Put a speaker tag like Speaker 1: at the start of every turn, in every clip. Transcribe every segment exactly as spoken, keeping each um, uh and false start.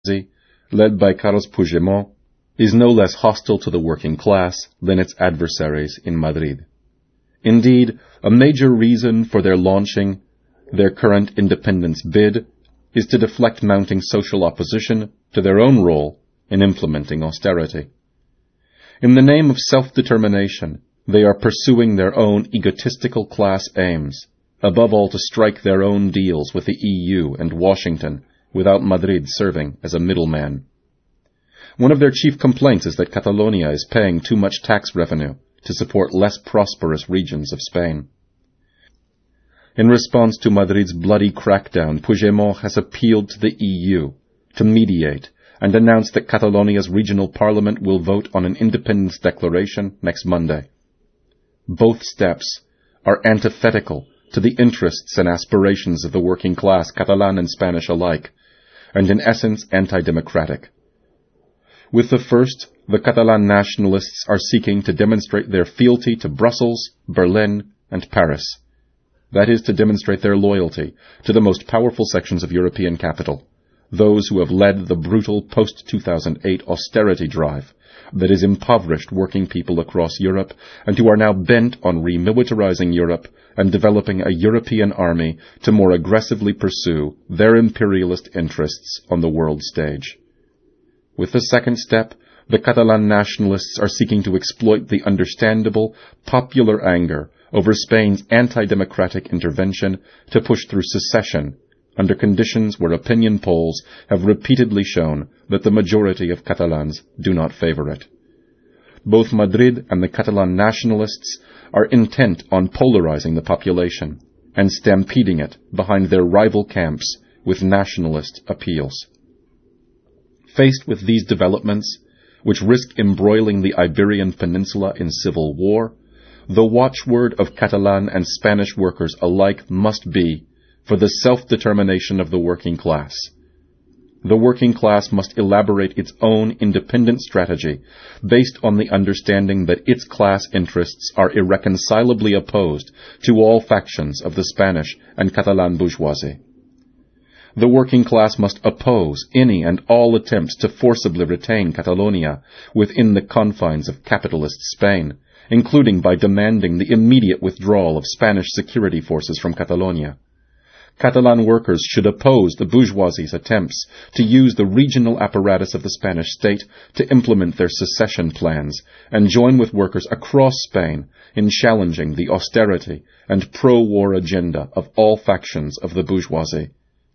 Speaker 1: led by Carles Puigdemont, is no less hostile to the working class than its adversaries in Madrid. Indeed, a major reason for their launching their current independence bid is to deflect mounting social opposition to their own role in implementing austerity. In the name of self-determination, they are pursuing their own egotistical class aims, above all to strike their own deals with the E U and Washington, without Madrid serving as a middleman. One of their chief complaints is that Catalonia is paying too much tax revenue to support less prosperous regions of Spain. In response to Madrid's bloody crackdown, Puigdemont has appealed to the E U to mediate and announced that Catalonia's regional parliament will vote on an independence declaration next Monday. Both steps are antithetical to the interests and aspirations of the working class, Catalan and Spanish alike, and in essence anti-democratic. With the first, the Catalan nationalists are seeking to demonstrate their fealty to Brussels, Berlin, and Paris. That is, to demonstrate their loyalty to the most powerful sections of European capital, those who have led the brutal post two thousand eight austerity drive that has impoverished working people across Europe and who are now bent on remilitarizing Europe and developing a European army to more aggressively pursue their imperialist interests on the world stage. With the second step, the Catalan nationalists are seeking to exploit the understandable popular anger over Spain's anti-democratic intervention to push through secession under conditions where opinion polls have repeatedly shown that the majority of Catalans do not favor it. Both Madrid and the Catalan nationalists are intent on polarizing the population and stampeding it behind their rival camps with nationalist appeals. Faced with these developments, which risk embroiling the Iberian Peninsula in civil war, the watchword of Catalan and Spanish workers alike must be for the self-determination of the working class. The working class must elaborate its own independent strategy based on the understanding that its class interests are irreconcilably opposed to all factions of the Spanish and Catalan bourgeoisie. The working class must oppose any and all attempts to forcibly retain Catalonia within the confines of capitalist Spain, including by demanding the immediate withdrawal of Spanish security forces from Catalonia. Catalan workers should oppose the bourgeoisie's attempts to use the regional apparatus of the Spanish state to implement their secession plans and join with workers across Spain in challenging the austerity and pro-war agenda of all factions of the bourgeoisie.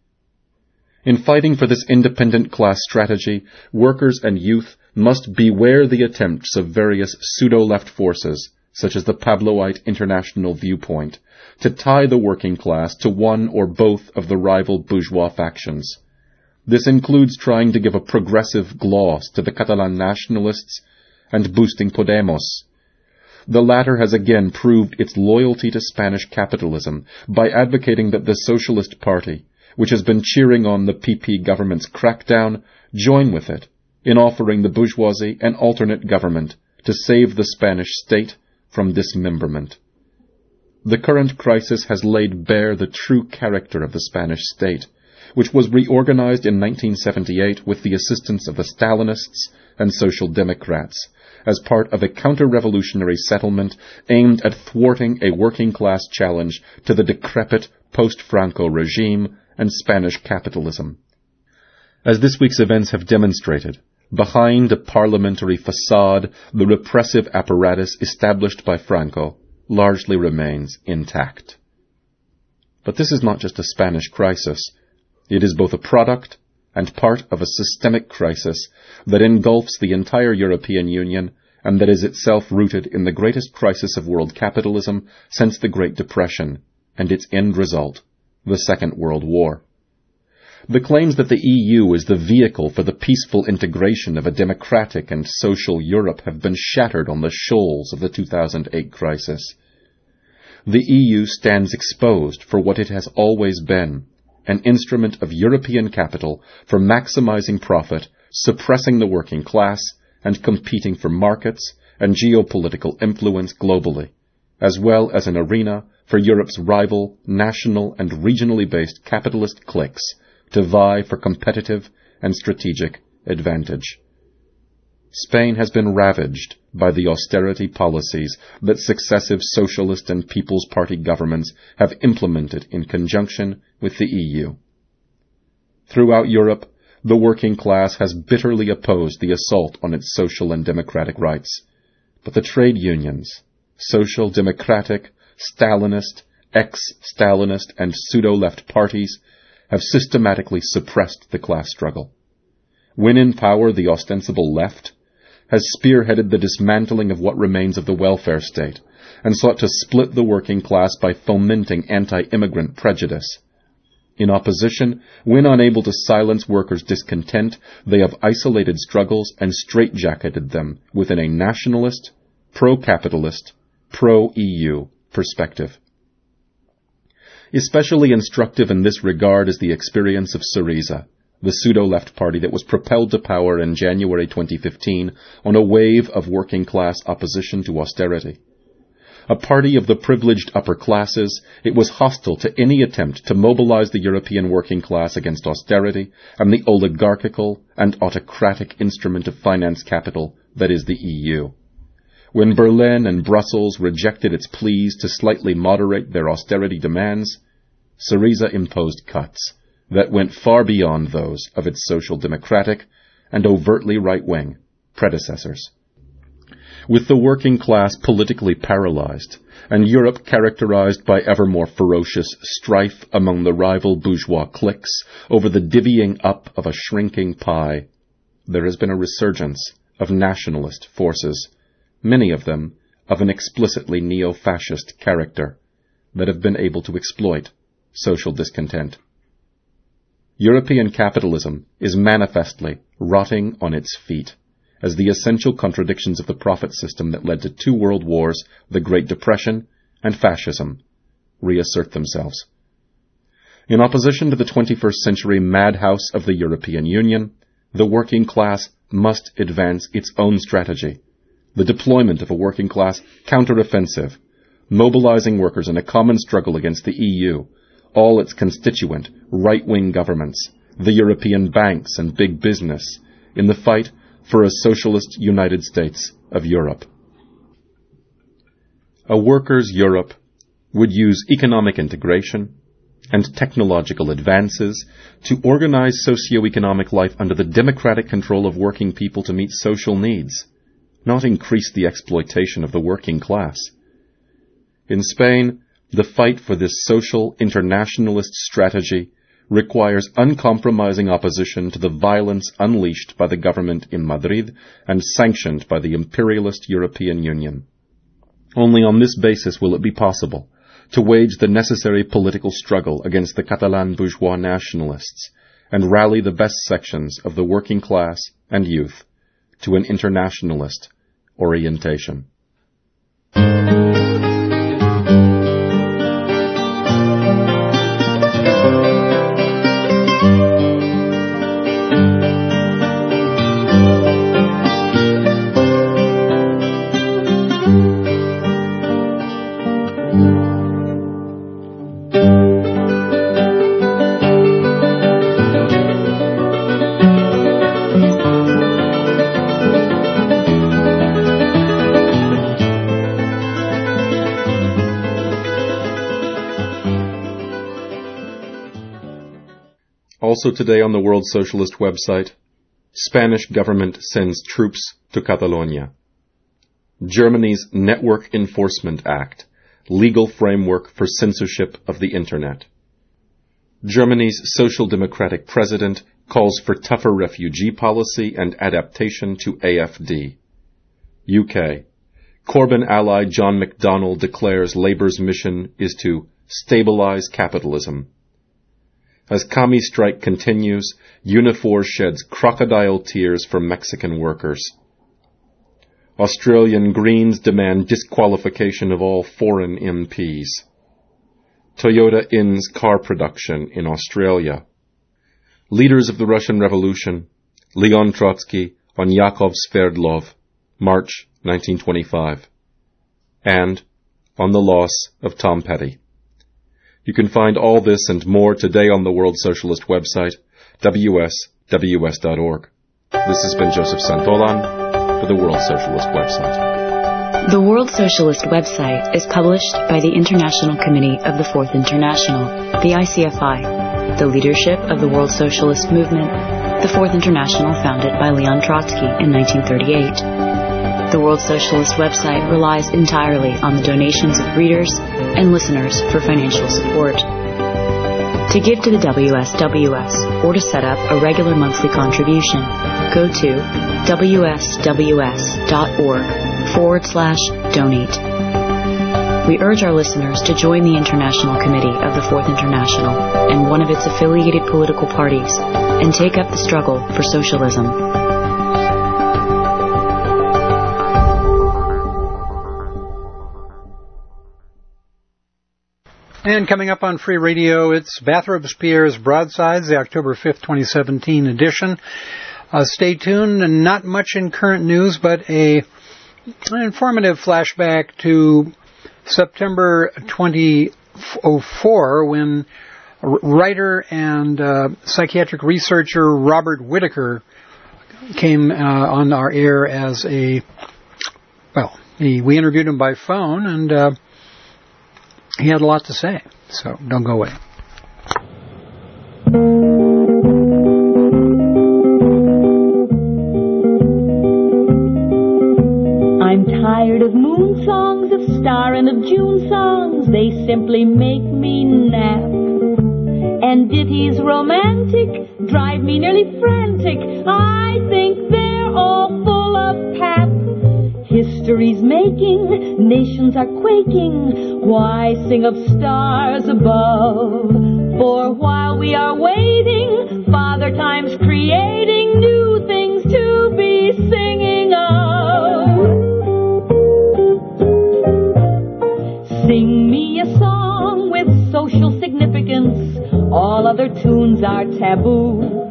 Speaker 1: In fighting for this independent class strategy, workers and youth must beware the attempts of various pseudo-left forces, such as the Pabloite International Viewpoint, to tie the working class to one or both of the rival bourgeois factions. This includes trying to give a progressive gloss to the Catalan nationalists and boosting Podemos. The latter has again proved its loyalty to Spanish capitalism by advocating that the Socialist Party, which has been cheering on the P P government's crackdown, join with it in offering the bourgeoisie an alternate government to save the Spanish state from dismemberment. The current crisis has laid bare the true character of the Spanish state, which was reorganized in nineteen seventy-eight with the assistance of the Stalinists and Social Democrats, as part of a counter-revolutionary settlement aimed at thwarting a working-class challenge to the decrepit post-Franco regime and Spanish capitalism. As this week's events have demonstrated, behind a parliamentary facade, the repressive apparatus established by Franco largely remains intact. But this is not just a Spanish crisis. It is both a product and part of a systemic crisis that engulfs the entire European Union and that is itself rooted in the greatest crisis of world capitalism since the Great Depression and its end result, the Second World War. The claims that the E U is the vehicle for the peaceful integration of a democratic and social Europe have been shattered on the shoals of the two thousand eight crisis. The E U stands exposed for what it has always been, an instrument of European capital for maximizing profit, suppressing the working class, and competing for markets and geopolitical influence globally, as well as an arena for Europe's rival, national and regionally based capitalist cliques to vie for competitive and strategic advantage. Spain has been ravaged by the austerity policies that successive Socialist and People's Party governments have implemented in conjunction with the E U. Throughout Europe, the working class has bitterly opposed the assault on its social and democratic rights. But the trade unions, social democratic, Stalinist, ex-Stalinist, and pseudo-left parties have systematically suppressed the class struggle. When in power, the ostensible left has spearheaded the dismantling of what remains of the welfare state and sought to split the working class by fomenting anti-immigrant prejudice. In opposition, when unable to silence workers' discontent, they have isolated struggles and straitjacketed them within a nationalist, pro-capitalist, pro-E U perspective. Especially instructive in this regard is the experience of Syriza, the pseudo-left party that was propelled to power in January twenty fifteen on a wave of working-class opposition to austerity. A party of the privileged upper classes, it was hostile to any attempt to mobilize the European working class against austerity and the oligarchical and autocratic instrument of finance capital that is the E U. When Berlin and Brussels rejected its pleas to slightly moderate their austerity demands, Syriza imposed cuts that went far beyond those of its social democratic and overtly right-wing predecessors. With the working class politically paralyzed and Europe characterized by ever more ferocious strife among the rival bourgeois cliques over the divvying up of a shrinking pie, there has been a resurgence of nationalist forces, many of them of an explicitly neo-fascist character, that have been able to exploit social discontent. European capitalism is manifestly rotting on its feet, as the essential contradictions of the profit system that led to two world wars, the Great Depression, and fascism reassert themselves. In opposition to the twenty-first century madhouse of the European Union, the working class must advance its own strategy, the deployment of a working class counteroffensive, mobilizing workers in a common struggle against the E U, all its constituent right-wing governments, the European banks and big business, in the fight for a socialist United States of Europe. A workers' Europe would use economic integration and technological advances to organize socio-economic life under the democratic control of working people to meet social needs, not increase the exploitation of the working class. In Spain, the fight for this social internationalist strategy requires uncompromising opposition to the violence unleashed by the government in Madrid and sanctioned by the imperialist European Union. Only on this basis will it be possible to wage the necessary political struggle against the Catalan bourgeois nationalists and rally the best sections of the working class and youth to an internationalist orientation. Also today on the World Socialist website, Spanish government sends troops to Catalonia. Germany's Network Enforcement Act, legal framework for censorship of the Internet. Germany's Social Democratic president calls for tougher refugee policy and adaptation to A F D. U K. Corbyn ally John McDonnell declares Labour's mission is to stabilize capitalism. As commie strike continues, Unifor sheds crocodile tears for Mexican workers. Australian Greens demand disqualification of all foreign M Ps. Toyota ends car production in Australia. Leaders of the Russian Revolution, Leon Trotsky on Yakov Sverdlov, March nineteen twenty-five. And on the loss of Tom Petty. You can find all this and more today on the World Socialist website, W S w s dot org. This has been Joseph Santolan for the World Socialist website.
Speaker 2: The World Socialist website is published by the International Committee of the Fourth International, the I C F I, the leadership of the World Socialist movement, the Fourth International founded by Leon Trotsky in nineteen thirty-eight. The World Socialist website relies entirely on the donations of readers and listeners for financial support. To give to the W S W S or to set up a regular monthly contribution, go to w s w s dot org forward slash donate. We urge our listeners to join the International Committee of the Fourth International and one of its affiliated political parties and take up the struggle for socialism.
Speaker 3: And coming up on Free Radio, it's Bathrobespierre's Broadsides, the October fifth, twenty seventeen edition. Uh, stay tuned, and not much in current news, but a an informative flashback to September twenty oh four, when writer and uh, psychiatric researcher Robert Whitaker came uh, on our air as a, well, he, we interviewed him by phone, and uh, he had a lot to say, so don't go away.
Speaker 4: I'm tired of moon songs, of star and of June songs. They simply make me nap. And ditties romantic drive me nearly frantic. I think they're all full of pap. History's making, nations are quaking. Why sing of stars above? For while we are waiting, Father Time's creating new things to be singing of. Sing me a song with social significance. All other tunes are taboo.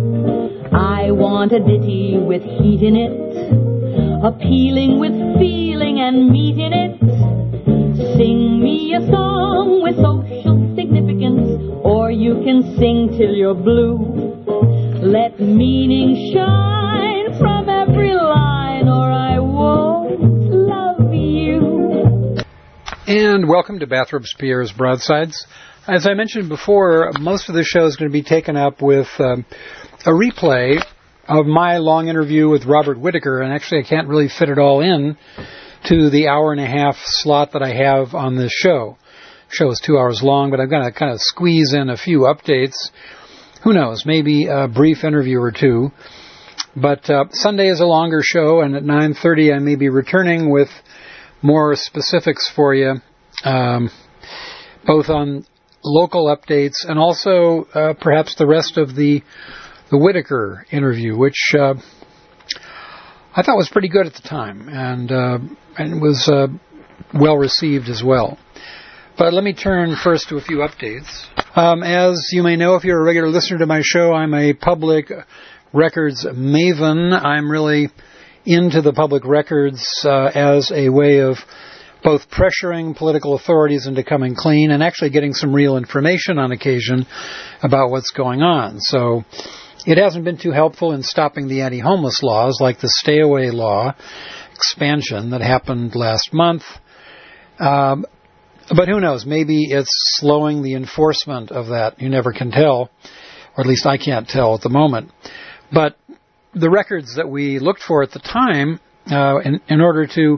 Speaker 4: I want a ditty with heat in it, appealing with feeling and meat in it. Sing me a song with social significance, or you can sing till you're blue. Let meaning shine from every line, or I won't love you.
Speaker 3: And welcome to Bathrobespierre's Broadsides. As I mentioned before, most of the show is going to be taken up with um, a replay of my long interview with Robert Whitaker, and actually I can't really fit it all in to the hour and a half slot that I have on this show. The show is two hours long, but I'm going to kind of squeeze in a few updates. Who knows, maybe a brief interview or two. But uh, Sunday is a longer show, and at nine thirty I may be returning with more specifics for you, um, both on local updates and also uh, perhaps the rest of the the Whitaker interview, which uh, I thought was pretty good at the time, and uh, and was uh, well received as well. But let me turn first to a few updates. Um, as you may know, if you're a regular listener to my show, I'm a public records maven. I'm really into the public records uh, as a way of both pressuring political authorities into coming clean and actually getting some real information on occasion about what's going on. So it hasn't been too helpful in stopping the anti-homeless laws, like the stay-away law expansion that happened last month. Um, but who knows? Maybe it's slowing the enforcement of that. You never can tell, or at least I can't tell at the moment. But the records that we looked for at the time, uh, in, in order to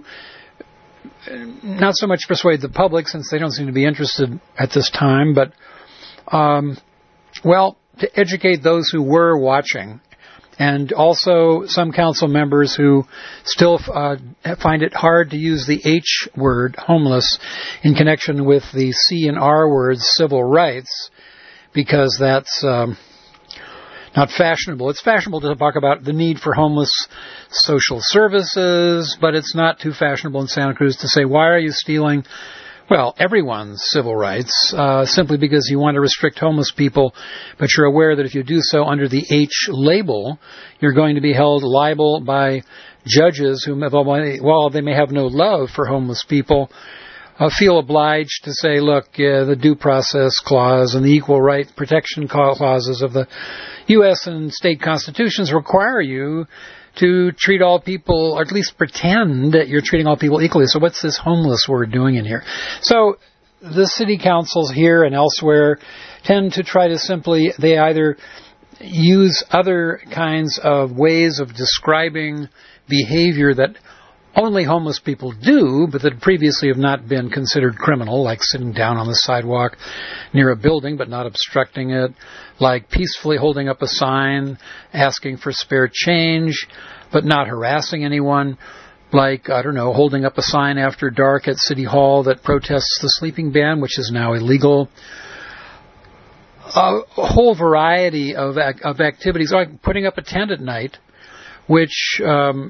Speaker 3: not so much persuade the public, since they don't seem to be interested at this time, but, um, well, to educate those who were watching, and also some council members who still uh, find it hard to use the H word, homeless, in connection with the C and R words, civil rights, because that's um, not fashionable. It's fashionable to talk about the need for homeless social services, but it's not too fashionable in Santa Cruz to say, why are you stealing, well, everyone's civil rights, uh, simply because you want to restrict homeless people, but you're aware that if you do so under the H label, you're going to be held liable by judges who, while they may have no love for homeless people, uh, feel obliged to say, look, uh, the due process clause and the equal right protection clauses of the U S and state constitutions require you to treat all people, or at least pretend that you're treating all people equally. So what's this homeless word doing in here? So the city councils here and elsewhere tend to try to simply, they either use other kinds of ways of describing behavior that only homeless people do, but that previously have not been considered criminal, like sitting down on the sidewalk near a building but not obstructing it, like peacefully holding up a sign asking for spare change but not harassing anyone, like, I don't know, holding up a sign after dark at City Hall that protests the sleeping ban, which is now illegal. A whole variety of of activities, like putting up a tent at night, which um,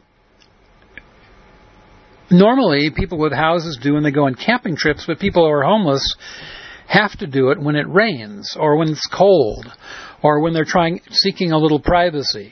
Speaker 3: normally people with houses do when they go on camping trips, but people who are homeless have to do it when it rains or when it's cold or when they're trying seeking a little privacy.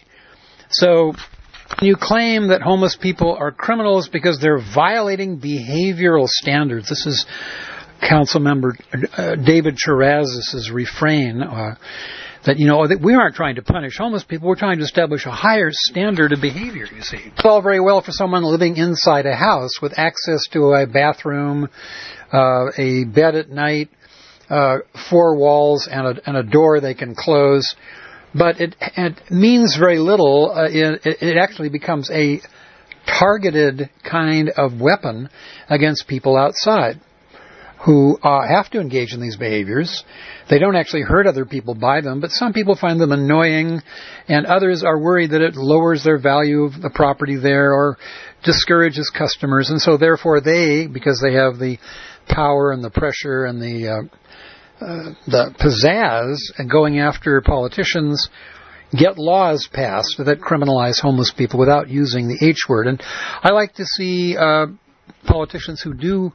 Speaker 3: So you claim that homeless people are criminals because they're violating behavioral standards. This is Council Member uh, David Terrazas's refrain, uh, that, you know, that we aren't trying to punish homeless people, we're trying to establish a higher standard of behavior, you see. It's all very well for someone living inside a house with access to a bathroom, uh, a bed at night, uh, four walls, and a, and a door they can close, but it, it means very little. Uh, it, it actually becomes a targeted kind of weapon against people outside who uh, have to engage in these behaviors. They don't actually hurt other people by them, but some people find them annoying, and others are worried that it lowers their value of the property there or discourages customers, and so therefore they, because they have the power and the pressure and the uh, uh, the pizzazz and going after politicians, get laws passed that criminalize homeless people without using the H word. And I like to see uh, politicians who do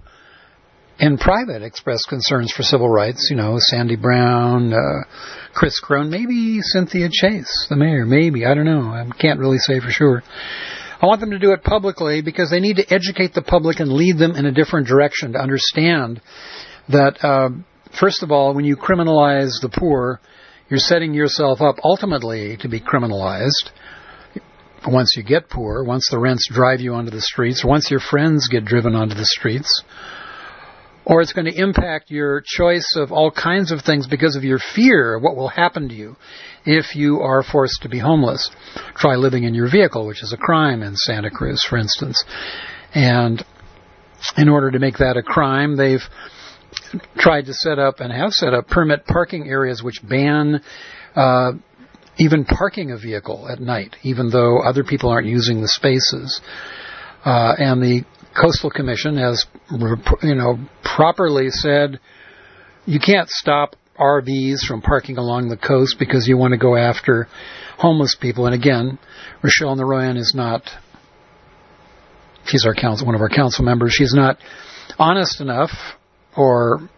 Speaker 3: in private express concerns for civil rights, you know, Sandy Brown, uh, Chris Crone, maybe Cynthia Chase, the mayor, maybe, I don't know, I can't really say for sure. I want them to do it publicly because they need to educate the public and lead them in a different direction to understand that, uh, first of all, when you criminalize the poor, you're setting yourself up ultimately to be criminalized once you get poor, once the rents drive you onto the streets, once your friends get driven onto the streets. Or it's going to impact your choice of all kinds of things because of your fear of what will happen to you if you are forced to be homeless. Try living in your vehicle, which is a crime in Santa Cruz, for instance. And in order to make that a crime, they've tried to set up and have set up permit parking areas which ban uh, even parking a vehicle at night, even though other people aren't using the spaces. Uh, and the Coastal Commission has, you know, properly said you can't stop R Vs from parking along the coast because you want to go after homeless people. And again, Rochelle Naroyan is not, she's our council, one of our council members, she's not honest enough, or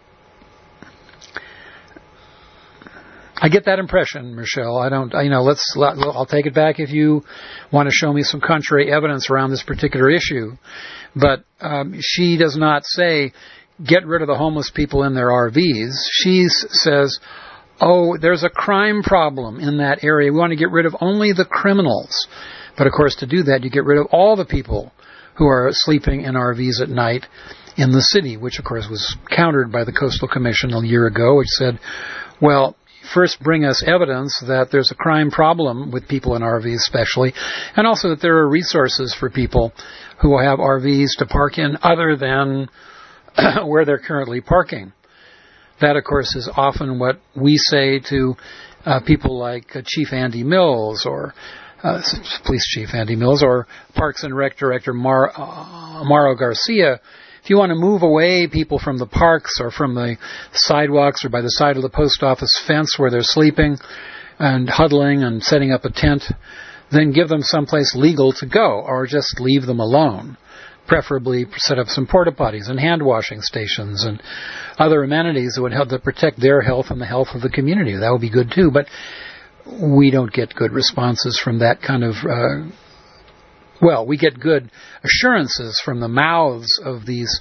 Speaker 3: I get that impression, Michelle. I don't, you know, let's, I'll take it back if you want to show me some contrary evidence around this particular issue. But um, she does not say, get rid of the homeless people in their R Vs. She says, oh, there's a crime problem in that area. We want to get rid of only the criminals. But, of course, to do that, you get rid of all the people who are sleeping in R Vs at night in the city, which, of course, was countered by the Coastal Commission a year ago, which said, well, first bring us evidence that there's a crime problem with people in R Vs especially, and also that there are resources for people who have R Vs to park in other than where they're currently parking. That, of course, is often what we say to uh, people like uh, Chief Andy Mills or uh, Police Chief Andy Mills or Parks and Rec Director Mar- uh, Mauro Garcia. If you want to move away people from the parks or from the sidewalks or by the side of the post office fence where they're sleeping and huddling and setting up a tent, then give them someplace legal to go, or just leave them alone. Preferably set up some porta potties and hand washing stations and other amenities that would help to protect their health and the health of the community. That would be good too, but we don't get good responses from that kind of uh, Well, we get good assurances from the mouths of these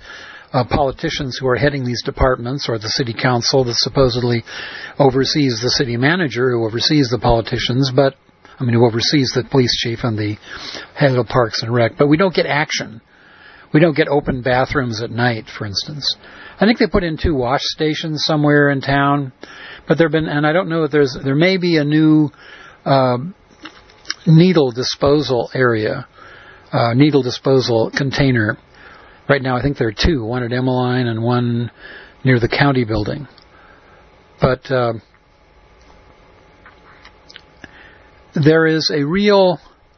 Speaker 3: uh, politicians who are heading these departments, or the city council that supposedly oversees the city manager who oversees the politicians, but I mean, who oversees the police chief and the head of Parks and Rec. But we don't get action. We don't get open bathrooms at night, for instance. I think they put in two wash stations somewhere in town, but there've been, and I don't know if there's, there may be a new uh, needle disposal area, uh, needle disposal container. Right now, I think there are two, one at Emmeline and one near the county building. But uh, there is a real,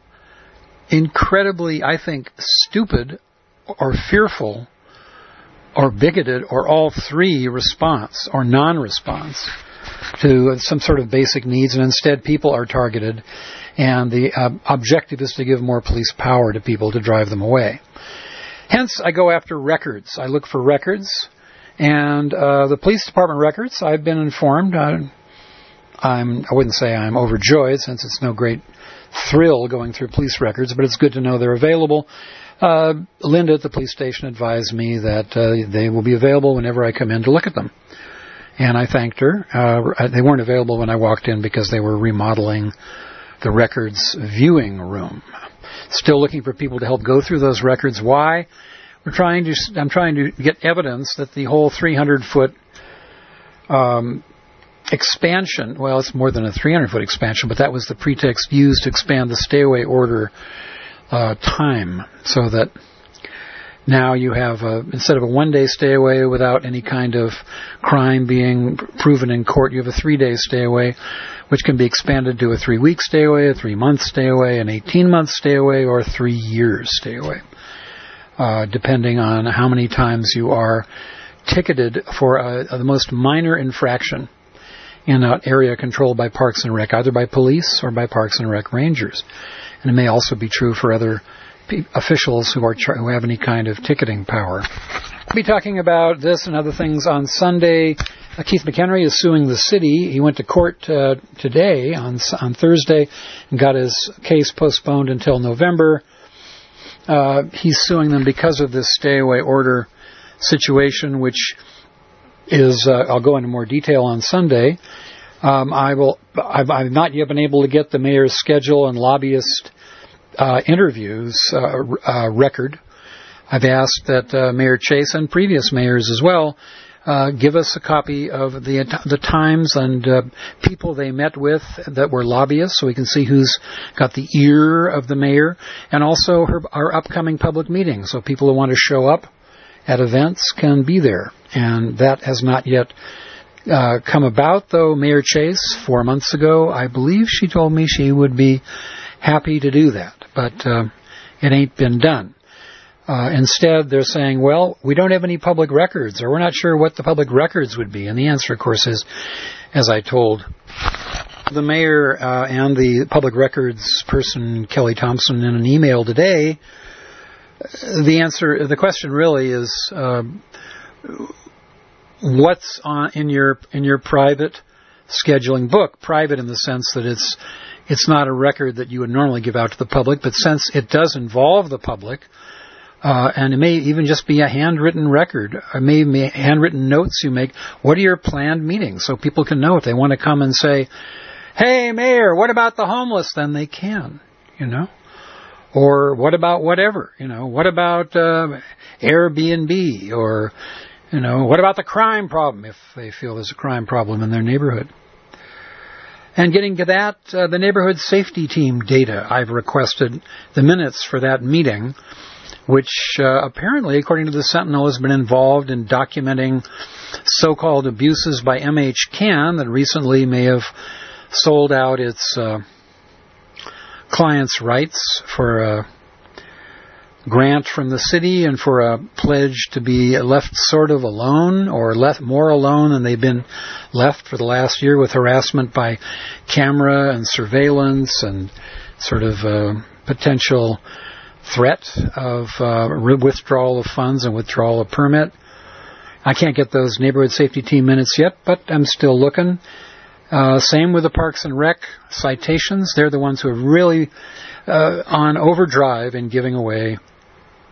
Speaker 3: incredibly, I think, stupid or fearful or bigoted or all three response or non-response to some sort of basic needs, and instead people are targeted, and the uh, objective is to give more police power to people to drive them away. Hence, I go after records. I look for records, and uh, the police department records, I've been informed, uh, I'm, I wouldn't say I'm overjoyed, since it's no great thrill going through police records, but it's good to know they're available. Uh, Linda at the police station advised me that uh, they will be available whenever I come in to look at them. And I thanked her. Uh, they weren't available when I walked in because they were remodeling the records viewing room. Still looking for people to help go through those records. Why? We're trying to. I'm trying to get evidence that the whole three hundred foot um, expansion. Well, it's more than a three hundred foot expansion, but that was the pretext used to expand the stay away order uh, time, so that now you have a, instead of a one day stay away without any kind of crime being proven in court, you have a three day stay away, which can be expanded to a three week stay away, a three month stay away, an eighteen month stay away, or a three years stay away, uh, depending on how many times you are ticketed for a, a, the most minor infraction in an area controlled by Parks and Rec, either by police or by Parks and Rec rangers. And it may also be true for other pe- officials who are who have any kind of ticketing power. We'll be talking about this and other things on Sunday. Uh, Keith McHenry is suing the city. He went to court uh, today on on Thursday and got his case postponed until November. Uh, he's suing them because of this stay-away order situation, which is, uh, I'll go into more detail on Sunday. Um, I will, I've, I've not yet been able to get the mayor's schedule and lobbyist uh, interviews uh, uh, record. I've asked that uh, Mayor Chase and previous mayors as well uh, give us a copy of the the times and uh, people they met with that were lobbyists, so we can see who's got the ear of the mayor, and also her, our upcoming public meetings, so people who want to show up at events can be there. And that has not yet uh, come about, though Mayor Chase, four months ago, I believe she told me she would be happy to do that. But uh, it ain't been done. Uh, instead, they're saying, well, we don't have any public records, or we're not sure what the public records would be. And the answer, of course, is, as I told the mayor uh, and the public records person, Kelly Thompson, in an email today, the answer, the question really is, uh, what's on in your in your private scheduling book? Private in the sense that it's it's not a record that you would normally give out to the public, but since it does involve the public, uh, and it may even just be a handwritten record, or maybe handwritten notes you make. What are your planned meetings, so people can know if they want to come and say, "Hey, Mayor, what about the homeless?" Then they can, you know. Or what about whatever, you know, what about uh, Airbnb, or, you know, what about the crime problem, if they feel there's a crime problem in their neighborhood. And getting to that, uh, the neighborhood safety team data, I've requested the minutes for that meeting, which uh, apparently, according to the Sentinel, has been involved in documenting so-called abuses by M H Can that recently may have sold out its Uh, clients' rights for a grant from the city and for a pledge to be left sort of alone, or left more alone than they've been left for the last year, with harassment by camera and surveillance and sort of a potential threat of uh, withdrawal of funds and withdrawal of permit. I can't get those neighborhood safety team minutes yet, but I'm still looking. Uh, same with the Parks and Rec citations. They're the ones who are really uh, on overdrive in giving away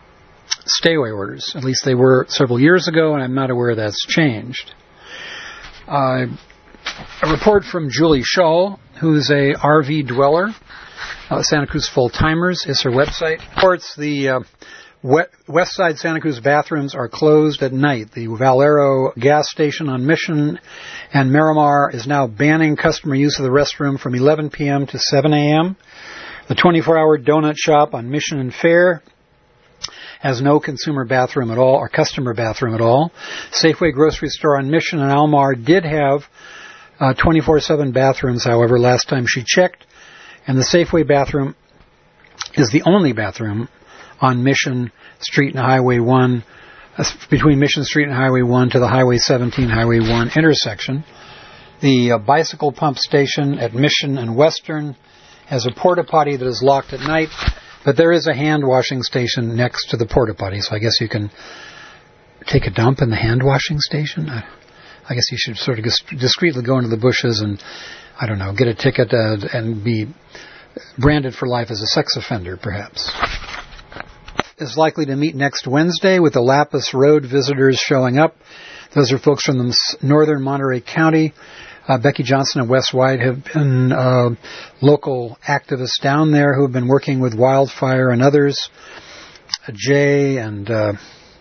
Speaker 3: stay-away orders. At least they were several years ago, and I'm not aware that's changed. Uh, a report from Julie Shull, who's a R V dweller. Uh, Santa Cruz Full-Timers is her website. Reports the uh, West Side Santa Cruz bathrooms are closed at night. The Valero gas station on Mission and Miramar is now banning customer use of the restroom from eleven p.m. to seven a.m. The twenty-four hour donut shop on Mission and Fair has no consumer bathroom at all, or customer bathroom at all. Safeway grocery store on Mission and Almar did have uh, twenty-four seven bathrooms, however, last time she checked. And the Safeway bathroom is the only bathroom on Mission Street and Highway one, uh, between Mission Street and Highway one to the Highway seventeen, Highway one intersection. The uh, bicycle pump station at Mission and Western has a porta potty that is locked at night, but there is a hand washing station next to the porta potty, so I guess you can take a dump in the hand washing station. I, I guess you should sort of discreetly go into the bushes and, I don't know, get a ticket uh, and be branded for life as a sex offender, perhaps. Is likely to meet next Wednesday with the Lapis Road visitors showing up. Those are folks from the northern Monterey County. Uh, Becky Johnson and Wes White have been uh, local activists down there who have been working with Wildfire and others. Uh, Jay and uh,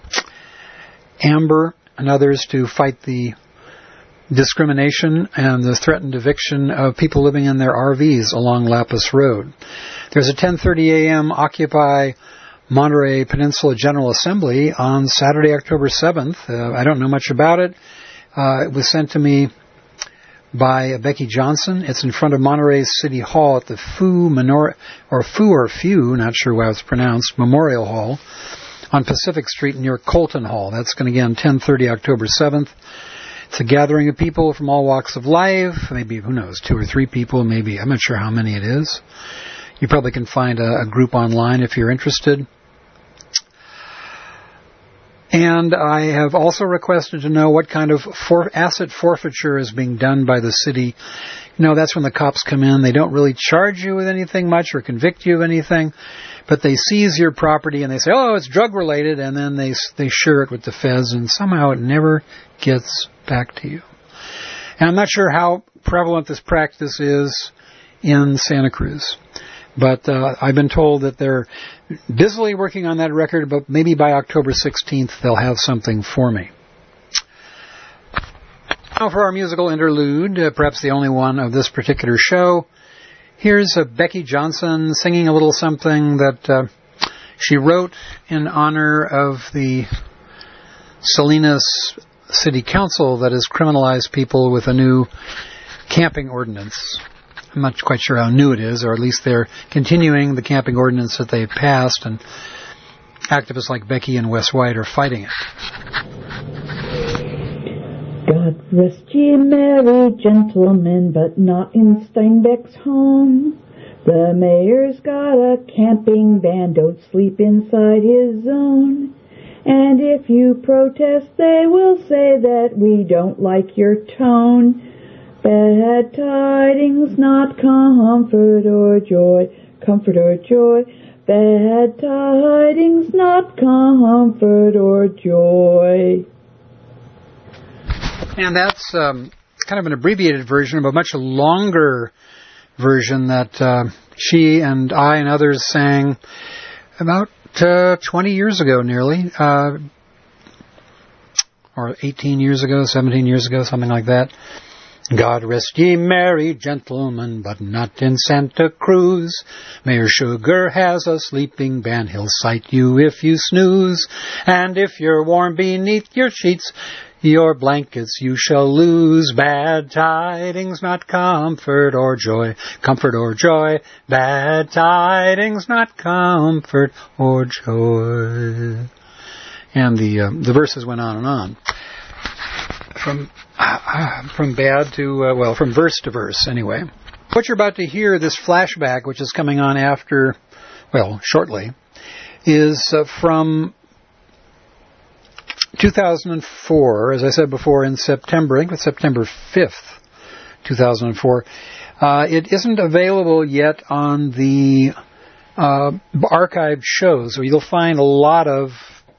Speaker 3: Amber and others to fight the discrimination and the threatened eviction of people living in their R Vs along Lapis Road. There's a ten thirty a.m. Occupy Monterey Peninsula General Assembly on Saturday, October seventh. Uh, I don't know much about it. Uh, it was sent to me by Becky Johnson. It's in front of Monterey City Hall at the Fu Menor- or Fu or Few, not sure how it's pronounced, Memorial Hall on Pacific Street near Colton Hall. That's going to be on ten thirty, October seventh. It's a gathering of people from all walks of life, maybe, who knows, two or three people, maybe, I'm not sure how many it is. You probably can find a, a group online if you're interested. And I have also requested to know what kind of for, asset forfeiture is being done by the city. You know, that's when the cops come in. They don't really charge you with anything much or convict you of anything, but they seize your property and they say, oh, it's drug-related, and then they they share it with the feds, and somehow it never gets back to you. And I'm not sure how prevalent this practice is in Santa Cruz, but uh, I've been told that they're busily working on that record, but maybe by October sixteenth they'll have something for me. Now for our musical interlude, uh, perhaps the only one of this particular show. Here's uh, Becky Johnson singing a little something that uh, she wrote in honor of the Salinas City Council that has criminalized people with a new camping ordinance. I'm not quite sure how new it is, or at least they're continuing the camping ordinance that they passed, and activists like Becky and Wes White are fighting it.
Speaker 4: God rest ye merry gentlemen, but not in Steinbeck's home. The mayor's got a camping ban, don't sleep inside his zone. And if you protest, they will say that we don't like your tone. Bad tidings, not comfort or joy, comfort or joy. Bad tidings, not comfort or joy.
Speaker 3: And that's um, kind of an abbreviated version of a much longer version that uh, she and I and others sang about uh, twenty years ago, nearly, uh, or eighteen years ago, seventeen years ago, something like that. God rest ye merry gentlemen, but not in Santa Cruz. Mayor Sugar has a sleeping ban, he'll cite you if you snooze. And if you're warm beneath your sheets, your blankets you shall lose. Bad tidings, not comfort or joy, comfort or joy. Bad tidings, not comfort or joy. And the uh, the verses went on and on. From uh, from bad to, uh, well, from verse to verse, anyway. What you're about to hear, this flashback, which is coming on after, well, shortly, is uh, from two thousand four, as I said before, in September, I think it's September fifth, two thousand four. Uh, it isn't available yet on the uh, archived shows, so you'll find a lot of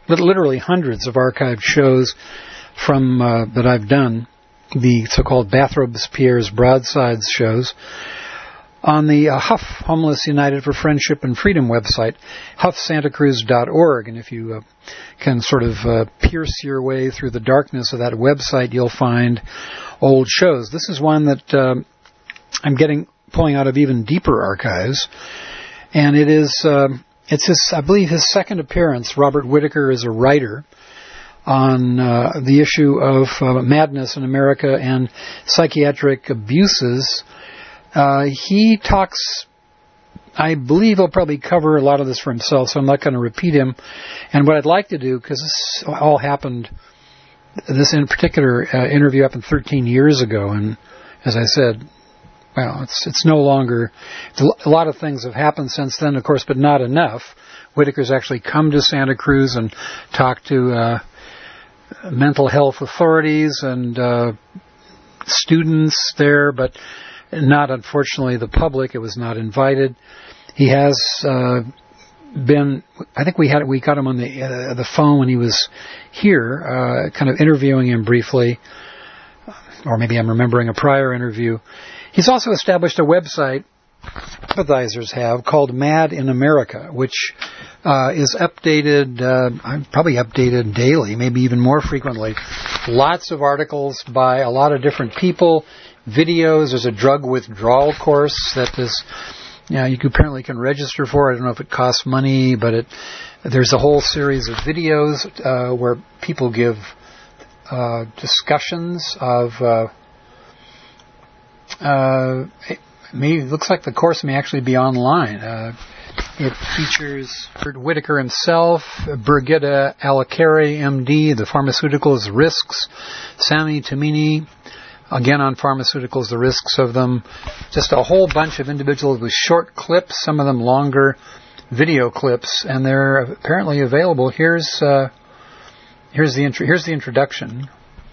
Speaker 3: literally hundreds of archived shows from uh, that I've done, the so-called Bathrobes Pierre's Broadsides shows, on the uh, Huff Homeless United for Friendship and Freedom website, huff santa cruz dot org. And if you uh, can sort of uh, pierce your way through the darkness of that website, you'll find old shows. This is one that uh, I'm getting pulling out of even deeper archives, and it is uh, it's his, I believe, his second appearance. Robert Whitaker is a writer on uh, the issue of uh, madness in America and psychiatric abuses. Uh, he talks, I believe he'll probably cover a lot of this for himself, so I'm not going to repeat him. And what I'd like to do, because this all happened, this in particular uh, interview happened thirteen years ago, and as I said, well, it's it's no longer, a lot of things have happened since then, of course, but not enough. Whitaker's actually come to Santa Cruz and talked to uh, mental health authorities and uh, students there, but not, unfortunately, the public. It was not invited. He has uh, been, I think we had we got him on the uh, the phone when he was here, uh, kind of interviewing him briefly, or maybe I'm remembering a prior interview. He's also established a website sympathizers have called Mad in America, which uh, is updated, uh, probably updated daily, maybe even more frequently. Lots of articles by a lot of different people, videos. There's a drug withdrawal course that is, you know, you apparently can register for. I don't know if it costs money, but it there's a whole series of videos uh, where people give uh, discussions of. Uh, uh, it, may, it looks like the course may actually be online. Uh, it features Whitaker himself, Brigitte Alacari, M D, the pharmaceuticals risks, Sammy Tamini, again on pharmaceuticals, the risks of them. Just a whole bunch of individuals with short clips, some of them longer video clips, and they're apparently available. Here's uh, here's the intro- here's the introduction.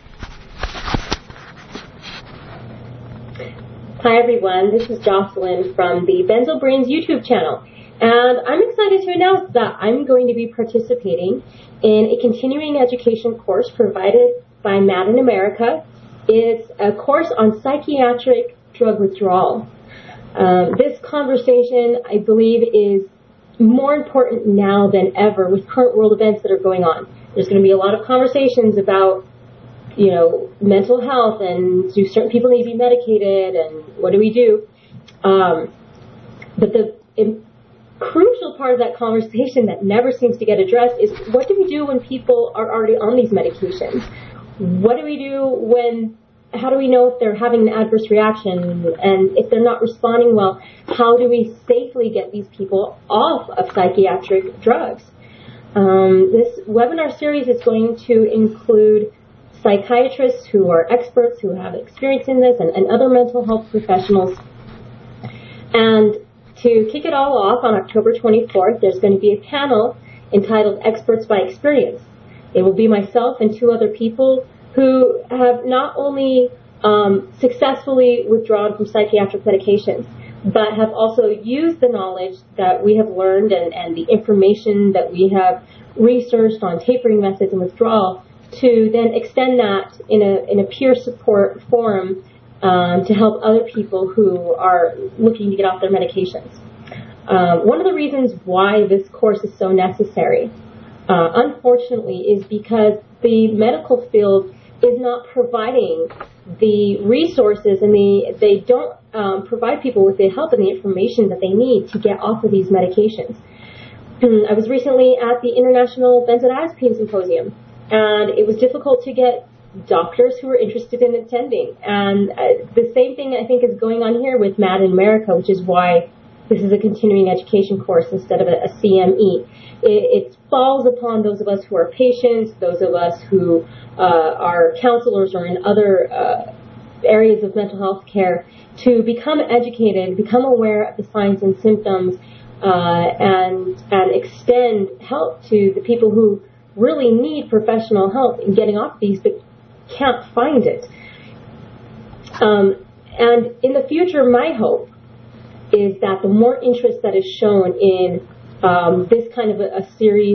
Speaker 5: Hi everyone, this is Jocelyn from the Benzo Brains YouTube channel, and I'm excited to announce that I'm going to be participating in a continuing education course provided by Mad in America. It's a course on psychiatric drug withdrawal. Um, this conversation, I believe, is more important now than ever with current world events that are going on. There's going to be a lot of conversations about, you know, mental health and do certain people need to be medicated and what do we do? Um, but the im- crucial part of that conversation that never seems to get addressed is what do we do when people are already on these medications? What do we do when, how do we know if they're having an adverse reaction? And if they're not responding well, how do we safely get these people off of psychiatric drugs? Um, this webinar series is going to include psychiatrists who are experts, who have experience in this, and, and other mental health professionals. And to kick it all off on October twenty-fourth, there's going to be a panel entitled Experts by Experience. It will be myself and two other people who have not only um, successfully withdrawn from psychiatric medications, but have also used the knowledge that we have learned and, and the information that we have researched on tapering methods and withdrawal to then extend that in a in a peer support forum um, to help other people who are looking to get off their medications. Um, one of the reasons why this course is so necessary, uh, unfortunately, is because the medical field is not providing the resources and the, they don't um, provide people with the help and the information that they need to get off of these medications. I was recently at the International Benzodiazepine Symposium, and it was difficult to get doctors who were interested in attending. And uh, the same thing, I think, is going on here with Mad in America, which is why this is a continuing education course instead of a, a C M E. It, it falls upon those of us who are patients, those of us who uh, are counselors or in other uh, areas of mental health care, to become educated, become aware of the signs and symptoms, uh, and and extend help to the people who really need professional help in getting off these but can't find it. Um, and in the future, my hope is that the more interest that is shown in um, this kind of a, a series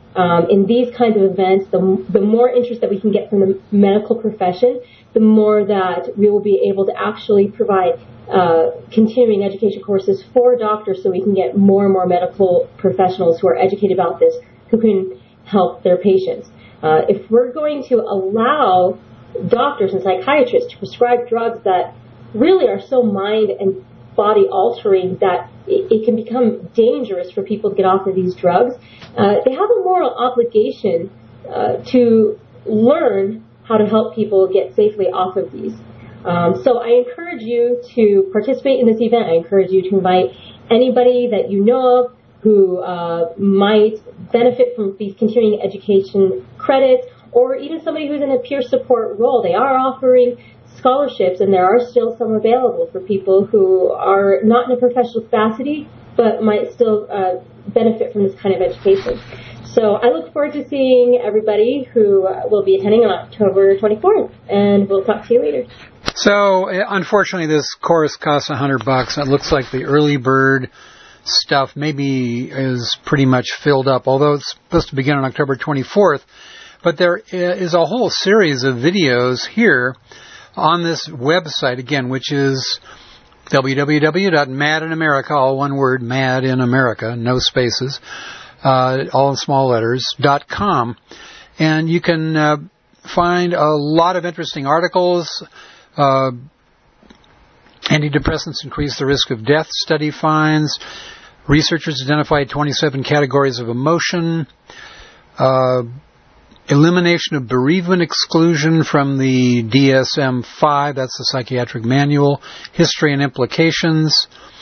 Speaker 5: um, in these kinds of events, the, the more interest that we can get from the medical profession, the more that we will be able to actually provide uh, continuing education courses for doctors so we can get more and more medical professionals who are educated about this, who can help their patients. Uh, if we're going to allow doctors and psychiatrists to prescribe drugs that really are so mind and body altering that it, it can become dangerous for people to get off of these drugs, uh, they have a moral obligation uh, to learn how to help people get safely off of these. Um, so I encourage you to participate in this event. I encourage you to invite anybody that you know of who uh, might benefit from these continuing education credits, or even somebody who's in a peer support role. They are offering scholarships, and there are still some available for people who are not in a professional capacity, but might still uh, benefit from this kind of education. So I look forward to seeing everybody who uh, will be attending on October twenty-fourth, and we'll talk to you later.
Speaker 3: So, unfortunately, this course costs a hundred bucks. It looks like the early bird stuff maybe is pretty much filled up, although it's supposed to begin on October twenty-fourth. But there is a whole series of videos here on this website, again, which is w w w dot mad in america, all one word, Mad in America, no spaces, uh, all in small letters, dot com. And you can uh, find a lot of interesting articles. Uh, antidepressants increase the risk of death, study finds. Researchers identified twenty-seven categories of emotion. Uh, elimination of bereavement exclusion from the D S M five, that's the psychiatric manual. History and implications.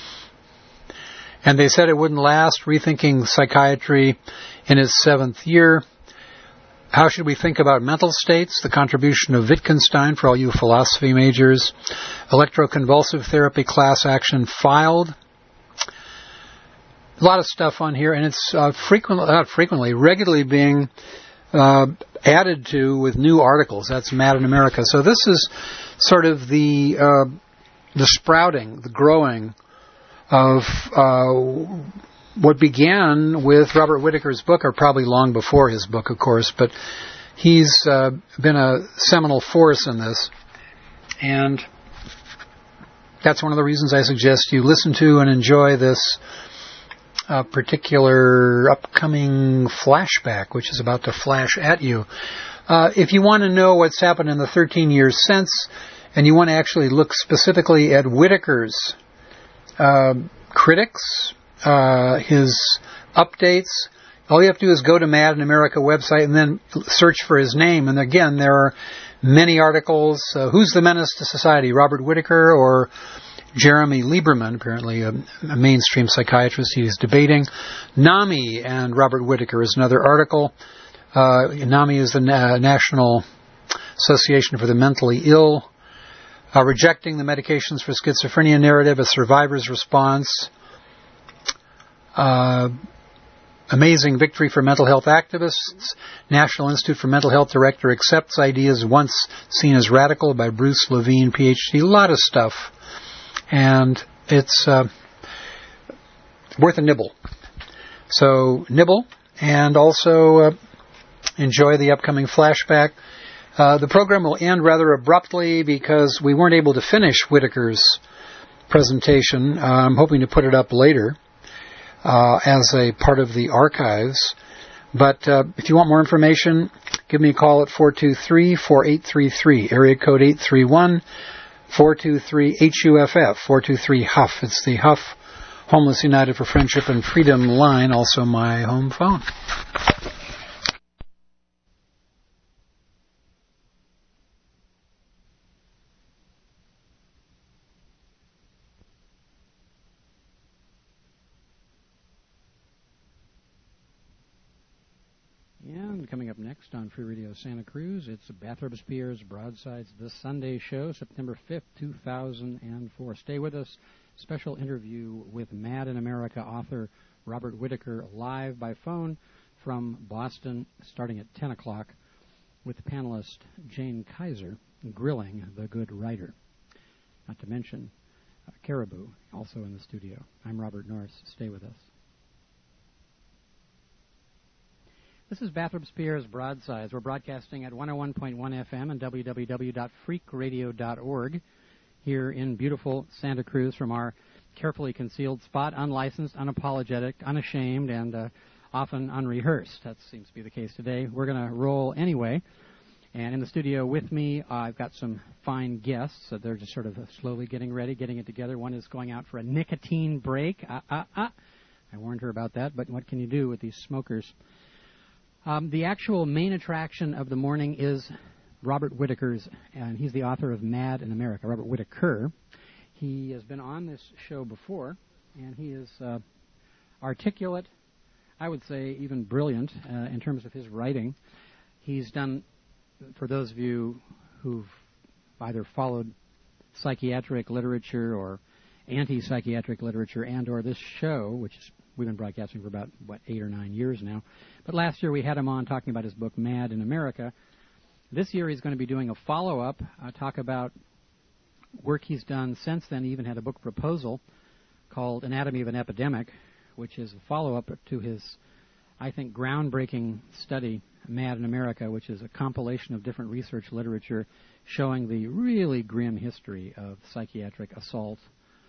Speaker 3: And they said it wouldn't last. Rethinking psychiatry in its seventh year. How should we think about mental states? The contribution of Wittgenstein for all you philosophy majors. Electroconvulsive therapy class action filed. A lot of stuff on here, and it's uh, frequently, not frequently, regularly being uh, added to with new articles. That's Mad in America. So this is sort of the uh, the sprouting, the growing of uh, what began with Robert Whitaker's book, or probably long before his book, of course, but he's uh, been a seminal force in this. And that's one of the reasons I suggest you listen to and enjoy this uh, particular upcoming flashback, which is about to flash at you. Uh, if you want to know what's happened in the thirteen years since, and you want to actually look specifically at Whitaker's uh, critics, Uh, his updates, all you have to do is go to Mad in America website and then search for his name. And again, there are many articles. Uh, who's the menace to society, Robert Whitaker or Jeremy Lieberman, apparently a, a mainstream psychiatrist he's debating. NAMI and Robert Whitaker is another article. Uh, NAMI is the Na- National Association for the Mentally Ill. Uh, rejecting the medications for schizophrenia narrative, a survivor's response. Uh, amazing victory for mental health activists. National Institute for Mental Health director accepts ideas once seen as radical by Bruce Levine, P H D. A lot of stuff. And it's uh, worth a nibble. So nibble and also uh, enjoy the upcoming flashback. Uh, the program will end rather abruptly because we weren't able to finish Whitaker's presentation. Uh, I'm hoping to put it up later. Uh, as a part of the archives. But uh, if you want more information, give me a call at four two three, four eight three three, area code eight three one, four two three, H U F F, four two three, H U F. It's the H U F, Homeless United for Friendship and Freedom line, also my home phone. And coming up next on Free Radio Santa Cruz, it's Bathrop Spears Broadsides This Sunday show, September fifth, two thousand four. Stay with us. Special interview with Mad in America author Robert Whitaker live by phone from Boston starting at ten o'clock with panelist Jane Kaiser grilling the good writer. Not to mention uh, Caribou also in the studio. I'm Robert Norris. Stay with us.
Speaker 6: This is Bathrop Spears Broadsides. We're broadcasting at one oh one point one F M and w w w dot freak radio dot org here in beautiful Santa Cruz from our carefully concealed spot, unlicensed, unapologetic, unashamed, and uh, often unrehearsed. That seems to be the case today. We're going to roll anyway. And in the studio with me, uh, I've got some fine guests. So they're just sort of uh, slowly getting ready, getting it together. One is going out for a nicotine break. Uh, uh, uh. I warned her about that, but what can you do with these smokers? Um, the actual main attraction of the morning is Robert Whitaker's, and he's the author of Mad in America, Robert Whitaker. He has been on this show before, and he is uh, articulate, I would say even brilliant uh, in terms of his writing. He's done, for those of you who've either followed psychiatric literature or anti-psychiatric literature and or this show, which is we've been broadcasting for about, what, eight or nine years now. But last year we had him on talking about his book, Mad in America. This year he's going to be doing a follow-up, uh, talk about work he's done since then. He even had a book proposal called Anatomy of an Epidemic, which is a follow-up to his, I think, groundbreaking study, Mad in America, which is a compilation of different research literature showing the really grim history of psychiatric assault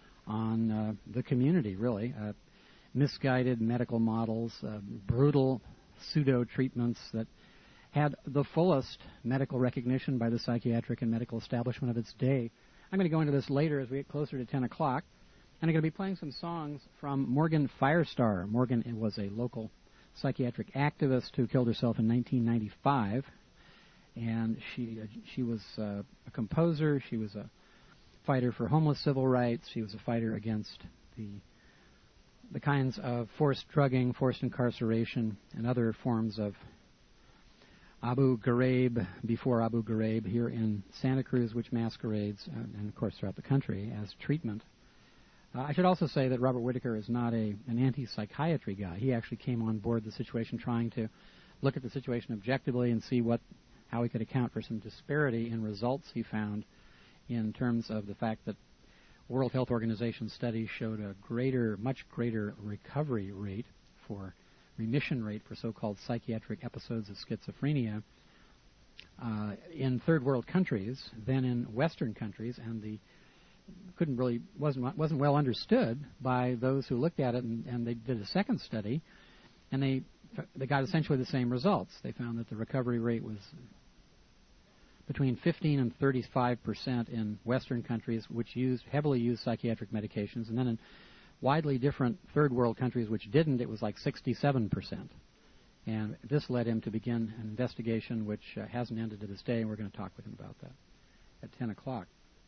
Speaker 6: on uh, the community, really. Uh, misguided medical models, uh, brutal pseudo-treatments that had the fullest medical recognition by the psychiatric and medical establishment of its day. I'm going to go into this later as we get closer to ten o'clock, and I'm going to be playing some songs from Morgan Firestar. Morgan was a local psychiatric activist who killed herself in nineteen ninety-five, and she uh, she was uh, a composer, she was a fighter for homeless civil rights, she was a fighter against the the kinds of forced drugging, forced incarceration, and other forms of Abu Ghraib, before Abu Ghraib, here in Santa Cruz, which masquerades, uh, and of course throughout the country, as treatment. Uh, I should also say that Robert Whitaker is not a an anti-psychiatry guy. He actually came on board the situation trying to look at the situation objectively and see what how he could account for some disparity in results he found in terms of the fact that World Health Organization studies showed a greater, much greater recovery rate for remission rate for so-called psychiatric episodes of schizophrenia uh, in third world countries than in Western countries, and the couldn't really wasn't wasn't well understood by those who looked at it, and, and they did a second study, and they they got essentially the same results. They found that the recovery rate was between fifteen and thirty-five percent in Western countries, which used heavily used psychiatric medications, and then in widely different third world countries which didn't, it was like sixty-seven percent. And this led him to begin an investigation which uh, hasn't ended to this day, and we're going to talk with him about that at ten o'clock.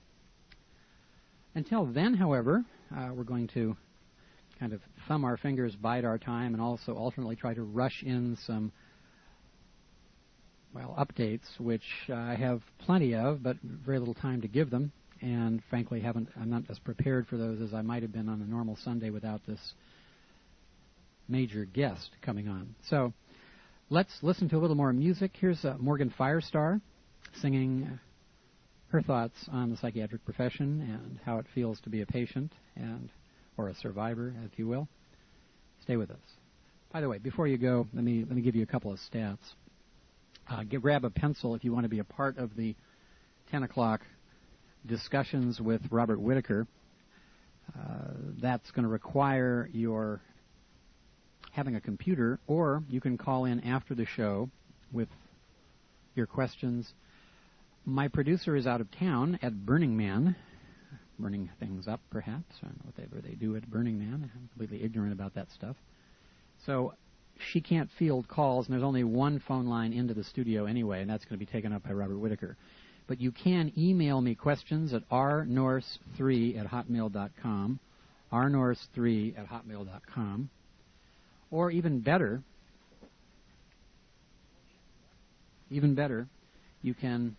Speaker 6: Until then, however, uh, we're going to kind of thumb our fingers, bide our time, and also alternately try to rush in some well, updates, which uh, I have plenty of, but very little time to give them, and frankly, haven't. I'm not as prepared for those as I might have been on a normal Sunday without this major guest coming on. So let's listen to a little more music. Here's uh, Morgan Firestar singing her thoughts on the psychiatric profession and how it feels to be a patient and or a survivor, if you will. Stay with us. By the way, before you go, let me let me give you a couple of stats. Uh, get, grab a pencil if you want to be a part of the ten o'clock discussions with Robert Whitaker. Uh, that's going to require your having a computer, or you can call in after the show with your questions. My producer is out of town at Burning Man, burning things up perhaps. I don't know whatever they do at Burning Man. I'm completely ignorant about that stuff. So she can't field calls, and there's only one phone line into the studio anyway, and that's going to be taken up by Robert Whitaker. But you can email me questions at r norse three at hotmail dot com, r norse three at hotmail dot com, or even better, even better, you can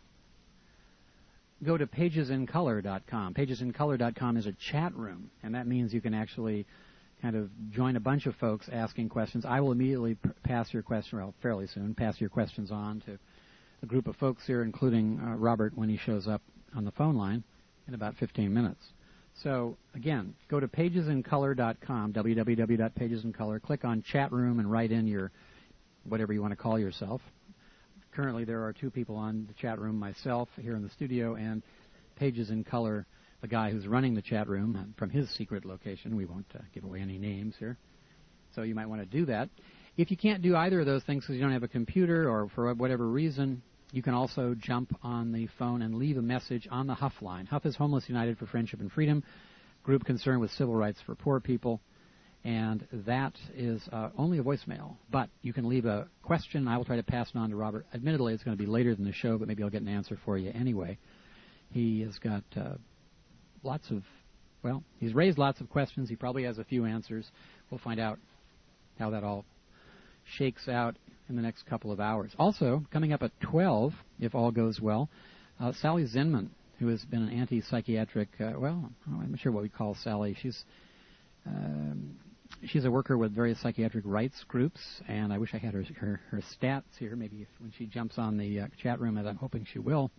Speaker 6: go to pages in color dot com. pages in color dot com is a chat room, and that means you can actually kind of join a bunch of folks asking questions. I will immediately p- pass your question, well, fairly soon, pass your questions on to a group of folks here, including uh, Robert when he shows up on the phone line in about fifteen minutes. So, again, go to pages in color dot com, w w w dot pages in color, click on chat room and write in your whatever you want to call yourself. Currently, there are two people on the chat room, myself here in the studio, and Pages in Color, the guy who's running the chat room from his secret location. We won't uh, give away any names here. So you might want to do that. If you can't do either of those things because you don't have a computer or for whatever reason, you can also jump on the phone and leave a message on the Huff line. Huff is Homeless United for Friendship and Freedom, group concerned with civil rights for poor people. And that is uh, only a voicemail. But you can leave a question. I will try to pass it on to Robert. Admittedly, it's going to be later than the show, but maybe I'll get an answer for you anyway. He has got uh, lots of, well, he's raised lots of questions. He probably has a few answers. We'll find out how that all shakes out in the next couple of hours. Also, coming up at twelve, if all goes well, uh, Sally Zinman, who has been an anti-psychiatric, uh, well, I'm not sure what we call Sally. She's um, she's a worker with various psychiatric rights groups, and I wish I had her her, her stats here, maybe if, when she jumps on the uh, chat room, as I'm hoping she will,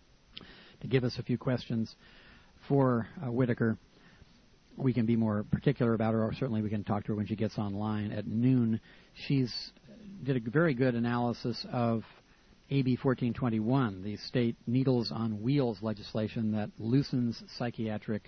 Speaker 6: to give us a few questions for uh, Whitaker. We can be more particular about her, or certainly we can talk to her when she gets online at noon. She's did a very good analysis of A B fourteen twenty-one, the state Needles on Wheels legislation that loosens psychiatric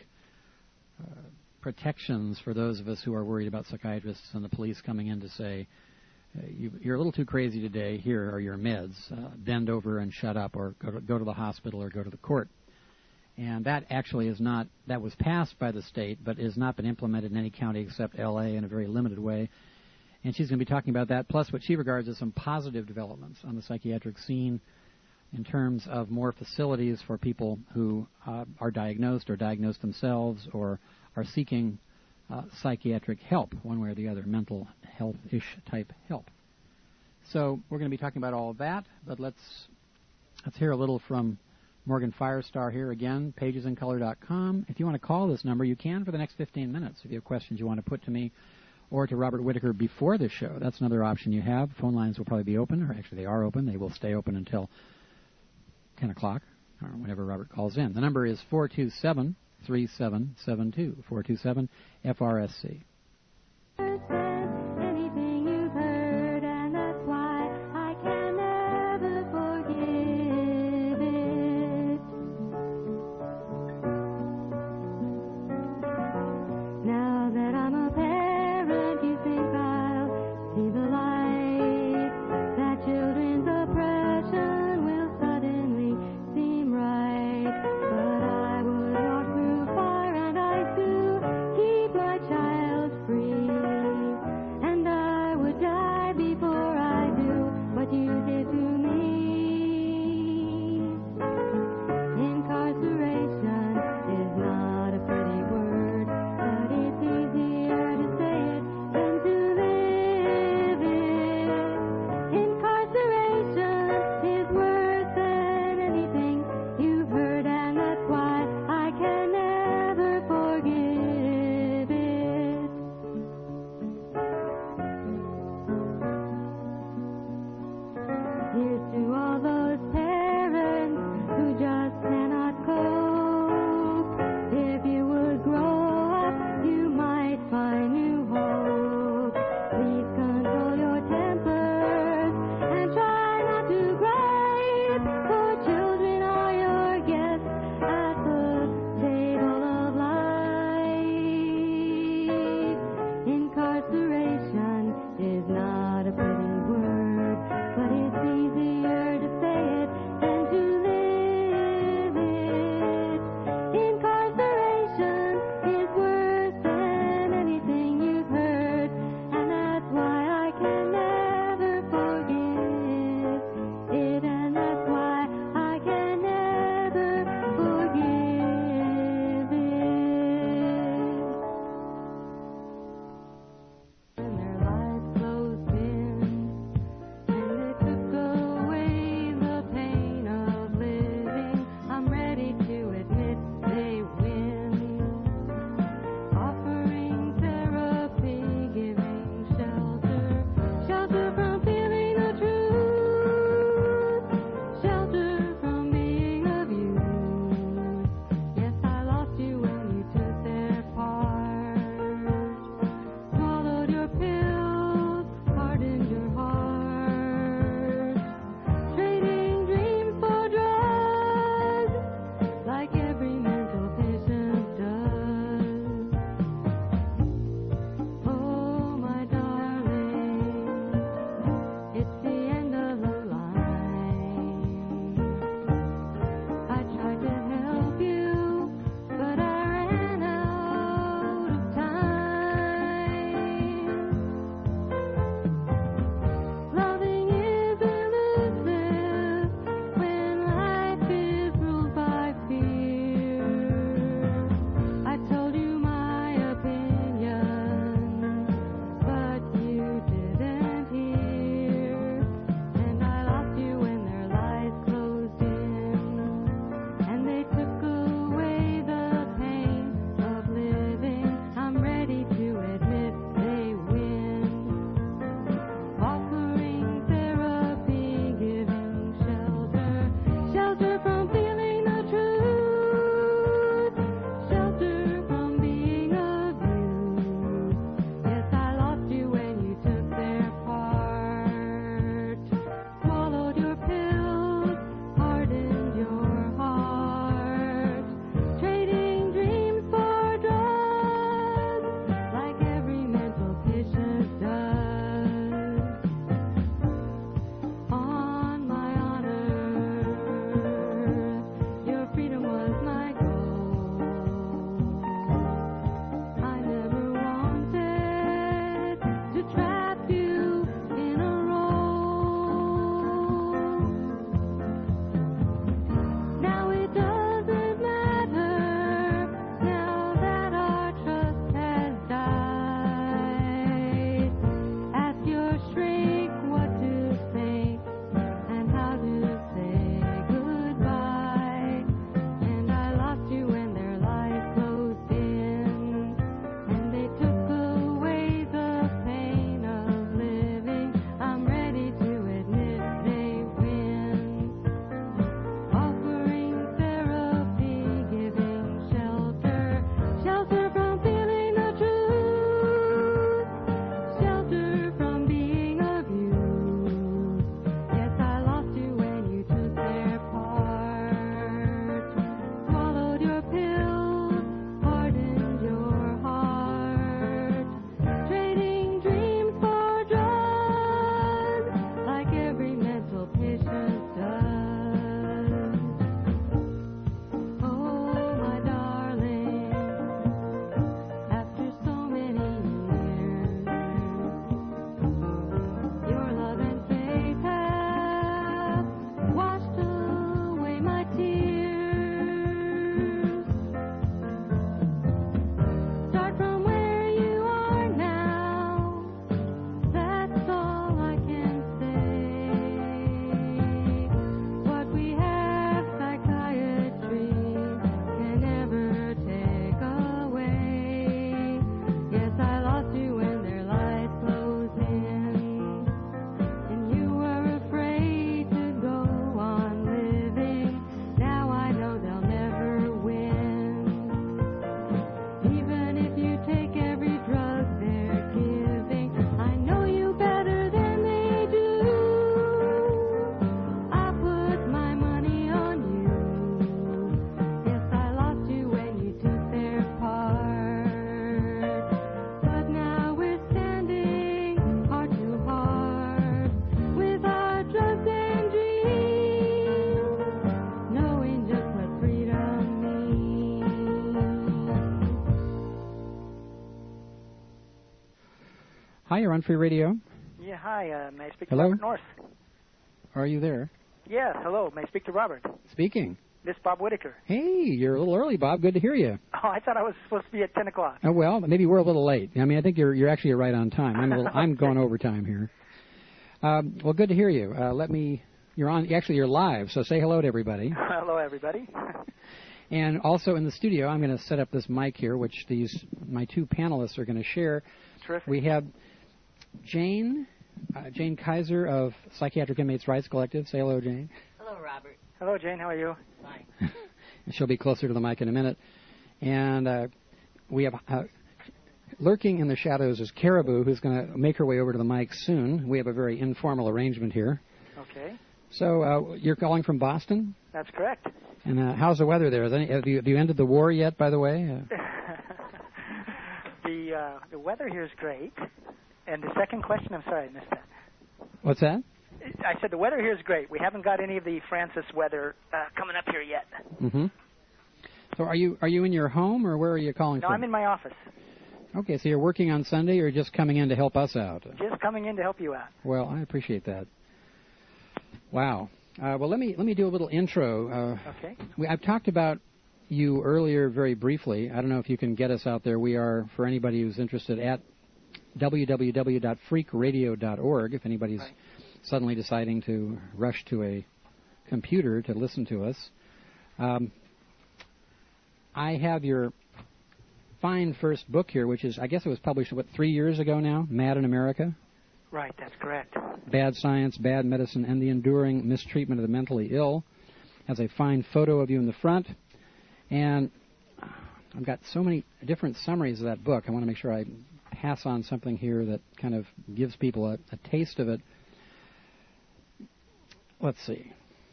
Speaker 6: uh, protections for those of us who are worried about psychiatrists and the police coming in to say, uh, you, you're a little too crazy today, here are your meds, uh, bend over and shut up, or go to, go to the hospital or go to the court. And that actually is not, that was passed by the state, but has not been implemented in any county except L A in a very limited way. And she's going to be talking about that, plus what she regards as some positive developments on the psychiatric scene in terms of more facilities for people who uh, are diagnosed or diagnosed themselves or are seeking uh, psychiatric help, one way or the other, mental health-ish type help. So we're going to be talking about all of that, but let's let's hear a little from Morgan Firestar here again, pages in color dot com. If you want to call this number, you can for the next fifteen minutes. If you have questions you want to put to me or to Robert Whitaker before the show, that's another option you have. Phone lines will probably be open, or actually they are open. They will stay open until ten o'clock, or whenever Robert calls in. The number is four two seven, three seven seven two, four two seven F R S C.
Speaker 7: Child
Speaker 6: Hi, you're on Free Radio.
Speaker 7: Yeah, hi. Uh, may I speak
Speaker 6: Hello?
Speaker 7: to Robert North?
Speaker 6: Are you there?
Speaker 7: Yes, hello. May I speak to Robert?
Speaker 6: Speaking.
Speaker 7: This is Bob Whitaker.
Speaker 6: Hey, you're a little early, Bob. Good to hear you.
Speaker 7: Oh, I thought I was supposed to be at ten o'clock.
Speaker 6: Oh, well, maybe we're a little late. I mean, I think you're you're actually right on time. I'm a little, I'm
Speaker 7: Okay.
Speaker 6: going overtime here. Um, well, good to hear you. Uh, let me. You're on. Actually, you're live. So say hello to everybody.
Speaker 7: Hello, everybody.
Speaker 6: And also in the studio, I'm going to set up this mic here, which these my two panelists are going to share.
Speaker 7: Terrific.
Speaker 6: We have Jane, uh, Jane Kaiser of Psychiatric Inmates Rights Collective. Say hello, Jane.
Speaker 8: Hello, Robert.
Speaker 7: Hello, Jane. How are you?
Speaker 8: Fine.
Speaker 6: She'll be closer to the mic in a minute. And uh, we have uh, lurking in the shadows is Caribou, who's going to make her way over to the mic soon. We have a very informal arrangement here.
Speaker 7: Okay.
Speaker 6: So uh, you're calling from Boston?
Speaker 7: That's correct.
Speaker 6: And uh, how's the weather there? Is any, have, you, have you ended the war yet, by the way? Uh,
Speaker 7: the uh, the weather here is great. And the second question, I'm sorry, I missed that.
Speaker 6: what's that?
Speaker 7: I said the weather here is great. We haven't got any of the Francis weather uh, coming up here yet.
Speaker 6: Mm-hmm. So are you are you in your home, or where are you calling
Speaker 7: No,
Speaker 6: from?
Speaker 7: I'm in my office.
Speaker 6: Okay, so you're working on Sunday, or just coming in to help us out?
Speaker 7: Just coming in to help you out.
Speaker 6: Well, I appreciate that. Wow. Uh, well, let me let me do a little intro. Uh,
Speaker 7: Okay.
Speaker 6: we, I've talked about you earlier very briefly. I don't know if you can get us out there. We are, for anybody who's interested, at w w w dot freak radio dot org. If anybody's
Speaker 7: Right.
Speaker 6: suddenly deciding to rush to a computer to listen to us, um, I have your fine first book here, which is, I guess it was published, what, three years ago now? Mad in America?
Speaker 7: Right, that's correct.
Speaker 6: Bad Science, Bad Medicine, and the Enduring Mistreatment of the Mentally Ill. Has a fine photo of you in the front. And I've got so many different summaries of that book. I want to make sure I pass on something here that kind of gives people a, a taste of it. Let's see.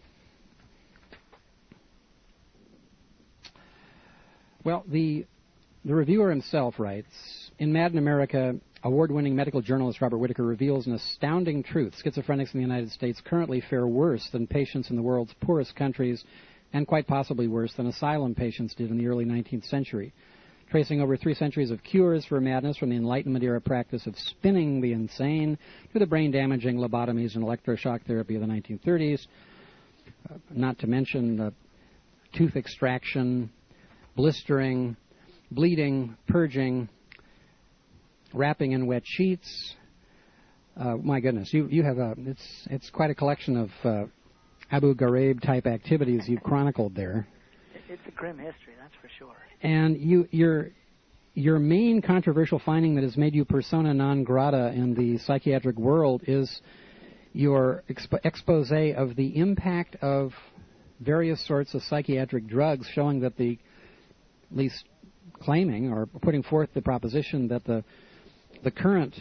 Speaker 6: Well, the the reviewer himself writes, in Mad in America, award-winning medical journalist Robert Whitaker reveals an astounding truth. Schizophrenics in the United States currently fare worse than patients in the world's poorest countries, and quite possibly worse than asylum patients did in the early nineteenth century. Tracing over three centuries of cures for madness, from the Enlightenment-era practice of spinning the insane to the brain-damaging lobotomies and electroshock therapy of the nineteen thirties, uh, not to mention the tooth extraction, blistering, bleeding, purging, wrapping in wet sheets. Uh, my goodness, you you have a it's it's quite a collection of uh, Abu Ghraib type activities you've chronicled there.
Speaker 7: It's a grim history, that's for sure.
Speaker 6: And you your your main controversial finding that has made you persona non grata in the psychiatric world is your expo- expose of the impact of various sorts of psychiatric drugs, showing that the, at least claiming or putting forth the proposition that the the current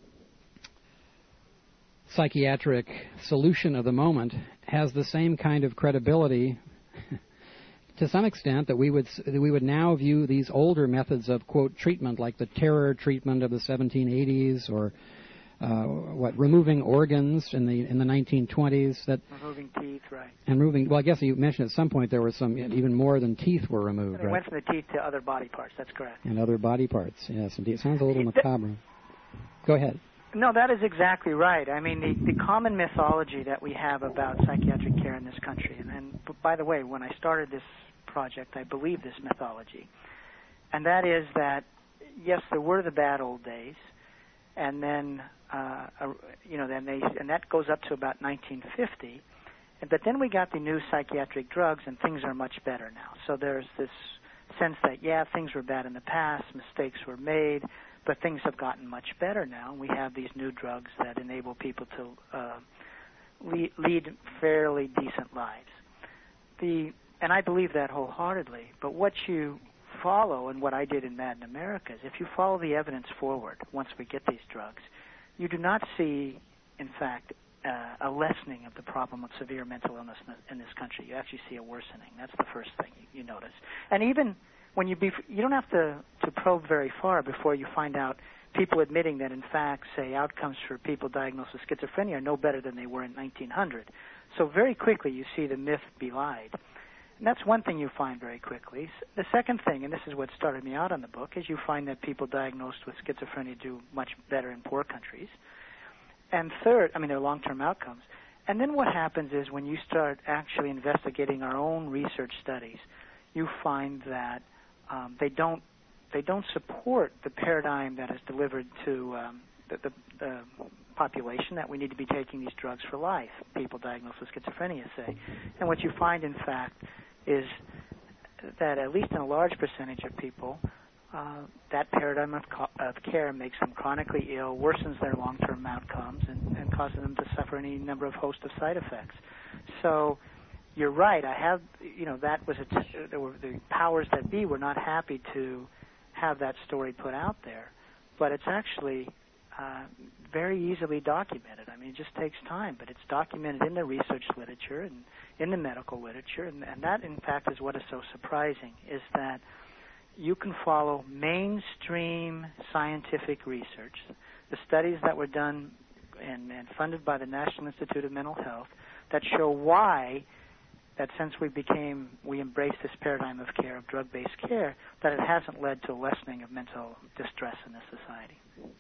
Speaker 6: psychiatric solution of the moment has the same kind of credibility to some extent that we would that we would now view these older methods of, quote, treatment, like the terror treatment of the seventeen eighties, or uh, what removing organs in the in the nineteen twenties, that
Speaker 7: Removing teeth, right.
Speaker 6: and removing. Well, I guess you mentioned at some point there were some even more than teeth were removed,
Speaker 7: They
Speaker 6: right?
Speaker 7: went from the teeth to other body parts, that's correct.
Speaker 6: And other body parts. Yes, indeed. It sounds a little macabre. Go ahead.
Speaker 7: No, that is exactly right. I mean, the, the common mythology that we have about psychiatric care in this country, and, and b- by the way, when I started this project, I believed this mythology, and that is that, yes, there were the bad old days, and then, uh, uh, you know, then they, and that goes up to about nineteen fifty, and, but then we got the new psychiatric drugs, and things are much better now. So there's this sense that, yeah, things were bad in the past, mistakes were made, but things have gotten much better now. We have these new drugs that enable people to uh, lead, lead fairly decent lives. The and I believe that wholeheartedly. But what you follow, and what I did in Mad in America, is if you follow the evidence forward once we get these drugs, you do not see, in fact, uh, a lessening of the problem of severe mental illness in this country. You actually see a worsening. That's the first thing you, you notice. And even when you be, you don't have to, to probe very far before you find out people admitting that, in fact, say, outcomes for people diagnosed with schizophrenia are no better than they were in nineteen hundred. So very quickly you see the myth belied. And that's one thing you find very quickly. The second thing, and this is what started me out on the book, is you find that people diagnosed with schizophrenia do much better in poor countries. And third, I mean, their long-term outcomes. And then what happens is when you start actually investigating our own research studies, you find that um, they don't they don't support the paradigm that is delivered to um, the, the, the population that we need to be taking these drugs for life. People diagnosed with schizophrenia say, and what you find, in fact, is that at least in a large percentage of people, uh, that paradigm of, co- of care makes them chronically ill, worsens their long-term outcomes, and, and causes them to suffer any number of host of side effects. So you're right. I have, you know, that was a t- there were the powers that be were not happy to have that story put out there, but it's actually uh, very easily documented. I mean, it just takes time, but it's documented in the research literature and in the medical literature, and, and that, in fact, is what is so surprising, is that you can follow mainstream scientific research, the studies that were done and, and funded by the National Institute of Mental Health that show why that since we became, we embraced this paradigm of care, of drug-based care, that it hasn't led to a lessening of mental distress in this society.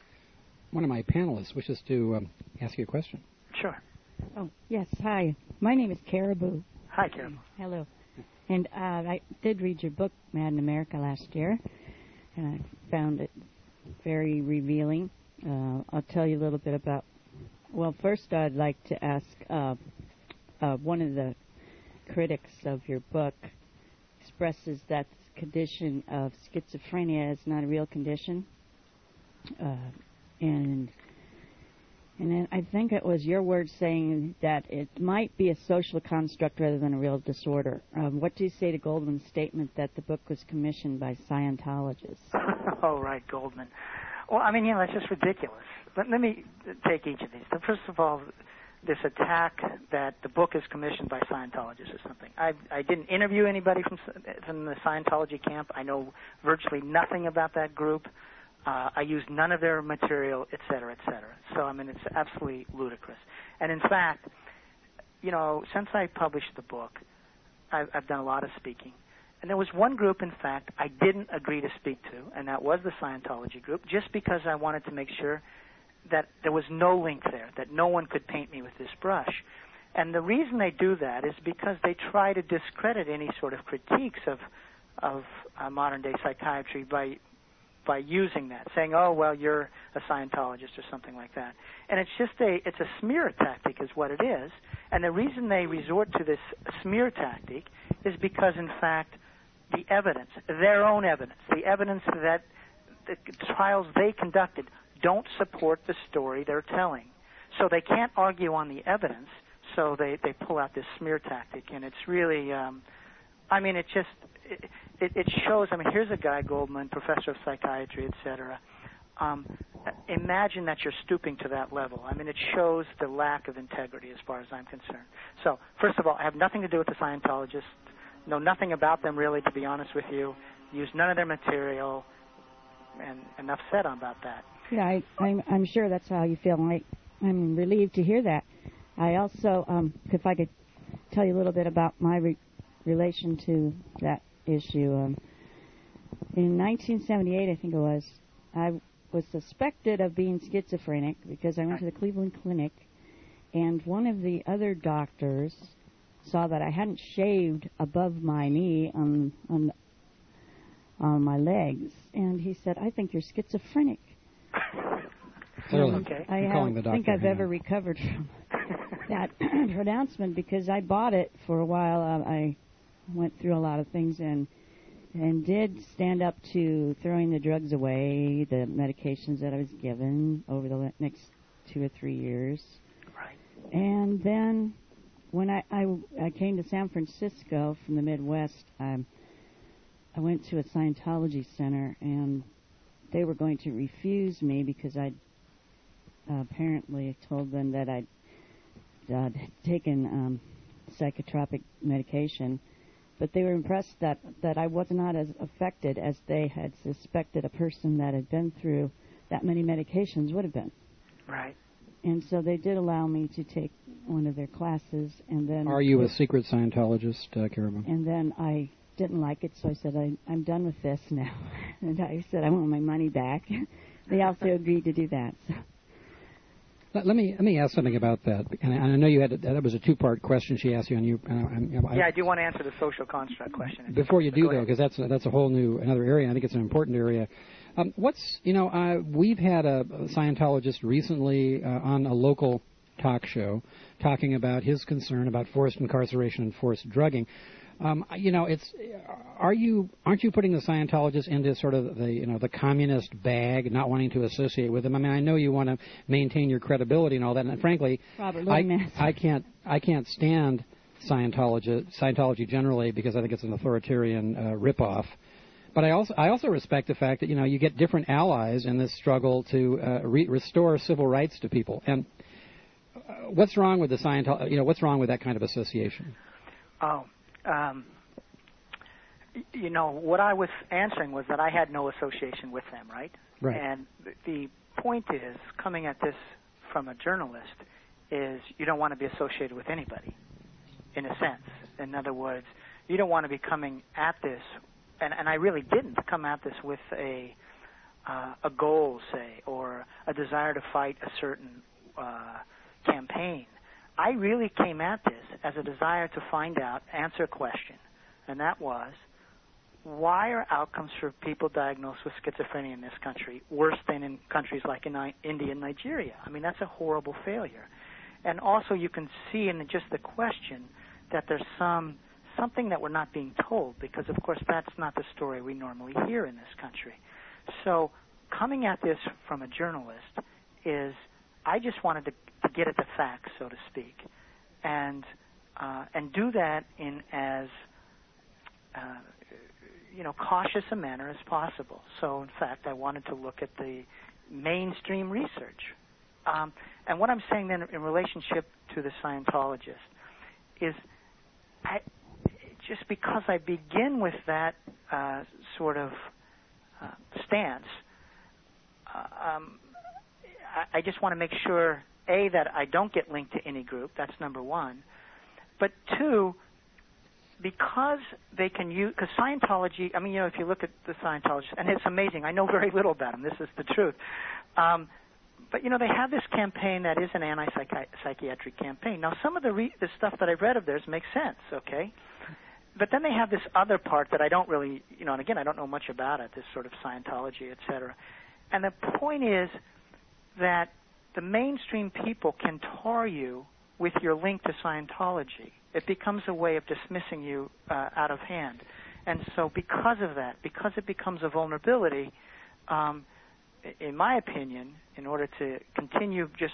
Speaker 6: One of my panelists wishes to um, ask you a question.
Speaker 7: Sure.
Speaker 8: Oh, yes, hi. My name is Caribou.
Speaker 7: Hi, Caribou.
Speaker 8: Hello. And uh, I did read your book, Mad in America, last year, and I found it very revealing. Uh, I'll tell you a little bit about, well, first I'd like to ask, uh, uh, one of the critics of your book expresses that the condition of schizophrenia is not a real condition. Uh, and and then I think it was your words saying that it might be a social construct rather than a real disorder. Um, what do you say to Goldman's statement that the book was commissioned by Scientologists?
Speaker 7: Oh, right, Goldman. Well, I mean, you know, that's just ridiculous. Let, let me take each of these. First of all, this attack that the book is commissioned by Scientologists or something. I, I didn't interview anybody from, from the Scientology camp. I know virtually nothing about that group. Uh, I used none of their material, et cetera, et cetera. So, I mean, it's absolutely ludicrous. And, in fact, you know, since I published the book, I've, I've done a lot of speaking. And there was one group, in fact, I didn't agree to speak to, and that was the Scientology group, just because I wanted to make sure that there was no link there, that no one could paint me with this brush. And the reason they do that is because they try to discredit any sort of critiques of of uh, modern-day psychiatry by by using that, saying, oh, well, you're a Scientologist or something like that. And it's just a, it's a smear tactic is what it is. And the reason they resort to this smear tactic is because, in fact, the evidence, their own evidence, the evidence that the trials they conducted don't support the story they're telling. So they can't argue on the evidence, so they, they pull out this smear tactic. And it's really, um, I mean, it just, it, it, it shows, I mean, here's a guy, Goldman, professor of psychiatry, et cetera. Um, imagine that you're stooping to that level. I mean, it shows the lack of integrity as far as I'm concerned. So, first of all, I have nothing to do with the Scientologists, know nothing about them really, to be honest with you, use none of their material, and enough said about that.
Speaker 8: Yeah, I, I'm, I'm sure that's how you feel. I, I'm relieved to hear that. I also, um, if I could tell you a little bit about my re- relation to that issue. Um, in nineteen seventy-eight, I think it was, I was suspected of being schizophrenic because I went to the Cleveland Clinic, and one of the other doctors saw that I hadn't shaved above my knee on on on my legs, and he said, "I think you're schizophrenic."
Speaker 6: Clearly,
Speaker 7: okay.
Speaker 8: I don't think I've ever recovered from that pronouncement because I bought it for a while. Uh, I went through a lot of things and and did stand up to throwing the drugs away, the medications that I was given over the next two or three years.
Speaker 7: Right.
Speaker 8: And then when I, I, I came to San Francisco from the Midwest, I, I went to a Scientology center, and they were going to refuse me because I'd uh, apparently told them that I'd uh, taken um, psychotropic medication. But they were impressed that, that I was not as affected as they had suspected a person that had been through that many medications would have been.
Speaker 7: Right.
Speaker 8: And so they did allow me to take one of their classes, and then...
Speaker 6: Are you a secret Scientologist, uh, Caribou?
Speaker 8: And then I didn't like it, so I said, I, I'm done with this now. And I said, I want my money back. They also agreed to do that. So.
Speaker 6: Let, let me let me ask something about that, and I, and I know you had that was a two-part question she asked you, and you. Uh, I,
Speaker 7: yeah, I do want to answer the social construct question.
Speaker 6: Before you do,
Speaker 7: Go
Speaker 6: though, because that's that's a whole new another area. I think it's an important area. Um, what's you know uh, we've had a, a Scientologist recently uh, on a local talk show talking about his concern about forced incarceration and forced drugging. Um, you know, it's are you aren't you putting the Scientologists into sort of the you know the communist bag, not wanting to associate with them? I mean, I know you want to maintain your credibility and all that, and frankly,
Speaker 8: Robert,
Speaker 6: I, I can't I can't stand Scientology Scientology generally because I think it's an authoritarian uh, ripoff. But I also I also respect the fact that you know you get different allies in this struggle to uh, re- restore civil rights to people. And uh, what's wrong with the Scientology? You know, what's wrong with that kind of association?
Speaker 7: Oh. Um, you know, what I was answering was that I had no association with them, right?
Speaker 6: Right.
Speaker 7: And the point is, coming at this from a journalist, is you don't want to be associated with anybody, in a sense. In other words, you don't want to be coming at this, and, and I really didn't come at this with a uh, a goal, say, or a desire to fight a certain uh, campaign. I really came at this as a desire to find out, answer a question, and that was, why are outcomes for people diagnosed with schizophrenia in this country worse than in countries like in India and Nigeria? I mean, that's a horrible failure. And also you can see in just the question that there's some something that we're not being told, because, of course, that's not the story we normally hear in this country. So coming at this from a journalist is, I just wanted to to get at the facts, so to speak, and uh, and do that in as uh, you know cautious a manner as possible. So, in fact, I wanted to look at the mainstream research. Um, and what I'm saying then, in relationship to the Scientologist, is I, just because I begin with that uh, sort of uh, stance, uh, um, I, I just want to make sure. A, that I don't get linked to any group. That's number one. But two, because they can use, because Scientology, I mean, you know, if you look at the Scientologists, and it's amazing, I know very little about them, this is the truth. Um, but, you know, they have this campaign that is an anti-psychiatric campaign. Now, some of the, re- the stuff that I've read of theirs makes sense, okay? But then they have this other part that I don't really, you know, and again, I don't know much about it, this sort of Scientology, et cetera. And the point is that the mainstream people can tar you with your link to Scientology. It becomes a way of dismissing you uh, out of hand. And so because of that, because it becomes a vulnerability, um, in my opinion, in order to continue just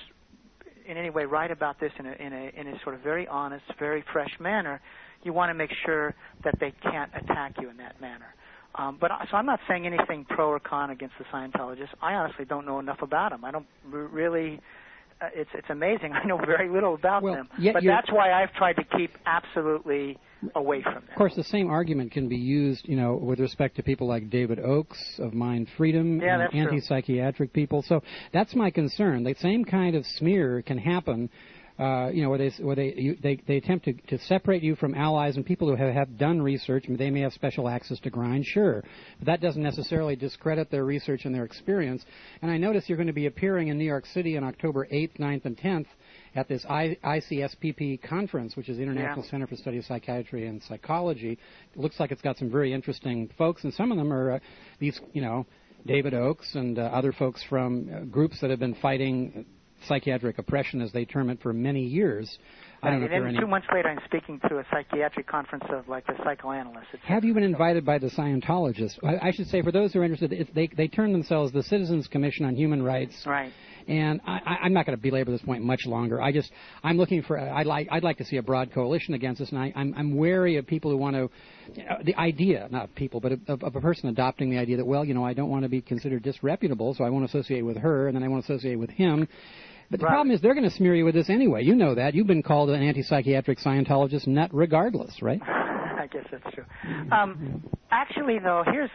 Speaker 7: in any way write about this in a, in a, in a sort of very honest, very fresh manner, you want to make sure that they can't attack you in that manner. Um, but so I'm not saying anything pro or con against the Scientologists. I honestly don't know enough about them. I don't r- really. Uh, it's it's amazing. I know very little about
Speaker 6: well,
Speaker 7: them.
Speaker 6: But
Speaker 7: that's why I've tried to keep absolutely away from them.
Speaker 6: Of course, the same argument can be used, you know, with respect to people like David Oakes of Mind Freedom
Speaker 7: yeah,
Speaker 6: and anti-psychiatric people. So that's my concern. The same kind of smear can happen. Uh, you know, where they where they you, they, they attempt to, to separate you from allies and people who have, have done research. I mean, they may have special access to grind, sure, but that doesn't necessarily discredit their research and their experience. And I notice you're going to be appearing in New York City on October eighth, ninth, and tenth at this I, I C S P P conference, which is the International
Speaker 7: yeah.
Speaker 6: Center for Study of Psychiatry and Psychology. It looks like it's got some very interesting folks, and some of them are uh, these, you know, David Oakes and uh, other folks from uh, groups that have been fighting psychiatric oppression, as they term it, for many years. I don't
Speaker 7: and
Speaker 6: know if there are
Speaker 7: then
Speaker 6: any...
Speaker 7: two months later, I'm speaking to a psychiatric conference of, like, the psychoanalysts.
Speaker 6: Have you been invited by the Scientologists? I, I should say, for those who are interested, it's, they they term themselves the Citizens Commission on Human Rights.
Speaker 7: Right.
Speaker 6: And I, I, I'm not going to belabor this point much longer. I just, I'm looking for, I'd like, I'd like to see a broad coalition against this, and I, I'm, I'm wary of people who want to, uh, the idea, not people, but of, of a person adopting the idea that, well, you know, I don't want to be considered disreputable, so I won't associate with her, and then I won't associate with him. But the
Speaker 7: right.
Speaker 6: problem is they're going to smear you with this anyway. You know that. You've been called an anti-psychiatric Scientologist nut regardless, right?
Speaker 7: I guess that's true. Um, actually, though, here's,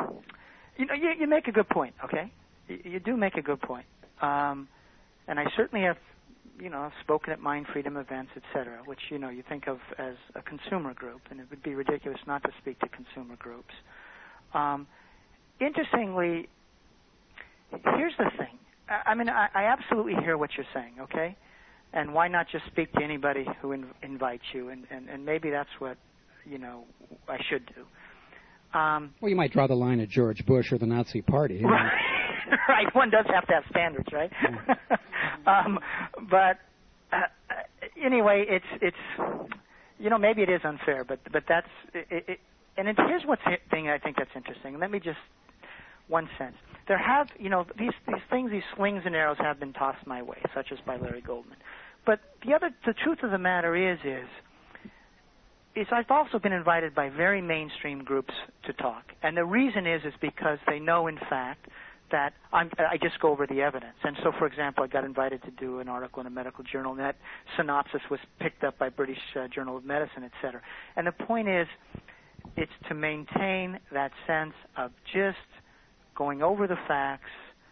Speaker 7: you know, you, you make a good point, okay? You, you do make a good point. Um, and I certainly have, you know, spoken at Mind Freedom events, et cetera, which, you know, you think of as a consumer group, and it would be ridiculous not to speak to consumer groups. Um, interestingly, here's the thing. I, I mean, I, I absolutely hear what you're saying, okay? And why not just speak to anybody who in, invites you? And, and, and maybe that's what, you know, I should do. Um,
Speaker 6: well, you might draw the line at George Bush or the Nazi Party. You know?
Speaker 7: Right. Right, one does have to have standards, right? um, but uh, anyway, it's it's you know, maybe it is unfair, but but that's it, it, and it, here's what's the thing I think that's interesting. Let me just one sense. There have you know these these things, these slings and arrows have been tossed my way, such as by Larry Goldman. But the other the truth of the matter is is is I've also been invited by very mainstream groups to talk, and the reason is is because they know, in fact, that I'm, I just go over the evidence. And so, for example, I got invited to do an article in a medical journal, and that synopsis was picked up by British uh, Journal of Medicine, et cetera. And the point is, it's to maintain that sense of just going over the facts,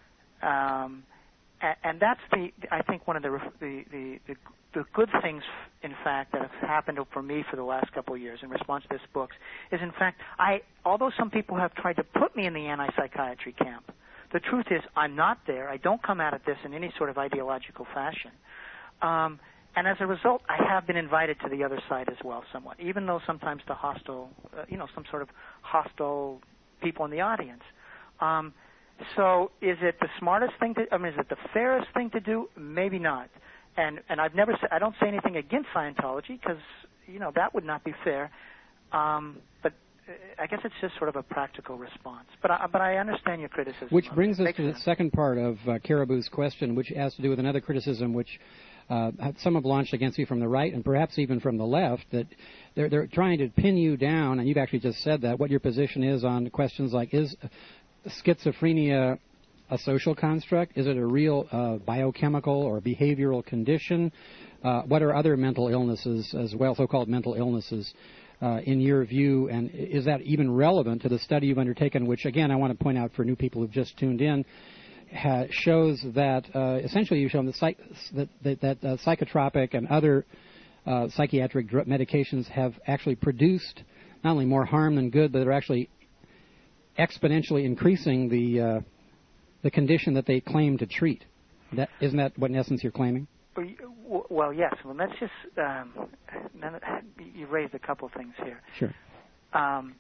Speaker 7: um, and, and that's the, I think, one of the the, the the the good things, in fact, that have happened for me for the last couple of years in response to this book is, in fact, I although some people have tried to put me in the anti-psychiatry camp, the truth is, I'm not there. I don't come out of this in any sort of ideological fashion. Um, and as a result, I have been invited to the other side as well somewhat, even though sometimes the hostile, uh, you know, some sort of hostile people in the audience. Um, so is it the smartest thing to, I mean, is it the fairest thing to do? Maybe not. And and I've never, I don't say anything against Scientology because, you know, that would not be fair. Um, but I guess it's just sort of a practical response. But I, but I understand your criticism.
Speaker 6: Which brings us
Speaker 7: Makes
Speaker 6: to
Speaker 7: sense.
Speaker 6: the second part of uh, Caribou's question, which has to do with another criticism which uh, some have launched against you from the right and perhaps even from the left, that they're, they're trying to pin you down, and you've actually just said that, what your position is on questions like, is schizophrenia a social construct? Is it a real uh, biochemical or behavioral condition? Uh, what are other mental illnesses as well, so-called mental illnesses, uh, in your view? And is that even relevant to the study you've undertaken, which, again, I want to point out for new people who've just tuned in, ha- shows that uh, essentially you've shown that, psych- that, that, that uh, psychotropic and other uh, psychiatric dr- medications have actually produced not only more harm than good, but they're actually exponentially increasing the uh, the condition that they claim to treat. That, isn't that what, in essence, you're claiming?
Speaker 7: Well, yes. Well, let's just, um, you raised a couple of things here.
Speaker 6: Sure.
Speaker 7: Um,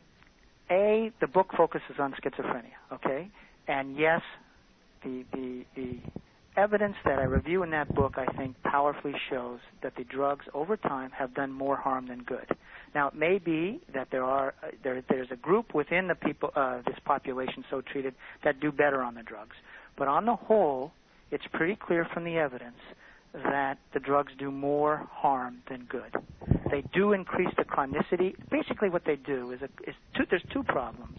Speaker 7: A, the book focuses on schizophrenia, okay? And yes, the, the, the evidence that I review in that book, I think, powerfully shows that the drugs over time have done more harm than good. Now, it may be that there are uh, there there's a group within the people uh, this population so treated that do better on the drugs, but on the whole, it's pretty clear from the evidence that the drugs do more harm than good. They do increase the chronicity. Basically, what they do is, a, is two, there's two problems.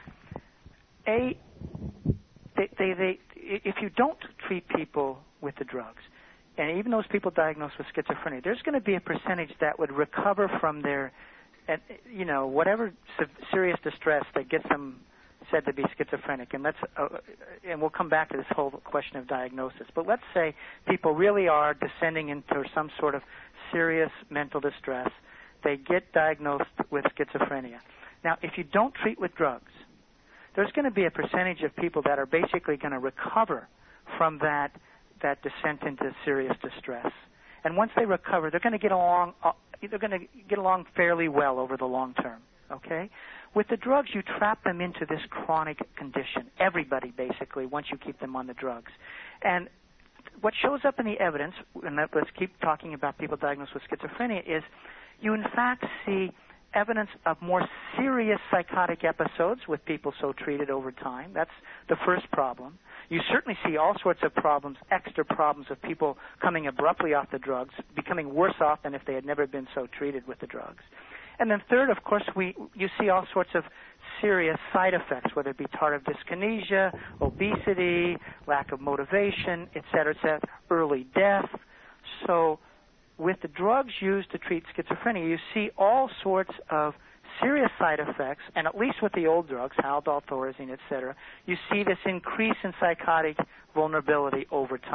Speaker 7: A, they, they, they, if you don't treat people with the drugs, and even those people diagnosed with schizophrenia, there's going to be a percentage that would recover from their, you know, whatever serious distress that gets them said to be schizophrenic. And let's, uh, and we'll come back to this whole question of diagnosis. But let's say people really are descending into some sort of serious mental distress. They get diagnosed with schizophrenia. Now, if you don't treat with drugs, there's going to be a percentage of people that are basically going to recover from that that descent into serious distress. And once they recover, they're going to get along uh, they're going to get along fairly well over the long term, okay? With the drugs, you trap them into this chronic condition, everybody basically, once you keep them on the drugs. And what shows up in the evidence, and let's keep talking about people diagnosed with schizophrenia, is you in fact see evidence of more serious psychotic episodes with people so treated over time. That's the first problem. You certainly see all sorts of problems, extra problems of people coming abruptly off the drugs, becoming worse off than if they had never been so treated with the drugs. And then third, of course, we you see all sorts of serious side effects, whether it be tardive dyskinesia, obesity, lack of motivation, et cetera, et cetera, early death. So with the drugs used to treat schizophrenia, you see all sorts of serious side effects, and at least with the old drugs, Haldol, Thorazine, et cetera, you see this increase in psychotic vulnerability over time.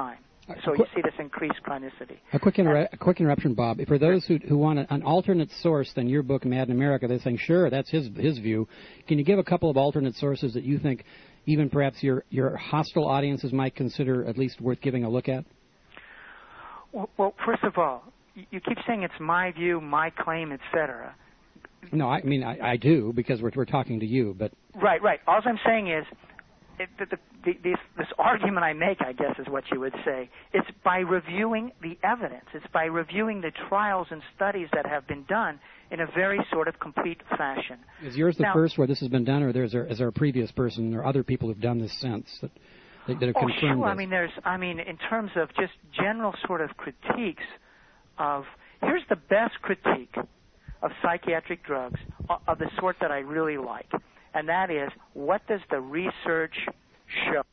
Speaker 7: So you see this increased chronicity.
Speaker 6: A quick, inter- a quick interruption, Bob. For those who, who want an alternate source than your book, Mad in America, they're saying, sure, that's his his view. Can you give a couple of alternate sources that you think even perhaps your, your hostile audiences might consider at least worth giving a look at?
Speaker 7: Well, well first of all, you keep saying it's my view, my claim, et cetera.
Speaker 6: No, I mean, I, I do, because we're, we're talking to you, but...
Speaker 7: Right, right. All I'm saying is, it, the, the, the, this, this argument I make, I guess is what you would say, it's by reviewing the evidence. It's by reviewing the trials and studies that have been done in a very sort of complete fashion.
Speaker 6: Is yours the
Speaker 7: now,
Speaker 6: first where this has been done, or there's there, is there a previous person or other people who've done this since that, that, that have
Speaker 7: oh,
Speaker 6: confirmed
Speaker 7: sure.
Speaker 6: this?
Speaker 7: I mean, there's, I mean, in terms of just general sort of critiques of, here's the best critique of psychiatric drugs of the sort that I really like, and that is, what does the research show?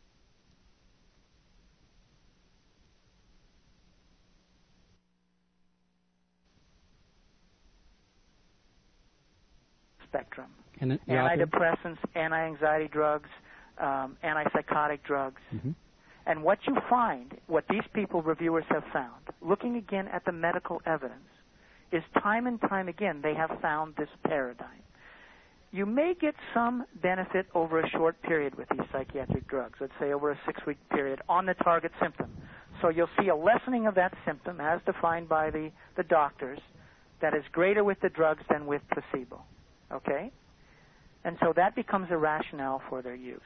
Speaker 7: Spectrum.
Speaker 6: And the, the
Speaker 7: Antidepressants, anti-anxiety drugs, um, antipsychotic drugs.
Speaker 6: Mm-hmm.
Speaker 7: And what you find, what these people, reviewers, have found, looking again at the medical evidence, is time and time again they have found this paradigm. You may get some benefit over a short period with these psychiatric drugs, let's say over a six-week period, on the target symptom. So you'll see a lessening of that symptom, as defined by the, the doctors, that is greater with the drugs than with placebo. Okay? And so that becomes a rationale for their use.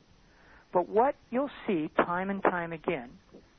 Speaker 7: But what you'll see time and time again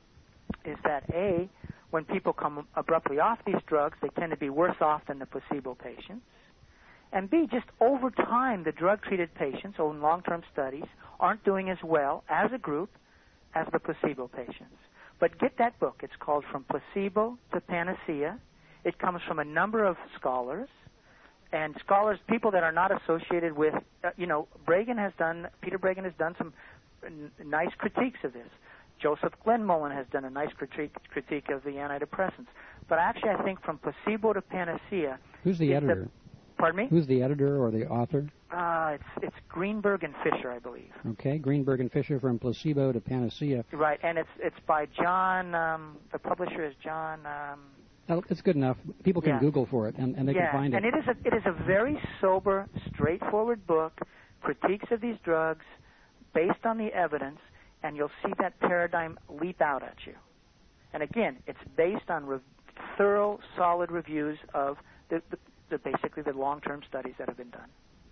Speaker 7: is that, A, when people come abruptly off these drugs, they tend to be worse off than the placebo patients. And B, just over time, the drug-treated patients, or in long-term studies, aren't doing as well as a group as the placebo patients. But get that book. It's called From Placebo to Panacea. It comes from a number of scholars, and scholars, people that are not associated with, uh, you know, Breggin has done, Peter Breggin has done some n- nice critiques of this. Joseph Glenmullen has done a nice critique, critique of the antidepressants. But actually, I think From Placebo to Panacea...
Speaker 6: Who's the editor?
Speaker 7: The, pardon me?
Speaker 6: Who's the editor or the author?
Speaker 7: Uh, it's it's Greenberg and Fisher, I believe.
Speaker 6: Okay, Greenberg and Fisher, From Placebo to Panacea.
Speaker 7: Right, and it's it's by John, um, the publisher is John... Um,
Speaker 6: oh, it's good enough. People can
Speaker 7: yeah.
Speaker 6: Google for it, and, and they
Speaker 7: yeah.
Speaker 6: can find it.
Speaker 7: and it is, a, it is a very sober, straightforward book, critiques of these drugs, based on the evidence, and you'll see that paradigm leap out at you. And again, it's based on re- thorough, solid reviews of the, the, the basically the long-term studies that have been done.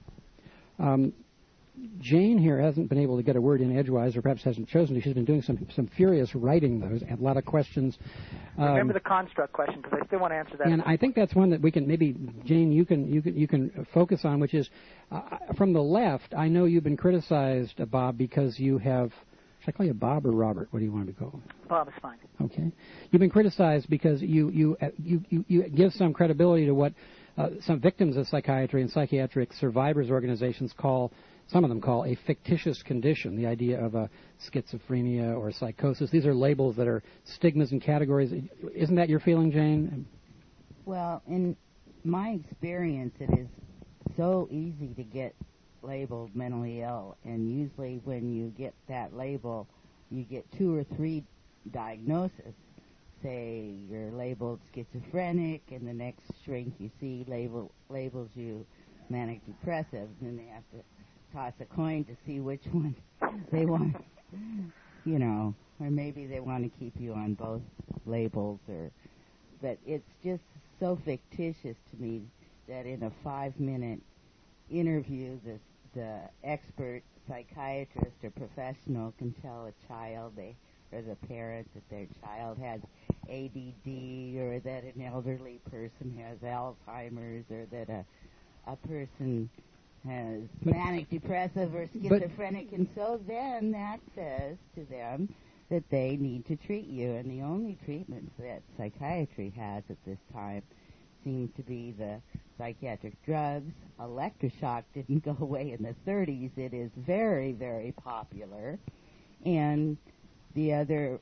Speaker 6: Um, Jane here hasn't been able to get a word in edgewise, or perhaps hasn't chosen to. She's been doing some some furious writing, though, and a lot of questions. Um,
Speaker 7: Remember the construct question, because I still want to answer that.
Speaker 6: And I think that's one that we can maybe, Jane, you can you can you can focus on, which is uh, from the left. I know you've been criticized, uh, Bob, because you have. Should I call you Bob or Robert? What do you want to go?
Speaker 7: Bob is fine.
Speaker 6: Okay, you've been criticized because you you uh, you, you you give some credibility to what uh, some victims of psychiatry and psychiatric survivors organizations call. Some of them call a fictitious condition, the idea of a schizophrenia or psychosis. These are labels that are stigmas and categories. Isn't that your feeling, Jane?
Speaker 9: Well, in my experience, it is so easy to get labeled mentally ill, and usually when you get that label, you get two or three diagnoses. Say you're labeled schizophrenic, and the next shrink you see label, labels you manic depressive, and they have to toss a coin to see which one they want, you know, or maybe they want to keep you on both labels, or, but it's just so fictitious to me that in a five-minute interview, the, the expert psychiatrist or professional can tell a child they, or the parent that their child has A D D, or that an elderly person has Alzheimer's, or that a, a person has manic depressive or schizophrenic, and so then that says to them that they need to treat you, and the only treatments that psychiatry has at this time seem to be the psychiatric drugs. Electroshock didn't go away in the thirties. It is very, very popular. And the other...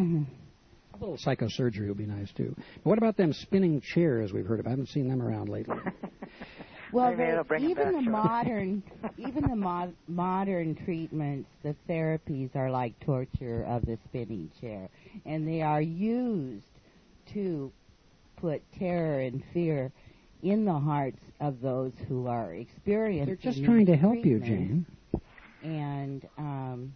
Speaker 6: A little psychosurgery would be nice, too. But what about them spinning chairs we've heard of? I haven't seen them around lately.
Speaker 9: Well,
Speaker 7: Maybe it'll
Speaker 9: the,
Speaker 7: bring him
Speaker 9: even
Speaker 7: back,
Speaker 9: the
Speaker 7: sure.
Speaker 9: modern, even the mo- modern treatments, the therapies are like torture of the spinning chair, and they are used to put terror and fear in the hearts of those who are experiencing.
Speaker 6: They're just trying to help you,
Speaker 9: treatment.
Speaker 6: Jane.
Speaker 9: And um,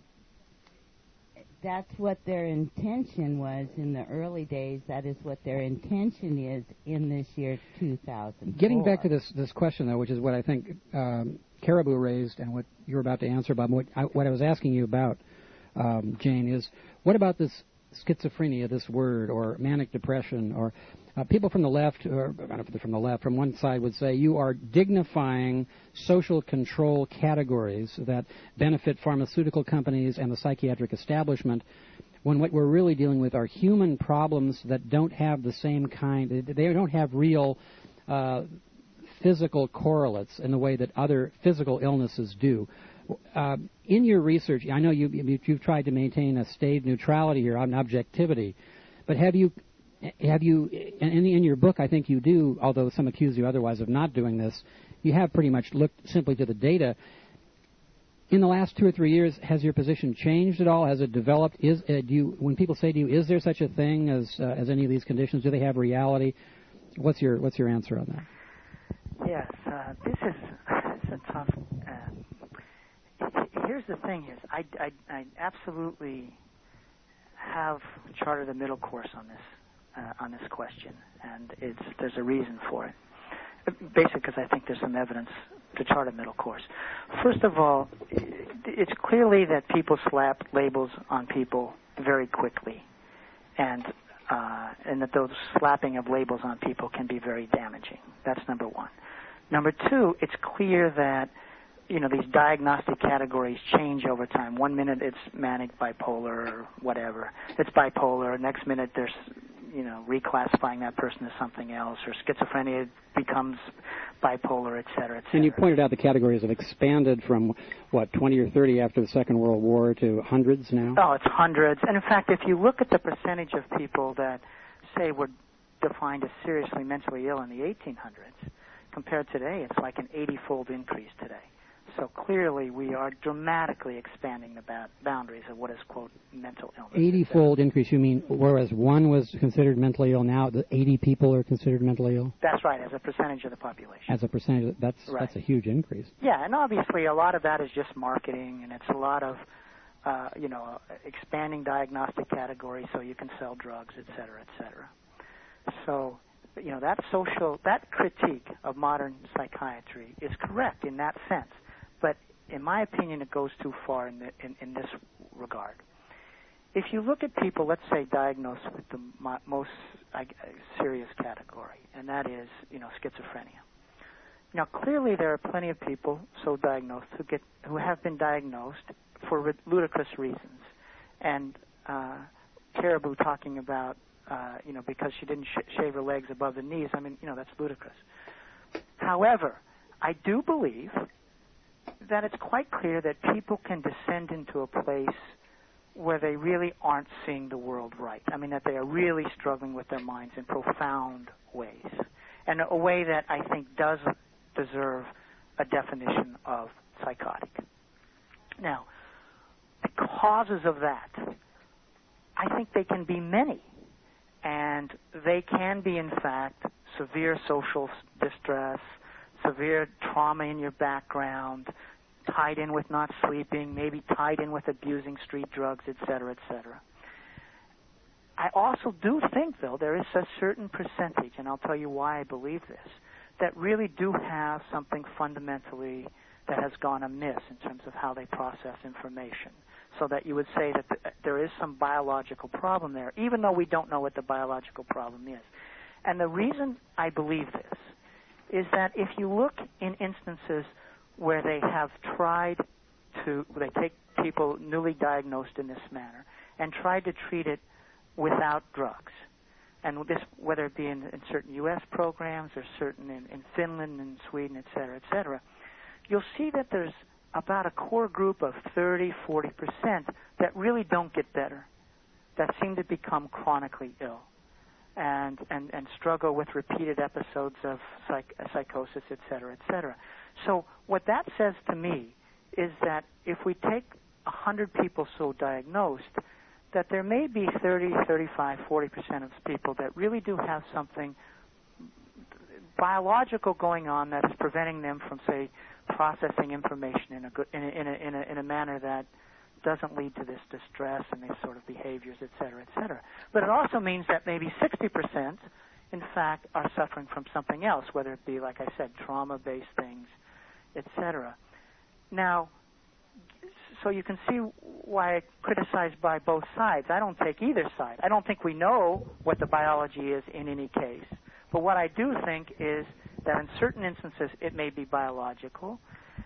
Speaker 9: that's what their intention was in the early days. That is what their intention is in this year, two thousand four.
Speaker 6: Getting back to this this question, though, which is what I think um, Caribou raised and what you're about to answer, Bob, what I, what I was asking you about, um, Jane, is what about this schizophrenia, this word, or manic depression, or uh, people from the left, or I don't know if they're from the left, from one side would say you are dignifying social control categories that benefit pharmaceutical companies and the psychiatric establishment, when what we're really dealing with are human problems that don't have the same kind, they don't have real uh, physical correlates in the way that other physical illnesses do. Uh, in your research, I know you, you've tried to maintain a staid neutrality here on objectivity, but have you, have you, in, in your book, I think you do, although some accuse you otherwise of not doing this, you have pretty much looked simply to the data. In the last two or three years, has your position changed at all? Has it developed? Is uh, do you, when people say to you, is there such a thing as uh, as any of these conditions? Do they have reality? What's your what's your answer on that?
Speaker 7: Yes, uh, this is it's a tough. Uh, here's the thing: is I, I, I absolutely have charted a middle course on this uh, on this question, and it's there's a reason for it. Basically, because I think there's some evidence to chart a middle course. First of all, it's clearly that people slap labels on people very quickly, and uh, and that those slapping of labels on people can be very damaging. That's number one. Number two, it's clear that you know these diagnostic categories change over time. One minute it's manic bipolar or whatever. It's bipolar. Next minute there's you know, reclassifying that person as something else, or schizophrenia becomes bipolar, et cetera, et cetera.
Speaker 6: And you pointed out the categories have expanded from, what, twenty or thirty after the Second World War to hundreds now?
Speaker 7: Oh, it's hundreds. And in fact, if you look at the percentage of people that, say, were defined as seriously mentally ill in the eighteen hundreds, compared to today, it's like an eighty-fold increase today. So clearly we are dramatically expanding the ba- boundaries of what is, quote, mental illness.
Speaker 6: eighty-fold increase, you mean, whereas one was considered mentally ill, now the eighty people are considered mentally ill?
Speaker 7: That's right, as a percentage of the population.
Speaker 6: As a percentage, that's
Speaker 7: Right.
Speaker 6: that's a huge increase.
Speaker 7: Yeah, and obviously a lot of that is just marketing, and it's a lot of, uh, you know, expanding diagnostic categories so you can sell drugs, et cetera, et cetera. So, you know, that social, that critique of modern psychiatry is correct in that sense. But in my opinion, it goes too far in, the, in, in this regard. If you look at people, let's say, diagnosed with the mo- most uh, serious category, and that is, you know, schizophrenia. Now, clearly, there are plenty of people so diagnosed who get who have been diagnosed for ludicrous reasons. And uh, Caribou talking about, uh, you know, because she didn't sh- shave her legs above the knees. I mean, you know, that's ludicrous. However, I do believe that it's quite clear that people can descend into a place where they really aren't seeing the world right. I mean, that they are really struggling with their minds in profound ways, and a way that I think does deserve a definition of psychotic. Now, the causes of that, I think they can be many, and they can be, in fact, severe social distress, severe trauma in your background, tied in with not sleeping, maybe tied in with abusing street drugs, et cetera, et cetera. I also do think, though, there is a certain percentage, and I'll tell you why I believe this, that really do have something fundamentally that has gone amiss in terms of how they process information, so that you would say that th- there is some biological problem there, even though we don't know what the biological problem is. And the reason I believe this is that if you look in instances where they have tried to, they take people newly diagnosed in this manner and tried to treat it without drugs, and this, whether it be in, in certain U S programs or certain in, in Finland and Sweden, et cetera, et cetera, you'll see that there's about a core group of thirty, forty percent that really don't get better, that seem to become chronically ill. and, and, and struggle with repeated episodes of psych, psychosis, et cetera, et cetera. So what that says to me is that if we take one hundred people so diagnosed, that there may be thirty, thirty-five, forty percent of people that really do have something biological going on that is preventing them from, say, processing information in a, good, in a, in a, in a, in a manner that doesn't lead to this distress and these sort of behaviors, et cetera, et cetera. But it also means that maybe sixty percent, in fact, are suffering from something else, whether it be, like I said, trauma-based things, et cetera. Now, so you can see why I criticize by both sides. I don't take either side. I don't think we know what the biology is in any case. But what I do think is that in certain instances it may be biological,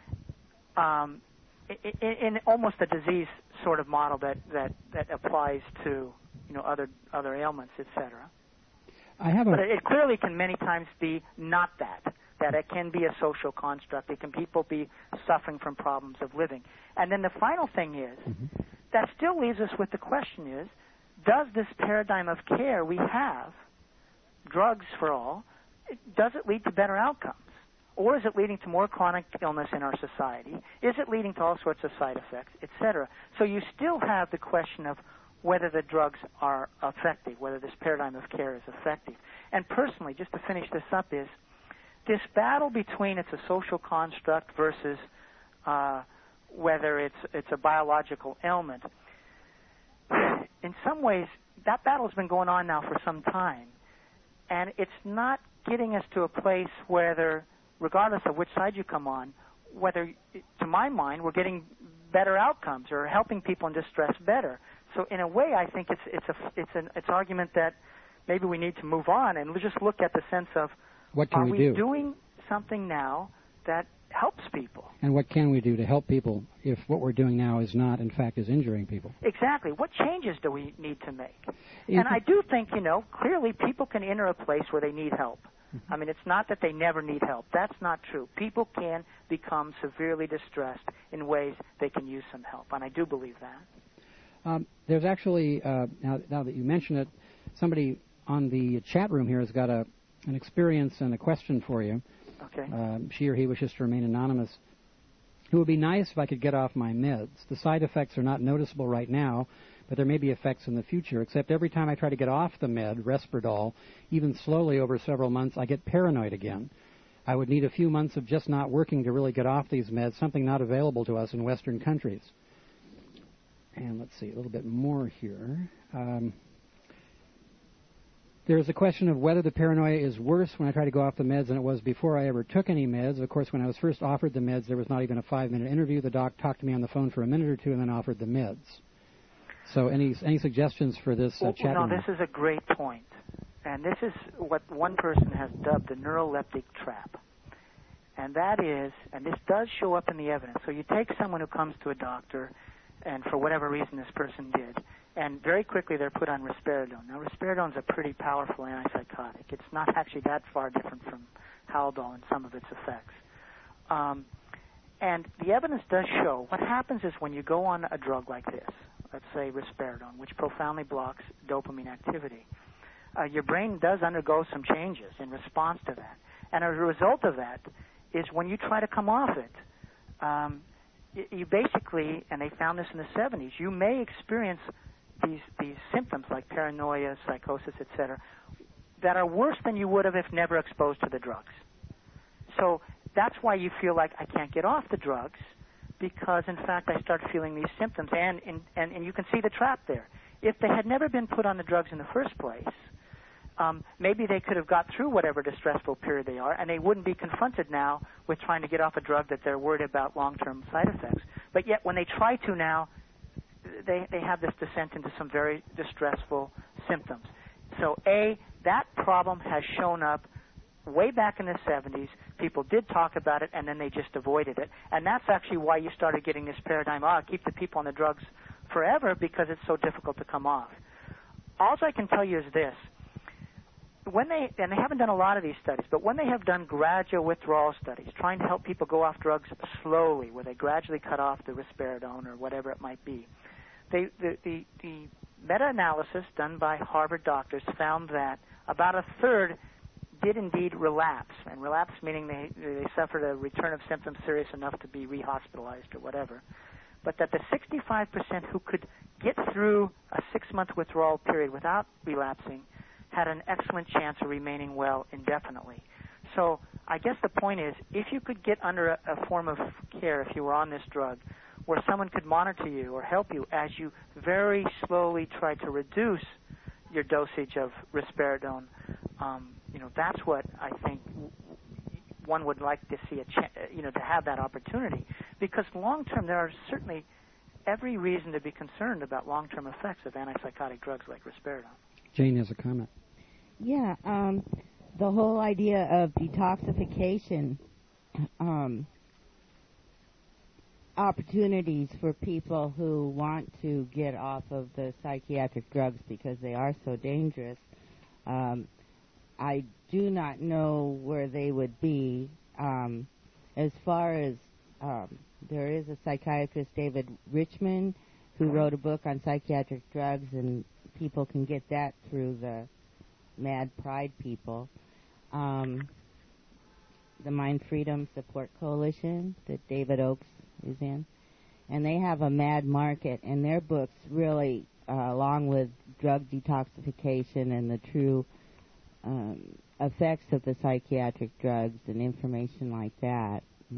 Speaker 7: um, in, in almost a disease sort of model that, that, that applies to, you know, other other ailments, et cetera.
Speaker 6: I have a
Speaker 7: but it clearly can many times be not that. That it can be a social construct. It can people be suffering from problems of living. And then the final thing is, mm-hmm. that still leaves us with the question is, does this paradigm of care we have, drugs for all, does it lead to better outcomes? Or is it leading to more chronic illness in our society? Is it leading to all sorts of side effects, et cetera? So you still have the question of whether the drugs are effective, whether this paradigm of care is effective. And personally, just to finish this up, is this battle between it's a social construct versus uh, whether it's it's a biological ailment. In some ways, that battle has been going on now for some time, and it's not getting us to a place where, regardless of which side you come on, whether, to my mind, we're getting better outcomes or helping people in distress better. So, in a way, I think it's it's a it's an it's an argument that maybe we need to move on and just look at the sense of,
Speaker 6: what can
Speaker 7: are
Speaker 6: we,
Speaker 7: we
Speaker 6: do?
Speaker 7: doing something now that helps people?
Speaker 6: And what can we do to help people if what we're doing now is not, in fact, is injuring people?
Speaker 7: Exactly. What changes do we need to make?
Speaker 6: If
Speaker 7: and I do think, you know, clearly people can enter a place where they need help. Mm-hmm. I mean, it's not that they never need help. That's not true. People can become severely distressed in ways they can use some help, and I do believe that.
Speaker 6: Um, there's actually, uh, now, now that you mention it, somebody on the chat room here has got a an experience and a question for you.
Speaker 7: Okay.
Speaker 6: Uh, she or he wishes to remain anonymous. It would be nice if I could get off my meds. The side effects are not noticeable right now, but there may be effects in the future, except every time I try to get off the med, Risperdal, even slowly over several months, I get paranoid again. I would need a few months of just not working to really get off these meds, something not available to us in Western countries. And let's see, a little bit more here. Um, There's a question of whether the paranoia is worse when I try to go off the meds than it was before I ever took any meds. Of course, when I was first offered the meds, there was not even a five-minute interview. The doc talked to me on the phone for a minute or two and then offered the meds. So any any suggestions for this uh,
Speaker 7: well,
Speaker 6: chat
Speaker 7: No,
Speaker 6: room?
Speaker 7: this is a great point. And this is what one person has dubbed the neuroleptic trap. And that is, and this does show up in the evidence. So you take someone who comes to a doctor, and for whatever reason this person did, and very quickly they're put on risperidone. Now, risperidone is a pretty powerful antipsychotic. It's not actually that far different from Haldol in some of its effects. Um, and the evidence does show what happens is when you go on a drug like this, let's say risperidone, which profoundly blocks dopamine activity, uh, your brain does undergo some changes in response to that. And as a result of that is when you try to come off it, um, you basically, and they found this in the seventies, you may experience these these symptoms like paranoia, psychosis, et cetera, that are worse than you would have if never exposed to the drugs. So that's why you feel like I can't get off the drugs, because in fact I start feeling these symptoms, and and, and, and you can see the trap there. If they had never been put on the drugs in the first place, um, maybe they could have got through whatever distressful period they are, and they wouldn't be confronted now with trying to get off a drug that they're worried about long-term side effects. But yet when they try to now, they, they have this descent into some very distressful symptoms. So, A, that problem has shown up way back in the seventies. People did talk about it, and then they just avoided it. And that's actually why you started getting this paradigm, oh, keep the people on the drugs forever because it's so difficult to come off. All I can tell you is this. When they, and they haven't done a lot of these studies, but when they have done gradual withdrawal studies, trying to help people go off drugs slowly, where they gradually cut off the risperidone or whatever it might be, they, the, the, the, meta-analysis done by Harvard doctors found that about a third did indeed relapse, and relapse meaning they, they suffered a return of symptoms serious enough to be rehospitalized or whatever, but that the sixty-five percent who could get through a six-month withdrawal period without relapsing had an excellent chance of remaining well indefinitely. So I guess the point is, if you could get under a, a form of care, if you were on this drug, where someone could monitor you or help you as you very slowly try to reduce your dosage of risperidone, um, you know, that's what I think one would like to see, a ch- you know, to have that opportunity. Because long-term, there are certainly every reason to be concerned about long-term effects of antipsychotic drugs like risperidone.
Speaker 6: Jane has a comment.
Speaker 9: Yeah, um, the whole idea of detoxification, um, opportunities for people who want to get off of the psychiatric drugs because they are so dangerous. Um, I do not know where they would be. Um, as far as um, there is a psychiatrist, David Richman, who wrote a book on psychiatric drugs, and people can get that through the Mad Pride people. Um, the Mind Freedom Support Coalition that David Oakes is in. And they have a mad market, and their books really, uh, along with drug detoxification and the true um, effects of the psychiatric drugs and information like that.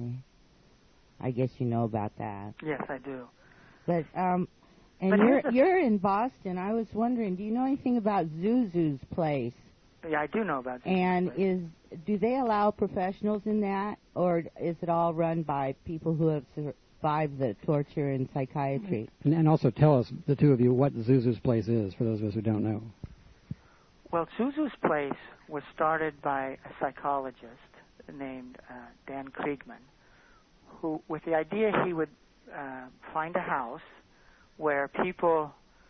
Speaker 9: I guess you know about that.
Speaker 7: Yes, I do.
Speaker 9: But um, and
Speaker 7: but
Speaker 9: you're you're in Boston. I was wondering, do you know anything about Zuzu's Place?
Speaker 7: Yeah, I do know about Zuzu's
Speaker 9: And
Speaker 7: Place.
Speaker 9: is do they allow professionals in that, or is it all run by people who have survived the torture in psychiatry?
Speaker 6: And, and also tell us, the two of you, what Zuzu's Place is, for those of us who don't know.
Speaker 7: Well, Zuzu's Place was started by a psychologist named uh, Dan Kriegman, who, with the idea he would uh, find a house where people,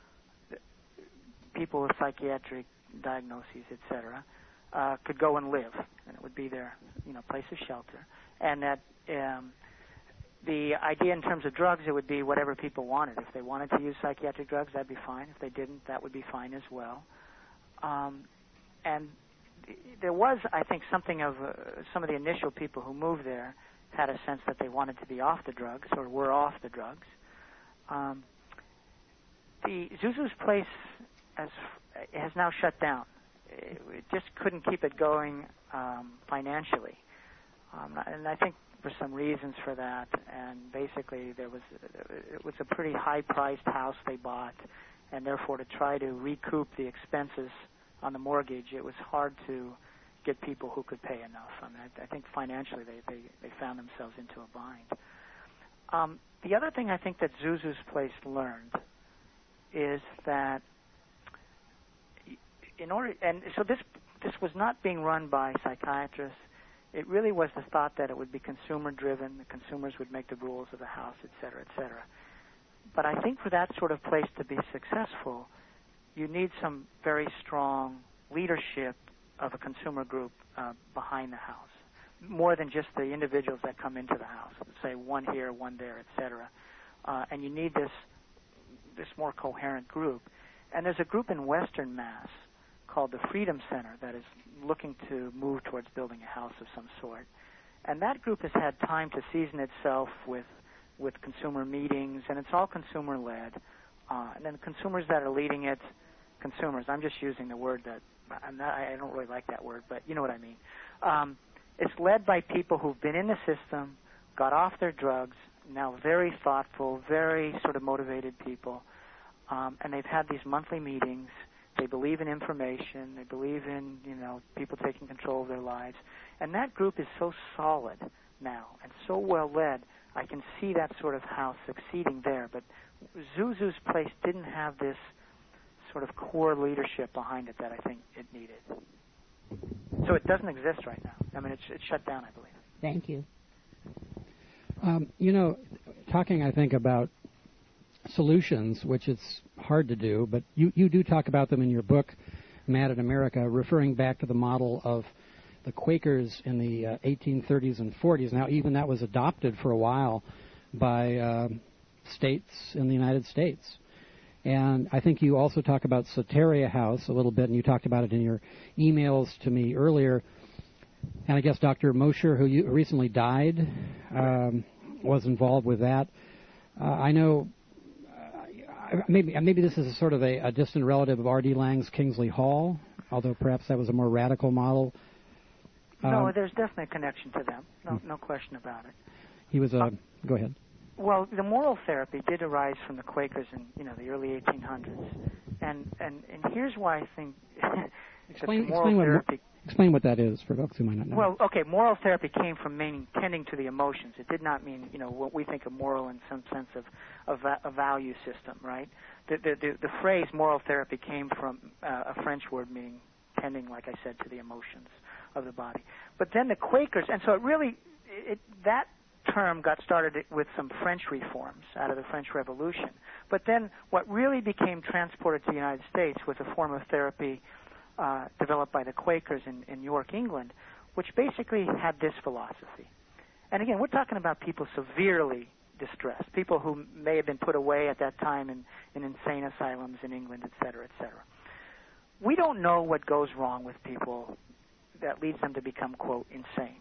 Speaker 7: people with psychiatric diagnoses, et cetera, uh, could go and live, and it would be their, you know, place of shelter. And that um, the idea in terms of drugs, it would be whatever people wanted. If they wanted to use psychiatric drugs, that'd be fine. If they didn't, that would be fine as well. Um, and th- there was, I think, something of uh, some of the initial people who moved there had a sense that they wanted to be off the drugs or were off the drugs. Um, the Zuzu's Place has, has now shut down. It, it just couldn't keep it going um, financially. Um, and I think there were some reasons for that. And basically, there was it was a pretty high-priced house they bought, and therefore to try to recoup the expenses on the mortgage, it was hard to get people who could pay enough. I mean, I, I think financially they, they, they found themselves into a bind. Um, the other thing I think that Zuzu's Place learned is that in order, and so this this was not being run by psychiatrists. It really was the thought that it would be consumer-driven, the consumers would make the rules of the house, et cetera, et cetera. But I think for that sort of place to be successful, you need some very strong leadership of a consumer group uh, behind the house, more than just the individuals that come into the house, say one here, one there, et cetera. Uh, and you need this this more coherent group. And there's a group in Western Mass called the Freedom Center that is looking to move towards building a house of some sort. And that group has had time to season itself with with consumer meetings, and it's all consumer-led. Uh, and then the consumers that are leading it, consumers, I'm just using the word that, I'm not, I don't really like that word, but you know what I mean. Um, it's led by people who've been in the system, got off their drugs, now very thoughtful, very sort of motivated people, um, and they've had these monthly meetings. They believe in information. They believe in, you know, people taking control of their lives. And that group is so solid now and so well led. I can see that sort of house succeeding there. But Zuzu's Place didn't have this sort of core leadership behind it that I think it needed. So it doesn't exist right now. I mean, it's, it's shut down, I believe.
Speaker 9: Thank you.
Speaker 6: Um, you know, talking, I think, about solutions, which it's hard to do, but you, you do talk about them in your book, Mad in America, referring back to the model of the Quakers in the uh, eighteen thirties and forties. Now, even that was adopted for a while by uh, states in the United States. And I think you also talk about Soteria House a little bit, and you talked about it in your emails to me earlier. And I guess Doctor Mosher, who you recently died, um, was involved with that. Uh, I know uh, maybe maybe this is a sort of a, a distant relative of R D Laing's Kingsley Hall, although perhaps that was a more radical model.
Speaker 7: No,
Speaker 6: Um,
Speaker 7: there's definitely a connection to them. No, no question about it.
Speaker 6: He was a... Uh, go ahead.
Speaker 7: Well, the moral therapy did arise from the Quakers in, you know, the early eighteen hundreds, and and and here's why I think
Speaker 6: Explain,
Speaker 7: moral
Speaker 6: explain, what,
Speaker 7: therapy.
Speaker 6: explain what that is for folks who might not know.
Speaker 7: Well, okay, moral therapy came from meaning tending to the emotions. It did not mean, you know, what we think of moral in some sense of of a value system, right? The the the, the phrase moral therapy came from uh, a French word meaning tending, like I said, to the emotions of the body. But then the Quakers, and so it really it that. term got started with some French reforms out of the French Revolution. But then what really became transported to the United States was a form of therapy uh, developed by the Quakers in, in York, England, which basically had this philosophy. And again, we're talking about people severely distressed, people who may have been put away at that time in, in insane asylums in England, et cetera, et cetera. We don't know what goes wrong with people that leads them to become, quote, insane.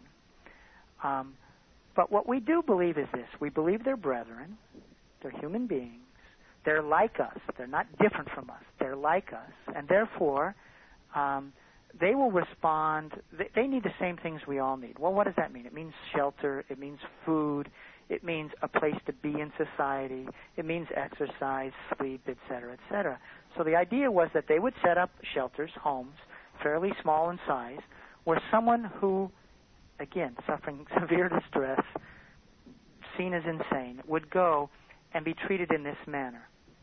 Speaker 7: Um, But what we do believe is this. We believe they're brethren. They're human beings. They're like us. They're not different from us. They're like us. And therefore, um, they will respond. They, they need the same things we all need. Well, what does that mean? It means shelter. It means food. It means a place to be in society. It means exercise, sleep, et cetera, et cetera. So the idea was that they would set up shelters, homes, fairly small in size, where someone who again, suffering severe distress, seen as insane, would go and be treated in this manner.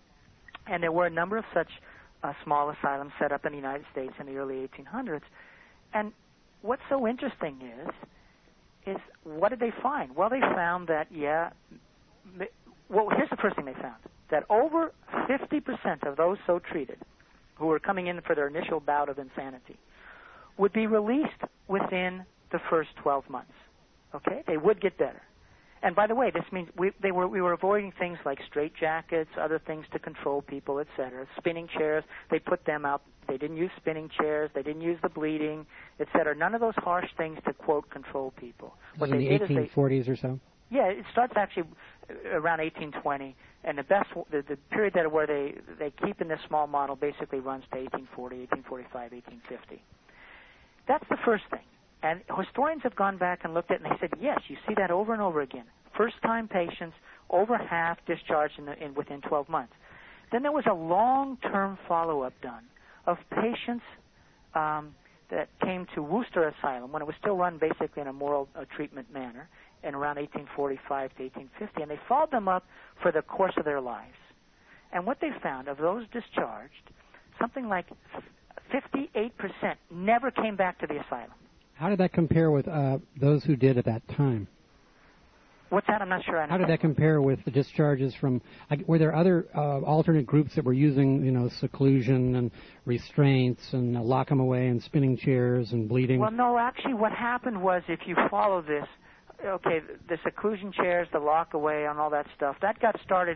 Speaker 7: And there were a number of such uh, small asylums set up in the United States in the early eighteen hundreds. And what's so interesting is, is what did they find? Well, they found that, yeah, well, here's the first thing they found, that over fifty percent of those so treated, who were coming in for their initial bout of insanity, would be released within the first twelve months. Okay, they would get better. And by the way, this means we they were we were avoiding things like straitjackets, other things to control people, et cetera. Spinning chairs, they put them out. They didn't use spinning chairs. They didn't use the bleeding, et cetera. None of those harsh things to quote control people. What
Speaker 6: in
Speaker 7: they
Speaker 6: the
Speaker 7: did
Speaker 6: eighteen forties
Speaker 7: is they,
Speaker 6: or so.
Speaker 7: Yeah, it starts actually around eighteen twenty, and the best the, the period that where they they keep in this small model basically runs to eighteen forty, eighteen forty-five, eighteen fifty. That's the first thing. And historians have gone back and looked at it, and they said, yes, you see that over and over again. First-time patients, over half discharged in, the, in within twelve months. Then there was a long-term follow-up done of patients um, that came to Worcester Asylum when it was still run basically in a moral uh, treatment manner in around eighteen forty-five to eighteen fifty, and they followed them up for the course of their lives. And what they found, of those discharged, something like fifty-eight percent never came back to the asylum.
Speaker 6: How did that compare with uh, those who did at that time?
Speaker 7: What's that? I'm not sure I understand.
Speaker 6: How did that compare with the discharges from... Like, were there other uh, alternate groups that were using, you know, seclusion and restraints and uh, lock them away and spinning chairs and bleeding?
Speaker 7: Well, no, actually what happened was, if you follow this, okay, the seclusion chairs, the lock away and all that stuff, that got started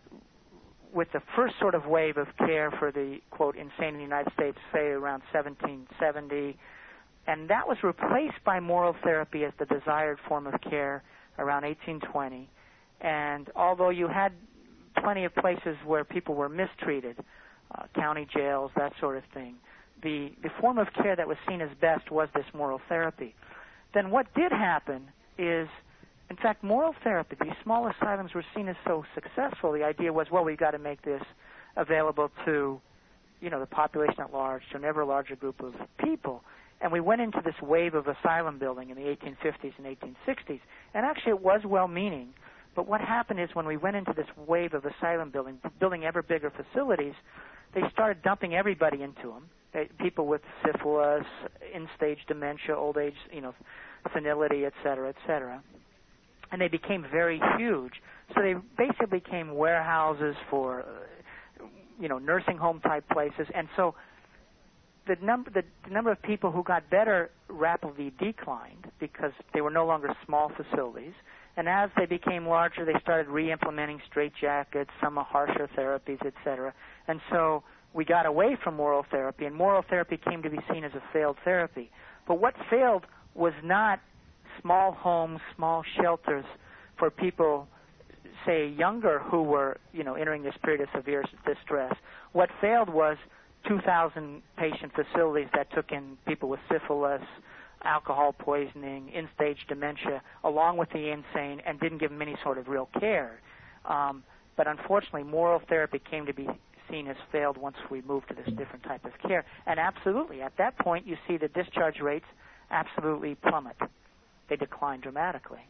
Speaker 7: with the first sort of wave of care for the, quote, insane in the United States, say around seventeen seventy. And that was replaced by moral therapy as the desired form of care around eighteen twenty. And although you had plenty of places where people were mistreated, uh, county jails, that sort of thing, the, the form of care that was seen as best was this moral therapy. Then what did happen is, in fact, moral therapy, these small asylums were seen as so successful, the idea was, well, we've got to make this available to, you know, the population at large, to an ever larger group of people. And we went into this wave of asylum building in the eighteen fifties and eighteen sixties. And actually it was well-meaning. But what happened is when we went into this wave of asylum building, building ever bigger facilities, they started dumping everybody into them. They, people with syphilis, end-stage dementia, old age, you know, senility, et cetera, et cetera. And they became very huge. So they basically became warehouses for, uh, you know, nursing home-type places. And so The number, the, the number of people who got better rapidly declined because they were no longer small facilities, And as they became larger, they started re-implementing straitjackets, some harsher therapies, et cetera. And so we got away from moral therapy, and moral therapy came to be seen as a failed therapy. But what failed was not small homes, small shelters for people, say, younger who were, you know, entering this period of severe distress. What failed was two thousand patient facilities that took in people with syphilis, alcohol poisoning, end-stage dementia, along with the insane, and didn't give them any sort of real care. Um, but unfortunately, moral therapy came to be seen as failed once we moved to this different type of care. And absolutely, at that point, you see the discharge rates absolutely plummet. They decline dramatically.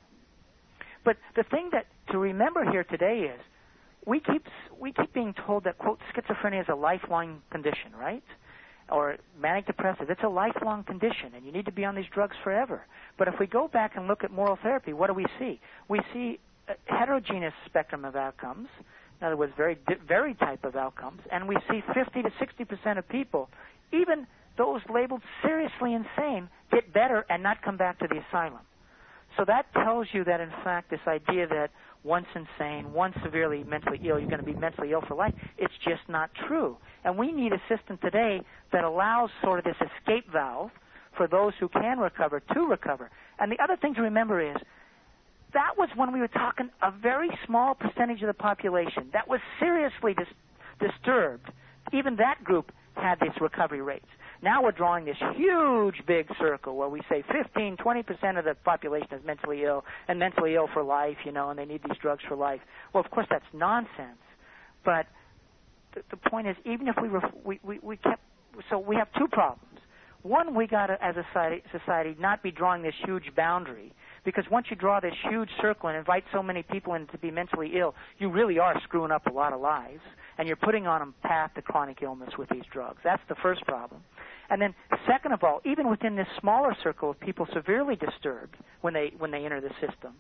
Speaker 7: But the thing that to remember here today is we keep we keep being told that, quote, schizophrenia is a lifelong condition, right? Or manic depressive, it's a lifelong condition, and you need to be on these drugs forever. But if we go back and look at moral therapy, what do we see? We see a heterogeneous spectrum of outcomes, in other words, very varied type of outcomes, and we see fifty to sixty percent of people, even those labeled seriously insane, get better and not come back to the asylum. So that tells you that, in fact, this idea that once insane, once severely mentally ill, you're going to be mentally ill for life, it's just not true. And we need a system today that allows sort of this escape valve for those who can recover to recover. And the other thing to remember is that was when we were talking a very small percentage of the population that was seriously dis- disturbed. Even that group had these recovery rates. Now we're drawing this huge big circle where we say fifteen, twenty percent of the population is mentally ill and mentally ill for life, you know, and they need these drugs for life. Well, of course, that's nonsense. But the, the point is, even if we, ref- we, we, we kept, so we have two problems. One, we got to, as a society, society, not be drawing this huge boundary, because once you draw this huge circle and invite so many people in to be mentally ill, you really are screwing up a lot of lives, and you're putting on a path to chronic illness with these drugs. That's the first problem. And then, second of all, even within this smaller circle of people severely disturbed when they when they enter the system,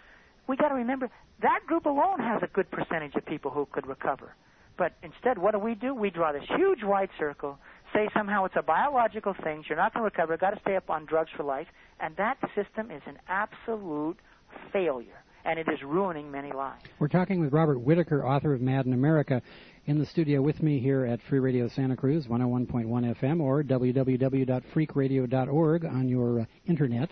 Speaker 7: we got to remember that group alone has a good percentage of people who could recover. But instead, what do we do? We draw this huge wide circle, say somehow it's a biological thing, you're not going to recover, got to stay up on drugs for life, and that system is an absolute failure, and it is ruining many lives.
Speaker 6: We're talking with Robert Whitaker, author of Mad in America, in the studio with me here at Free Radio Santa Cruz, one oh one point one F M, or w w w dot freak radio dot org on your uh, internet,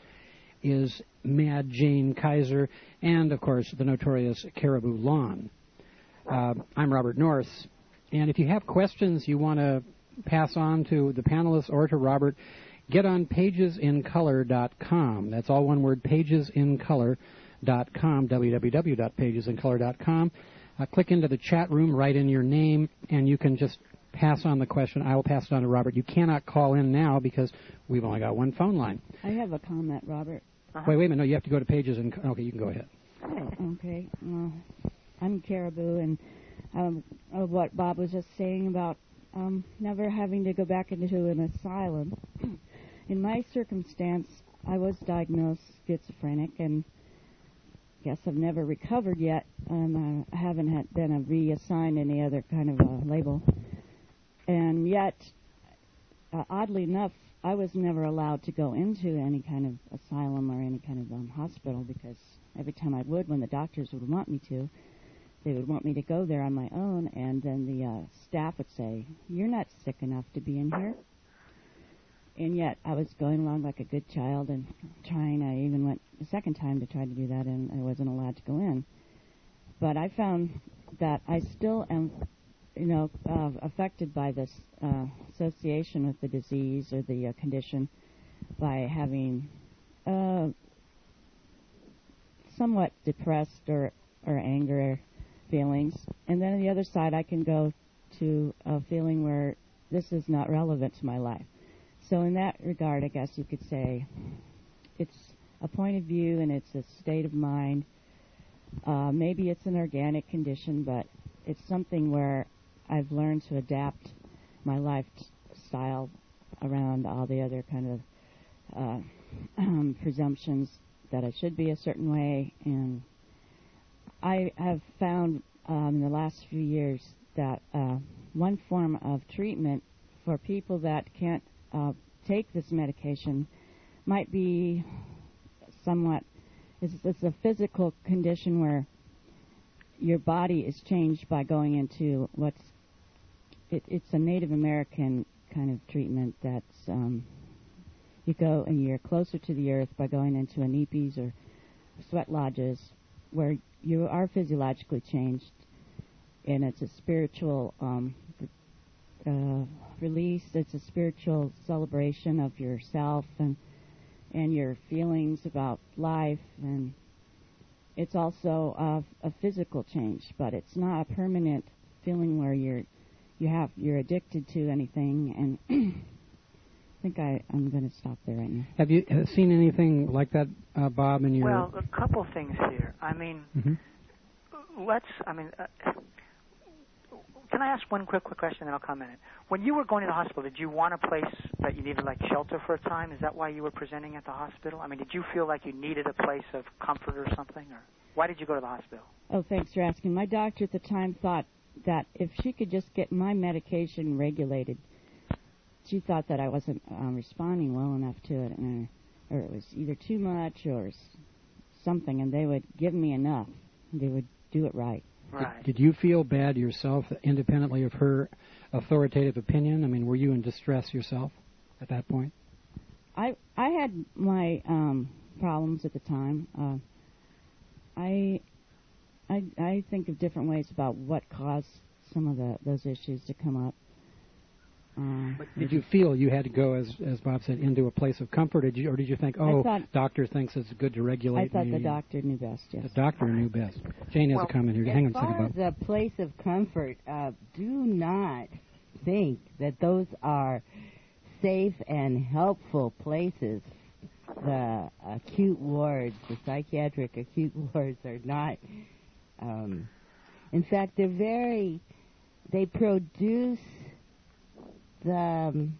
Speaker 6: is Mad Jane Kaiser, and, of course, the notorious Caribou Lawn. Uh, I'm Robert North, and if you have questions you want to pass on to the panelists or to Robert, get on pages in color dot com. That's all one word, pages in color dot com, w w w dot pages in color dot com. Uh, click into the chat room, write in your name, and you can just pass on the question. I will pass it on to Robert. You cannot call in now because we've only got one phone line.
Speaker 8: I have a comment, Robert.
Speaker 6: Uh-huh. Wait, wait a minute. No, you have to go to pages in... Okay, you can go ahead.
Speaker 8: Oh, okay. Well, I'm Caribou, and um, uh, what Bob was just saying about um, never having to go back into an asylum. In my circumstance, I was diagnosed schizophrenic, and guess I've never recovered yet. Um, I haven't had been reassigned any other kind of uh, label. And yet, uh, oddly enough, I was never allowed to go into any kind of asylum or any kind of um, hospital, because every time I would, when the doctors would want me to, they would want me to go there on my own, and then the uh, staff would say, "You're not sick enough to be in here." And yet I was going along like a good child and trying. I even went the second time to try to do that, and I wasn't allowed to go in. But I found that I still am, you know, uh, affected by this uh, association with the disease or the uh, condition by having uh, somewhat depressed or, or anger feelings. And then on the other side, I can go to a feeling where this is not relevant to my life. So in that regard, I guess you could say it's a point of view and it's a state of mind. Uh, maybe it's an organic condition, but it's something where I've learned to adapt my lifestyle around all the other kind of uh, um, presumptions that I should be a certain way. And I have found um, in the last few years that uh, one form of treatment for people that can't Uh, take this medication might be somewhat It's, it's a physical condition where your body is changed by going into what's it, it's a Native American kind of treatment that's um, you go and you're closer to the earth by going into a Nepis or sweat lodges where you are physiologically changed, and it's a spiritual um, uh, release. It's a spiritual celebration of yourself and and your feelings about life, and it's also a, a physical change, but it's not a permanent feeling where you're you have you're addicted to anything. And I think I I'm going to stop there right now.
Speaker 6: Have you uh, seen anything like that, uh, Bob? In your
Speaker 7: well, a couple things here. I mean, mm-hmm. let's. I mean. Uh, Can I ask one quick, quick question, and then I'll comment it? When you were going to the hospital, did you want a place that you needed, like, shelter for a time? Is that why you were presenting at the hospital? I mean, did you feel like you needed a place of comfort or something? Or why did you go to the hospital?
Speaker 8: Oh, thanks for asking. My doctor at the time thought that if she could just get my medication regulated, she thought that I wasn't um, responding well enough to it, and, or it was either too much or something, and they would give me enough. They would do it right.
Speaker 7: Right.
Speaker 6: Did, did you feel bad yourself, independently of her authoritative opinion? I mean, were you in distress yourself at that point?
Speaker 8: I I had my um, problems at the time. Uh, I, I I think of different ways about what caused some of the those issues to come up. Uh,
Speaker 6: but did you feel you had to go, as as Bob said, into a place of comfort, or did you, or did you think, oh,
Speaker 8: thought,
Speaker 6: doctor thinks it's good to regulate
Speaker 8: I thought
Speaker 6: me?
Speaker 8: the doctor knew best, yes.
Speaker 6: The doctor knew best. Jane has
Speaker 9: well,
Speaker 6: a comment here. Hang on a second, Bob.
Speaker 9: As far as a place of comfort, uh, do not think that those are safe and helpful places. The acute wards, the psychiatric acute wards are not. Um, in fact, they're very, they produce the um,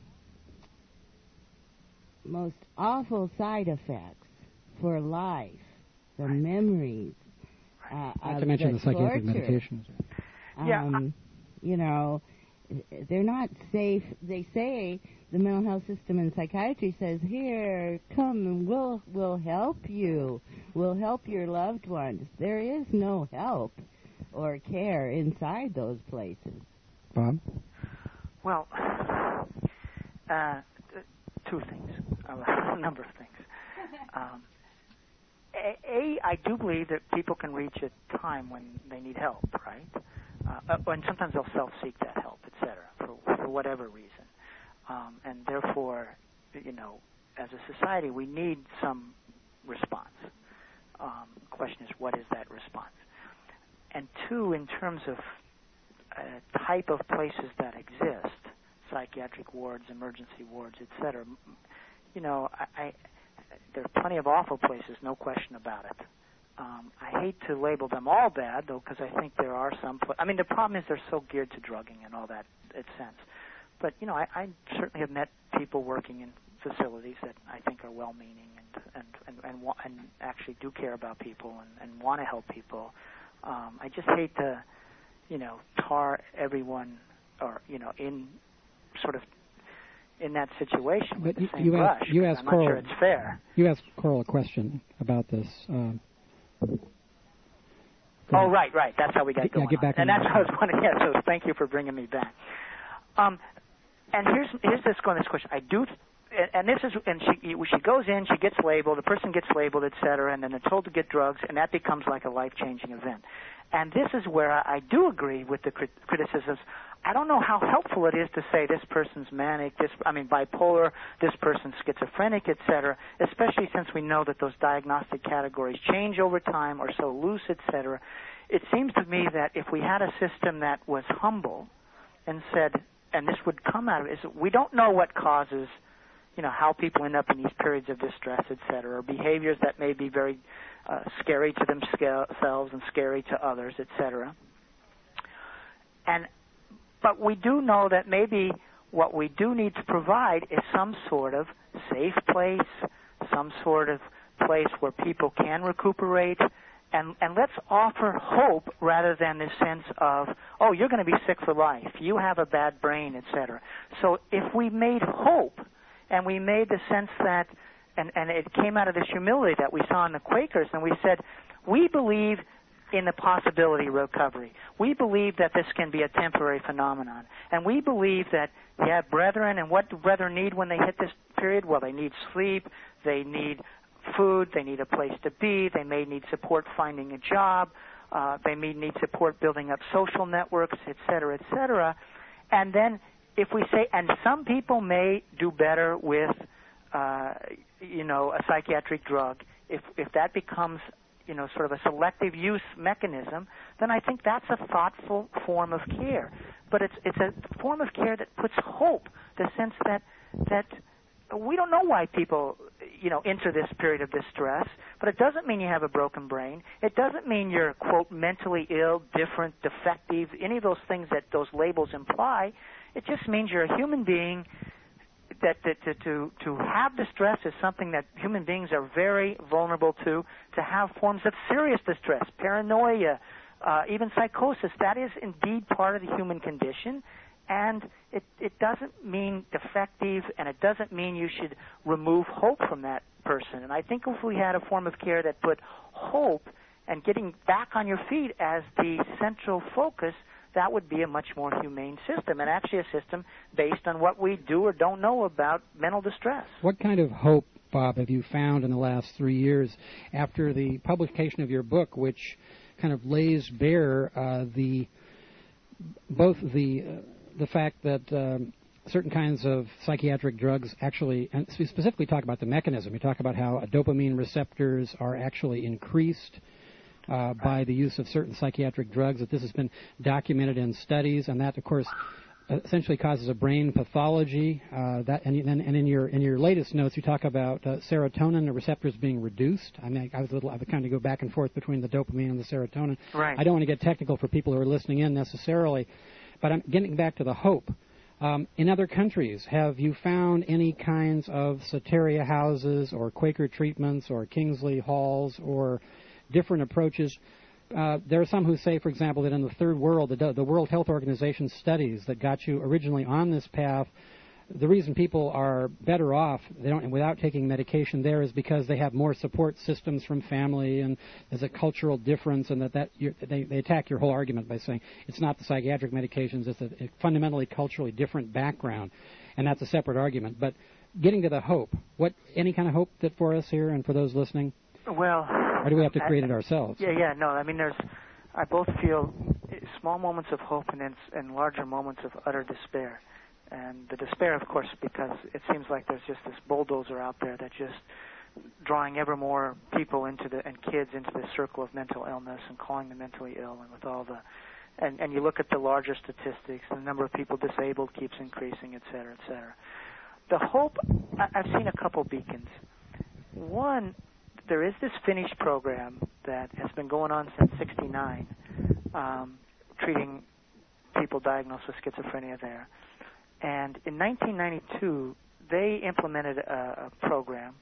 Speaker 9: most awful side effects for life, the right. memories. Uh,
Speaker 6: Not to mention the, the psychiatric medications.
Speaker 9: Um,
Speaker 7: yeah.
Speaker 9: You know, they're not safe. They say the mental health system and psychiatry says, here, come and we'll, we'll help you. We'll help your loved ones. There is no help or care inside those places.
Speaker 6: Bob?
Speaker 7: Well, uh, two things, a number of things. Um, a, a, I do believe that people can reach a time when they need help, right? Uh, and sometimes they'll self-seek that help, et cetera, for, for whatever reason. Um, and therefore, you know, as a society, we need some response. Um, the question is, what is that response? And two, in terms of uh, type of places that exist, psychiatric wards, emergency wards, et cetera, you know, I, I, there are plenty of awful places, no question about it. Um, I hate to label them all bad, though, because I think there are some. Pl- I mean, the problem is they're so geared to drugging and all that, in sense. But you know, I, I certainly have met people working in facilities that I think are well-meaning and and and and, wa- and actually do care about people and, and want to help people. Um, I just hate to, you know, tar everyone, or you know, in sort of in that situation with
Speaker 6: but
Speaker 7: the same
Speaker 6: you
Speaker 7: brush.
Speaker 6: Asked, you asked
Speaker 7: I'm
Speaker 6: Coral,
Speaker 7: not sure it's fair.
Speaker 6: You asked Coral a question about this. Um,
Speaker 7: oh, right, right. That's how we got
Speaker 6: yeah,
Speaker 7: going.
Speaker 6: Get back
Speaker 7: on. And that's
Speaker 6: the
Speaker 7: how I was wondering. Yeah, so thank you for bringing me back. Um, and here's here's this going this question. I do, and, and this is, and she she goes in, she gets labeled, the person gets labeled, et cetera, and then they're told to get drugs, and that becomes like a life-changing event. And this is where I, I do agree with the crit- criticisms. I don't know how helpful it is to say this person's manic, this I mean bipolar, this person's schizophrenic, et cetera, especially since we know that those diagnostic categories change over time, or so loose, et cetera. It seems to me that if we had a system that was humble and said, and this would come out of it, is we don't know what causes, you know, how people end up in these periods of distress, et cetera, or behaviors that may be very uh, scary to themselves and scary to others, et cetera. And but we do know that maybe what we do need to provide is some sort of safe place, some sort of place where people can recuperate, and, and let's offer hope rather than this sense of, oh, you're going to be sick for life, you have a bad brain, et cetera. So if we made hope, and we made the sense that and, and it came out of this humility that we saw in the Quakers, and we said, we believe in the possibility of recovery. We believe that this can be a temporary phenomenon. And we believe that you have brethren, and what do brethren need when they hit this period? Well, they need sleep, they need food, they need a place to be, they may need support finding a job, uh, they may need support building up social networks, et cetera, et cetera. And then if we say, and some people may do better with, uh, you know, a psychiatric drug, if if that becomes, you know, sort of a selective use mechanism, then I think that's a thoughtful form of care. But it's it's a form of care that puts hope, the sense that that we don't know why people, you know, enter this period of distress, but it doesn't mean you have a broken brain. It doesn't mean you're, quote, mentally ill, different, defective, any of those things that those labels imply. It just means you're a human being. That, that to, to to have distress is something that human beings are very vulnerable to. To have forms of serious distress, paranoia, uh, even psychosis, that is indeed part of the human condition, and it it doesn't mean defective, and it doesn't mean you should remove hope from that person. And I think if we had a form of care that put hope and getting back on your feet as the central focus, that would be a much more humane system, and actually a system based on what we do or don't know about mental distress.
Speaker 6: What kind of hope, Bob, have you found in the last three years after the publication of your book, which kind of lays bare uh, the both the uh, the fact that um, certain kinds of psychiatric drugs actually, and specifically talk about the mechanism. You talk about how dopamine receptors are actually increased Uh, by the use of certain psychiatric drugs, that this has been documented in studies, and that, of course, essentially causes a brain pathology. Uh, that, and, and, and in your in your latest notes, you talk about uh, serotonin receptors being reduced. I mean, I was a little, I would kind of go back and forth between the dopamine and the serotonin.
Speaker 7: Right.
Speaker 6: I don't want to get technical for people who are listening in necessarily, but I'm getting back to the hope. Um, in other countries, have you found any kinds of Soteria houses or Quaker treatments or Kingsley halls or different approaches? Uh, there are some who say, for example, that in the third world, the, the World Health Organization studies that got you originally on this path, the reason people are better off they don't without taking medication there is because they have more support systems from family, and there's a cultural difference, and that, that you're, they, they attack your whole argument by saying it's not the psychiatric medications, it's a, a fundamentally culturally different background, and that's a separate argument. But getting to the hope, what any kind of hope that for us here and for those listening?
Speaker 7: Well,
Speaker 6: or do we have to create it ourselves?
Speaker 7: Yeah, yeah, no. I mean, there's. I both feel small moments of hope and then and larger moments of utter despair. And the despair, of course, because it seems like there's just this bulldozer out there that's just drawing ever more people into the and kids into the circle of mental illness and calling them mentally ill, and with all the. And, and you look at the larger statistics, the number of people disabled keeps increasing, et cetera, et cetera. The hope, I, I've seen a couple beacons. One, there is this Finnish program that has been going on since sixty-nine, um, treating people diagnosed with schizophrenia there. And in nineteen ninety-two, they implemented a, a program.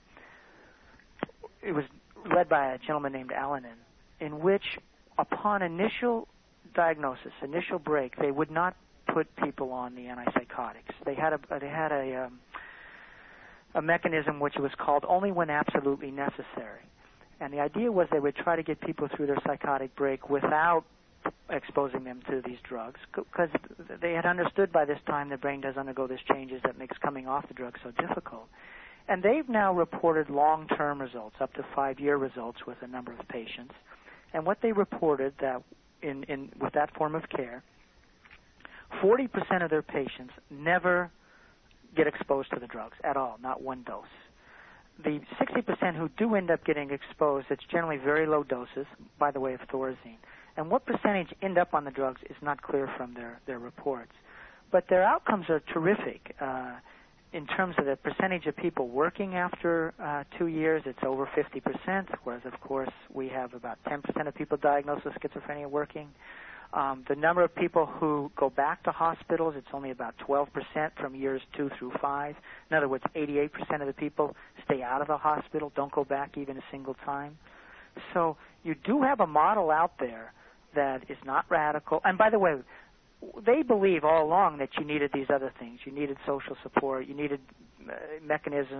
Speaker 7: It was led by a gentleman named Alanin, in which upon initial diagnosis, initial break, they would not put people on the antipsychotics. They had a, they had a... Um, a mechanism which was called only when absolutely necessary. And the idea was they would try to get people through their psychotic break without exposing them to these drugs, because they had understood by this time the brain does undergo these changes that makes coming off the drug so difficult. And they've now reported long-term results, up to five-year results with a number of patients. And what they reported that in, in with that form of care, forty percent of their patients never get exposed to the drugs at all, not one dose. The sixty percent who do end up getting exposed, it's generally very low doses, by the way, of Thorazine. And what percentage end up on the drugs is not clear from their, their reports. But their outcomes are terrific. Uh, in terms of the percentage of people working after uh, two years, it's over fifty percent, whereas, of course, we have about ten percent of people diagnosed with schizophrenia working. Um, the number of people who go back to hospitals, it's only about twelve percent from years two through five. In other words, eighty-eight percent of the people stay out of the hospital, don't go back even a single time. So you do have a model out there that is not radical. And by the way, they believe all along that you needed these other things. You needed social support. You needed uh, mechanisms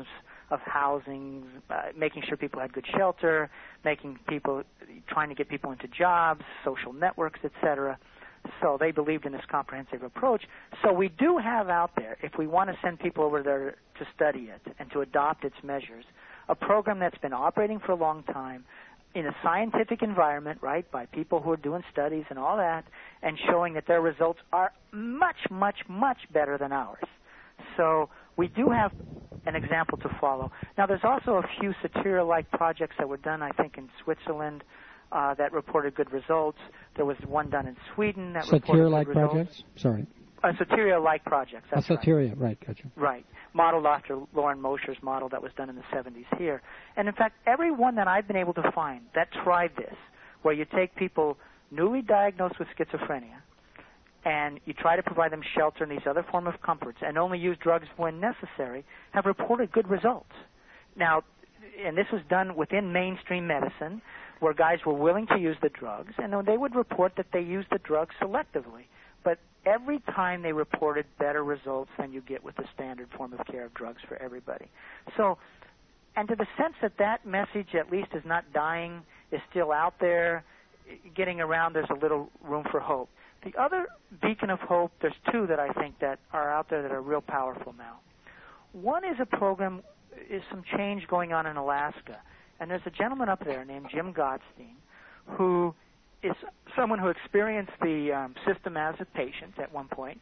Speaker 7: of housing, uh, making sure people had good shelter, making people, trying to get people into jobs, social networks, et cetera. So they believed in this comprehensive approach. So we do have out there, if we want to send people over there to study it and to adopt its measures, a program that's been operating for a long time in a scientific environment, right, by people who are doing studies and all that, and showing that their results are much, much, much better than ours. So we do have an example to follow. Now, there's also a few Satyria-like projects that were done, I think, in Switzerland uh, that reported good results. There was one done in Sweden that reported good results.
Speaker 6: Satyria-like projects? Sorry.
Speaker 7: Uh, Satyria-like projects, that's
Speaker 6: oh, Satyria,
Speaker 7: right.
Speaker 6: right, gotcha.
Speaker 7: Right. Modeled after Lauren Mosher's model that was done in the seventies here. And, in fact, every one that I've been able to find that tried this, where you take people newly diagnosed with schizophrenia, and you try to provide them shelter and these other form of comforts and only use drugs when necessary, have reported good results. Now, and this was done within mainstream medicine, where guys were willing to use the drugs, and they would report that they used the drugs selectively. But every time they reported better results than you get with the standard form of care of drugs for everybody. So, and to the sense that that message at least is not dying, is still out there, getting around, there's a little room for hope. The other beacon of hope, there's two that I think that are out there that are real powerful now. One is a program, is some change going on in Alaska. And there's a gentleman up there named Jim Gottstein who is someone who experienced the um, system as a patient at one point.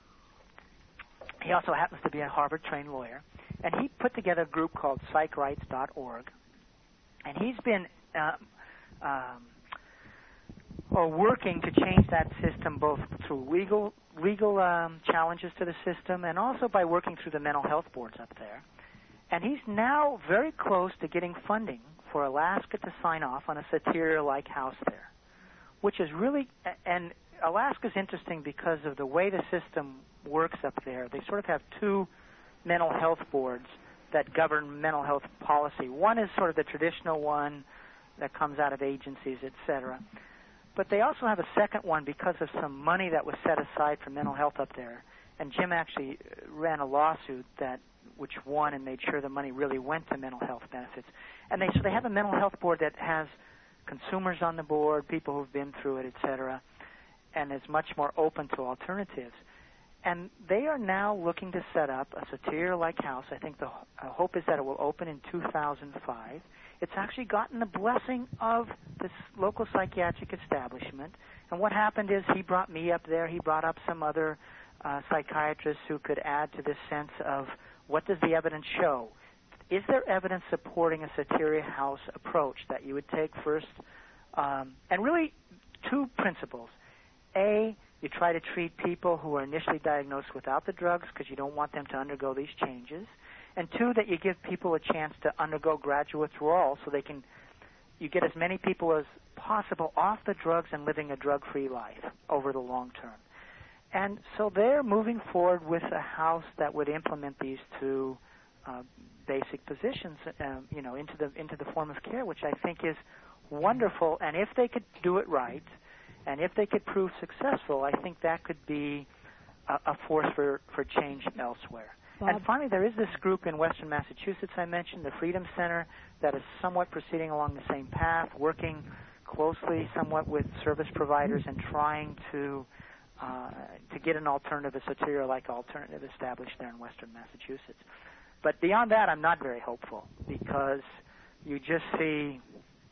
Speaker 7: He also happens to be a Harvard-trained lawyer. And he put together a group called psych rights dot org. And he's been uh, um, or working to change that system both through legal legal um, challenges to the system and also by working through the mental health boards up there. And he's now very close to getting funding for Alaska to sign off on a Satyria-like house there, which is really, and Alaska's interesting because of the way the system works up there. They sort of have two mental health boards that govern mental health policy. One is sort of the traditional one that comes out of agencies, et cetera. But they also have a second one because of some money that was set aside for mental health up there. And Jim actually ran a lawsuit that which won and made sure the money really went to mental health benefits. And they so they have a mental health board that has consumers on the board, people who've been through it, et cetera, and is much more open to alternatives. And they are now looking to set up a Satyria-like house. I think the uh, hope is that it will open in two thousand five. It's actually gotten the blessing of this local psychiatric establishment. And what happened is he brought me up there. He brought up some other uh, psychiatrists who could add to this sense of what does the evidence show? Is there evidence supporting a Satyria house approach that you would take first? Um, and really two principles. A, you try to treat people who are initially diagnosed without the drugs because you don't want them to undergo these changes. And two, that you give people a chance to undergo gradual withdrawal so they can, you get as many people as possible off the drugs and living a drug-free life over the long term. And so they're moving forward with a house that would implement these two uh, basic positions, uh, you know, into the into the form of care, which I think is wonderful. And if they could do it right, and if they could prove successful, I think that could be a, a force for, for change elsewhere. Bob. And finally, there is this group in Western Massachusetts I mentioned, the Freedom Center, that is somewhat proceeding along the same path, working closely somewhat with service providers and trying to uh, to get an alternative, a Satyria-like alternative established there in Western Massachusetts. But beyond that, I'm not very hopeful because you just see,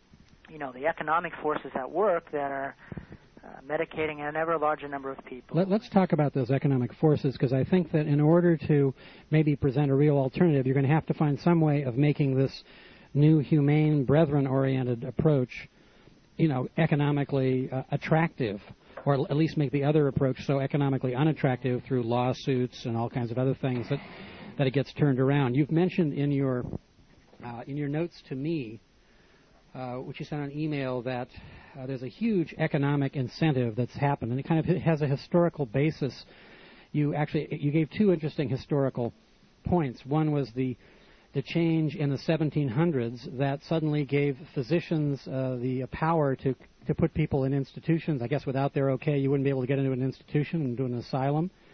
Speaker 7: you know, the economic forces at work that are uh, medicating an ever larger number of people.
Speaker 6: Let, let's talk about those economic forces, because I think that in order to maybe present a real alternative, you're going to have to find some way of making this new humane, brethren-oriented approach, you know, economically uh, attractive, or at least make the other approach so economically unattractive through lawsuits and all kinds of other things that, that it gets turned around. You've mentioned in your uh, in your notes to me, uh, which you sent on email, that uh, there's a huge economic incentive that's happened, and it kind of has a historical basis. You actually you gave two interesting historical points. One was the the change in the seventeen hundreds that suddenly gave physicians uh, the power to to put people in institutions. I guess without their okay, you wouldn't be able to get into an institution and do an asylum,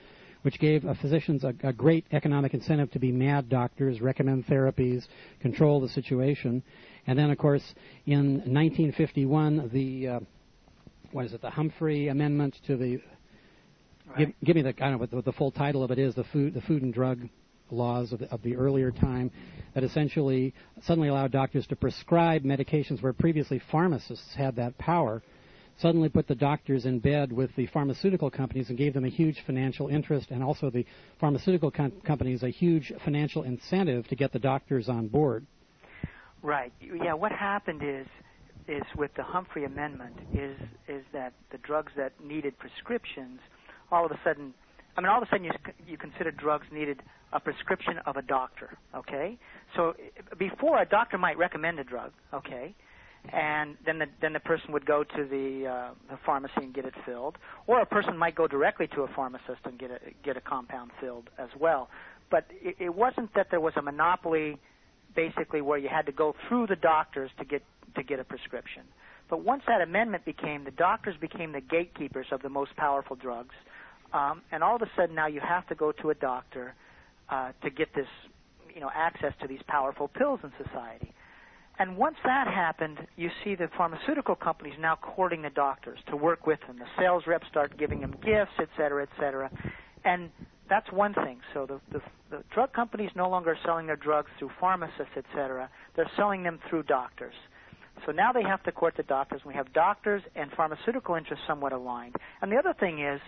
Speaker 6: which gave uh, physicians a, a great economic incentive to be mad doctors, recommend therapies, control the situation. And then, of course, in nineteen fifty-one, the uh, what is it? The Humphrey Amendment to the right. give, give me the I don't know what the, what the full title of it is. The food the Food and Drug laws of the, of the earlier time that essentially suddenly allowed doctors to prescribe medications where previously pharmacists had that power, suddenly put the doctors in bed with the pharmaceutical companies and gave them a huge financial interest, and also the pharmaceutical com- companies a huge financial incentive to get the doctors on board.
Speaker 7: Right. Yeah, what happened is is with the Humphrey Amendment is is that the drugs that needed prescriptions, all of a sudden, I mean, all of a sudden you, you consider drugs needed a prescription of a doctor, okay? So before, a doctor might recommend a drug, okay, and then the, then the person would go to the, uh, the pharmacy and get it filled, or a person might go directly to a pharmacist and get a, get a compound filled as well. But it, it wasn't that there was a monopoly basically where you had to go through the doctors to get to get a prescription. But once that amendment became, the doctors became the gatekeepers of the most powerful drugs, um, and all of a sudden now you have to go to a doctor uh, to get this, you know, access to these powerful pills in society. And once that happened, you see the pharmaceutical companies now courting the doctors to work with them. The sales reps start giving them gifts, et cetera, et cetera. And that's one thing. So the, the, the drug companies no longer are selling their drugs through pharmacists, et cetera. They're selling them through doctors. So now they have to court the doctors. We have doctors and pharmaceutical interests somewhat aligned. And the other thing is,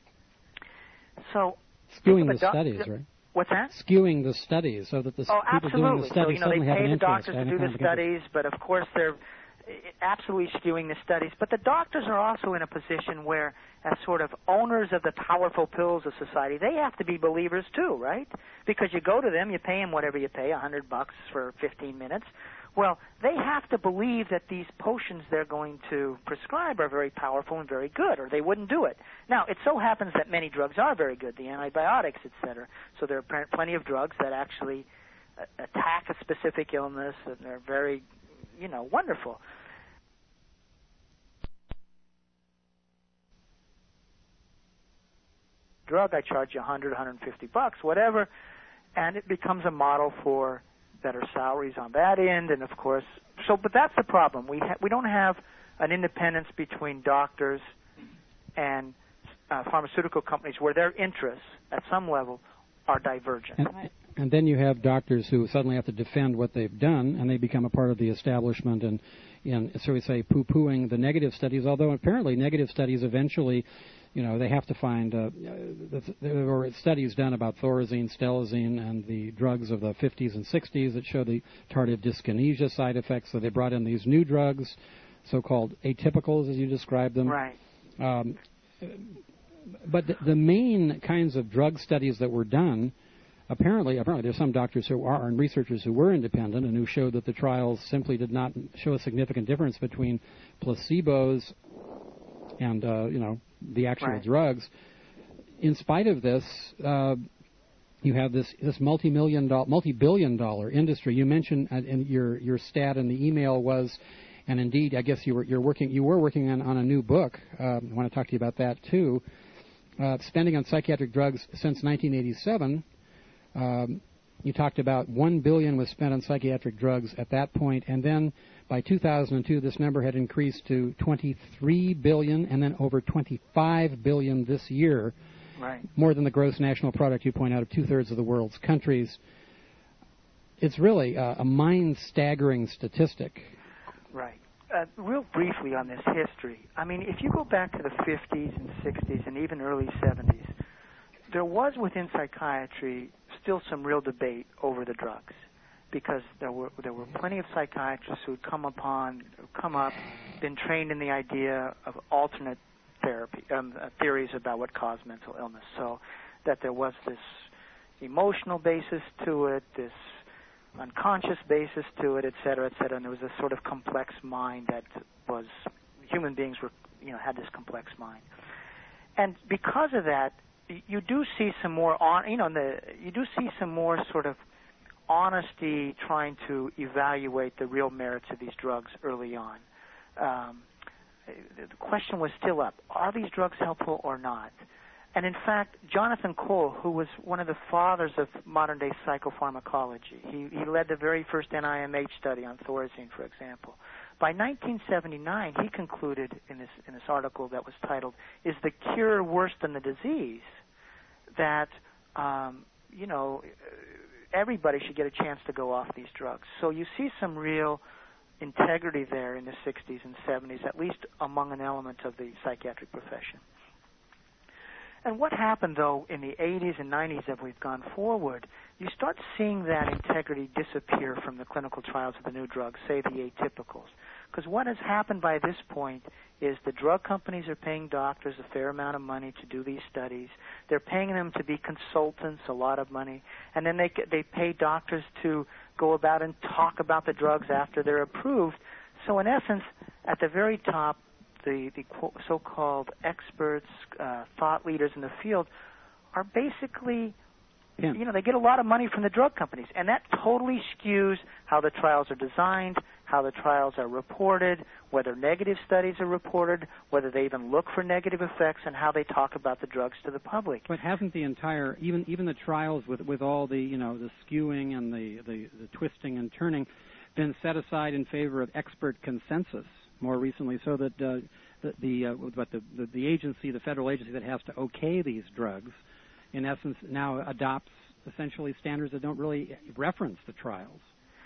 Speaker 7: so...
Speaker 6: skewing the
Speaker 7: doc-
Speaker 6: studies, right?
Speaker 7: What's that?
Speaker 6: Skewing the studies so that the
Speaker 7: oh,
Speaker 6: people
Speaker 7: absolutely.
Speaker 6: doing the studies
Speaker 7: so, you know,
Speaker 6: suddenly
Speaker 7: they
Speaker 6: have
Speaker 7: pay
Speaker 6: an
Speaker 7: the
Speaker 6: interest.
Speaker 7: doctors to do the studies, but of course they're absolutely skewing the studies. But the doctors are also in a position where, as sort of owners of the powerful pills of society, they have to be believers too, right? Because you go to them, you pay them whatever you pay, a hundred bucks for fifteen minutes. Well, they have to believe that these potions they're going to prescribe are very powerful and very good, or they wouldn't do it. Now, it so happens that many drugs are very good, the antibiotics, et cetera. So there are plenty of drugs that actually uh, attack a specific illness, and they're very, you know, wonderful. Drug, I charge you a hundred, a hundred fifty bucks, whatever, and it becomes a model for better salaries on that end, and of course, so, but that's the problem. We ha- we don't have an independence between doctors and uh, pharmaceutical companies where their interests, at some level, are divergent.
Speaker 6: And, and then you have doctors who suddenly have to defend what they've done, and they become a part of the establishment, and, and so we say poo-pooing the negative studies, although apparently negative studies eventually, you know, they have to find, uh, there were studies done about thorazine, stelazine, and the drugs of the fifties and sixties that show the tardive dyskinesia side effects, so they brought in these new drugs, so-called atypicals, as you described them.
Speaker 7: Right.
Speaker 6: Um, but the, the main kinds of drug studies that were done, apparently, apparently there's some doctors who are, and researchers who were independent and who showed that the trials simply did not show a significant difference between placebos and, uh, you know, the actual
Speaker 7: right.
Speaker 6: drugs. In spite of this, uh, you have this this multi-million dollar, multi-billion dollar industry. You mentioned, uh, and your your stat in the email was, and indeed, I guess you were you're working you were working on, on a new book. Uh, I want to talk to you about that too. Uh, spending on psychiatric drugs since nineteen eighty-seven. Um, you talked about one billion was spent on psychiatric drugs at that point, and then by two thousand two, this number had increased to twenty-three billion, and then over twenty-five billion this year.
Speaker 7: Right.
Speaker 6: More than the gross national product, you point out, of two-thirds of the world's countries. It's really uh, a mind-staggering statistic.
Speaker 7: Right. Uh, real briefly on this history, I mean, if you go back to the fifties and sixties and even early seventies, there was within psychiatry still some real debate over the drugs, because there were there were plenty of psychiatrists who had come upon, come up, been trained in the idea of alternate therapy, um, uh, theories about what caused mental illness. So that there was this emotional basis to it, this unconscious basis to it, et cetera, et cetera, and there was a sort of complex mind that was, human beings were, you know, had this complex mind. And because of that, you do see some more on, you know, the, you do see some more sort of honesty trying to evaluate the real merits of these drugs early on. Um, the question was still up: are these drugs helpful or not? And in fact, Jonathan Cole, who was one of the fathers of modern-day psychopharmacology, he, he led the very first N I M H study on Thorazine, for example. By nineteen seventy-nine, he concluded in this, in this article that was titled, "Is the Cure Worse Than the Disease?" that, um, you know, everybody should get a chance to go off these drugs. So you see some real integrity there in the sixties and seventies, at least among an element of the psychiatric profession. And what happened, though, in the eighties and nineties as we've gone forward, you start seeing that integrity disappear from the clinical trials of the new drugs, say the atypicals. Because what has happened by this point is the drug companies are paying doctors a fair amount of money to do these studies. They're paying them to be consultants, a lot of money. And then they they pay doctors to go about and talk about the drugs after they're approved. So in essence, at the very top, the, the so-called experts, uh, thought leaders in the field are basically, yeah. you know, they get a lot of money from the drug companies. And that totally skews how the trials are designed, how the trials are reported, whether negative studies are reported, whether they even look for negative effects, and how they talk about the drugs to the public.
Speaker 6: But hasn't the entire, even even the trials with, with all the, you know, the skewing and the, the, the twisting and turning, been set aside in favor of expert consensus more recently, so that uh, the the, uh, what the, the the agency, the federal agency that has to okay these drugs, in essence, now adopts essentially standards that don't really reference the trials.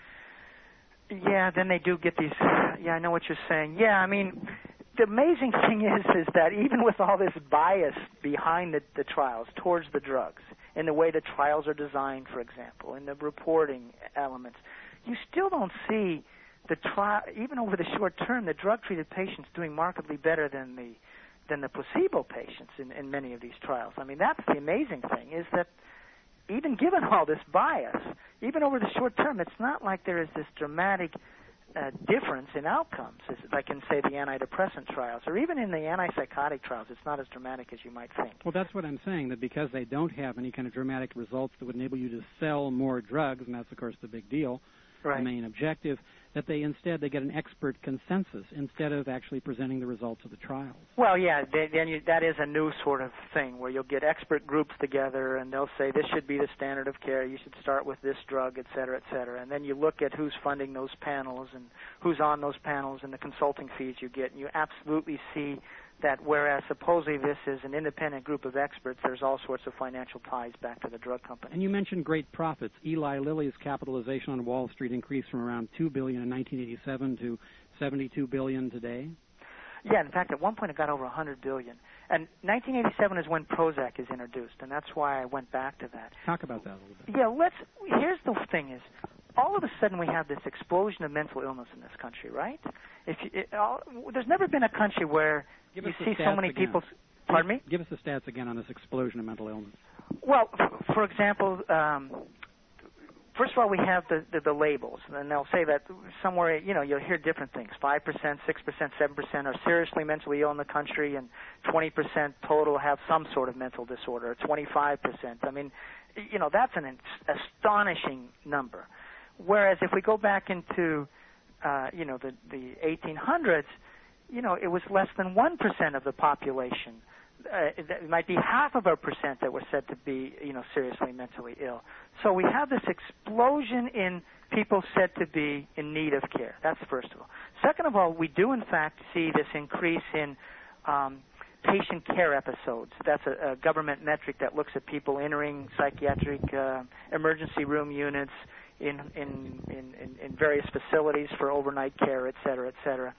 Speaker 7: Yeah, then they do get these. Yeah, I know what you're saying. Yeah, I mean, the amazing thing is, is that even with all this bias behind the, the trials towards the drugs, in the way the trials are designed, for example, in the reporting elements, you still don't see the trial, even over the short term, the drug-treated patients doing markedly better than the than the placebo patients in, in many of these trials. I mean, that's the amazing thing, is that even given all this bias, even over the short term, it's not like there is this dramatic uh, difference in outcomes, as, like in, say, the antidepressant trials, or even in the antipsychotic trials. It's not as dramatic as you might think.
Speaker 6: Well, that's what I'm saying, that because they don't have any kind of dramatic results that would enable you to sell more drugs, and that's, of course, the big deal, right. the main objective, that they instead they get an expert consensus instead of actually presenting the results of the trials.
Speaker 7: Well, yeah, they, then you, that is a new sort of thing where you'll get expert groups together and they'll say this should be the standard of care, you should start with this drug, et cetera, et cetera. And then you look at who's funding those panels and who's on those panels and the consulting fees you get, and you absolutely see that whereas supposedly this is an independent group of experts, there's all sorts of financial ties back to the drug company.
Speaker 6: And you mentioned great profits. Eli Lilly's capitalization on Wall Street increased from around two billion dollars in nineteen eighty-seven to seventy-two billion dollars today.
Speaker 7: Yeah, in fact, at one point it got over one hundred billion dollars. And nineteen eighty-seven is when Prozac is introduced, and that's why I went back to that.
Speaker 6: Talk about that a little bit.
Speaker 7: Yeah, let's. Here's the thing: is all of a sudden we have this explosion of mental illness in this country, right? If you, it, all, there's never been a country where
Speaker 6: Give
Speaker 7: you see so many
Speaker 6: again.
Speaker 7: people. Pardon me?
Speaker 6: Give us the stats again on this explosion of mental illness.
Speaker 7: Well, f- for example, um, first of all, we have the, the, the labels, and they'll say that somewhere, you know, you'll hear different things. five percent, six percent, seven percent are seriously mentally ill in the country, and twenty percent total have some sort of mental disorder, or twenty-five percent. I mean, you know, that's an astonishing number. Whereas if we go back into, uh, you know, the, the eighteen hundreds, you know, it was less than one percent of the population. Uh, it might be half of a percent that were said to be, you know, seriously mentally ill. So we have this explosion in people said to be in need of care. That's first of all. Second of all, we do in fact see this increase in um, patient care episodes. That's a, a government metric that looks at people entering psychiatric uh, emergency room units in in, in, in in various facilities for overnight care, et cetera, et cetera.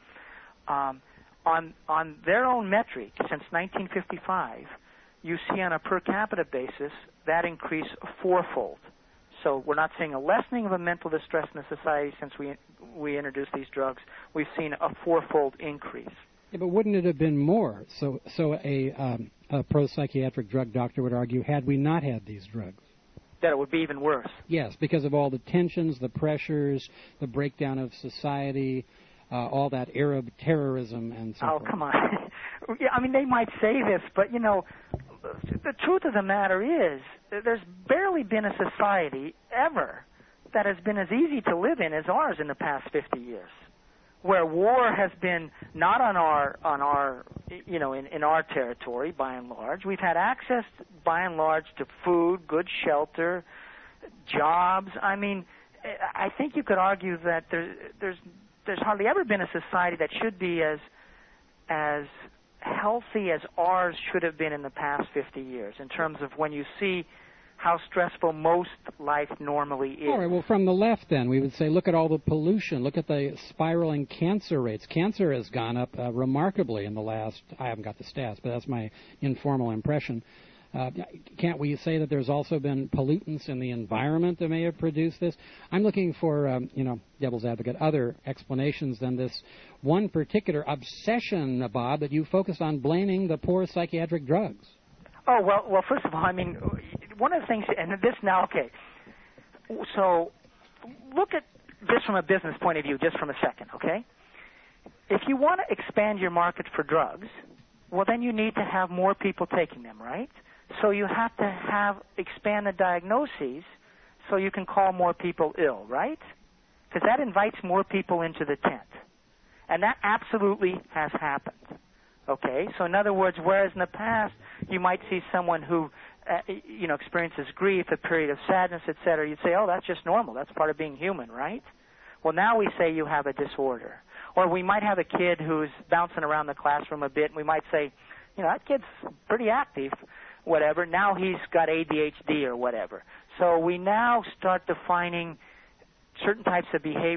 Speaker 7: Um, on on their own metric, since nineteen fifty-five, you see on a per capita basis that increase fourfold. So we're not seeing a lessening of a mental distress in the society since we we introduced these drugs. We've seen a fourfold increase.
Speaker 6: Yeah, but wouldn't it have been more? So so a, um, a pro-psychiatric drug doctor would argue, had we not had these drugs,
Speaker 7: that it would be even worse.
Speaker 6: Yes, because of all the tensions, the pressures, the breakdown of society, uh, all that Arab terrorism and so
Speaker 7: oh,
Speaker 6: forth.
Speaker 7: Oh, come on. Yeah, I mean, they might say this, but, you know, the truth of the matter is there's barely been a society ever that has been as easy to live in as ours in the past fifty years. where war has been not on our on our you know in, in our territory by and large. We've had access by and large to food, good shelter, jobs. I mean, I think you could argue that there's there's there's hardly ever been a society that should be as as healthy as ours should have been in the past fifty years in terms of when you see how stressful most life normally is.
Speaker 6: All right, well, from the left then, we would say, look at all the pollution, look at the spiraling cancer rates. Cancer has gone up uh, remarkably in the last, I haven't got the stats, but that's my informal impression. Uh, can't we say that there's also been pollutants in the environment that may have produced this? I'm looking for, um, you know, devil's advocate, other explanations than this one particular obsession, Bob, that you focus on blaming the poor psychiatric drugs.
Speaker 7: Oh, well, well, first of all, I mean, one of the things, and this now, okay, so look at this from a business point of view just from a second, okay? If you want to expand your market for drugs, well, then you need to have more people taking them, right? So you have to have expand the diagnoses so you can call more people ill, right? Because that invites more people into the tent. And that absolutely has happened. Okay, so in other words, whereas in the past you might see someone who, uh, you know, experiences grief, a period of sadness, et cetera, you'd say, oh, that's just normal. That's part of being human, right? Well, now we say you have a disorder. Or we might have a kid who's bouncing around the classroom a bit, and we might say, you know, that kid's pretty active, whatever. Now he's got A D H D or whatever. So we now start defining certain types of behavior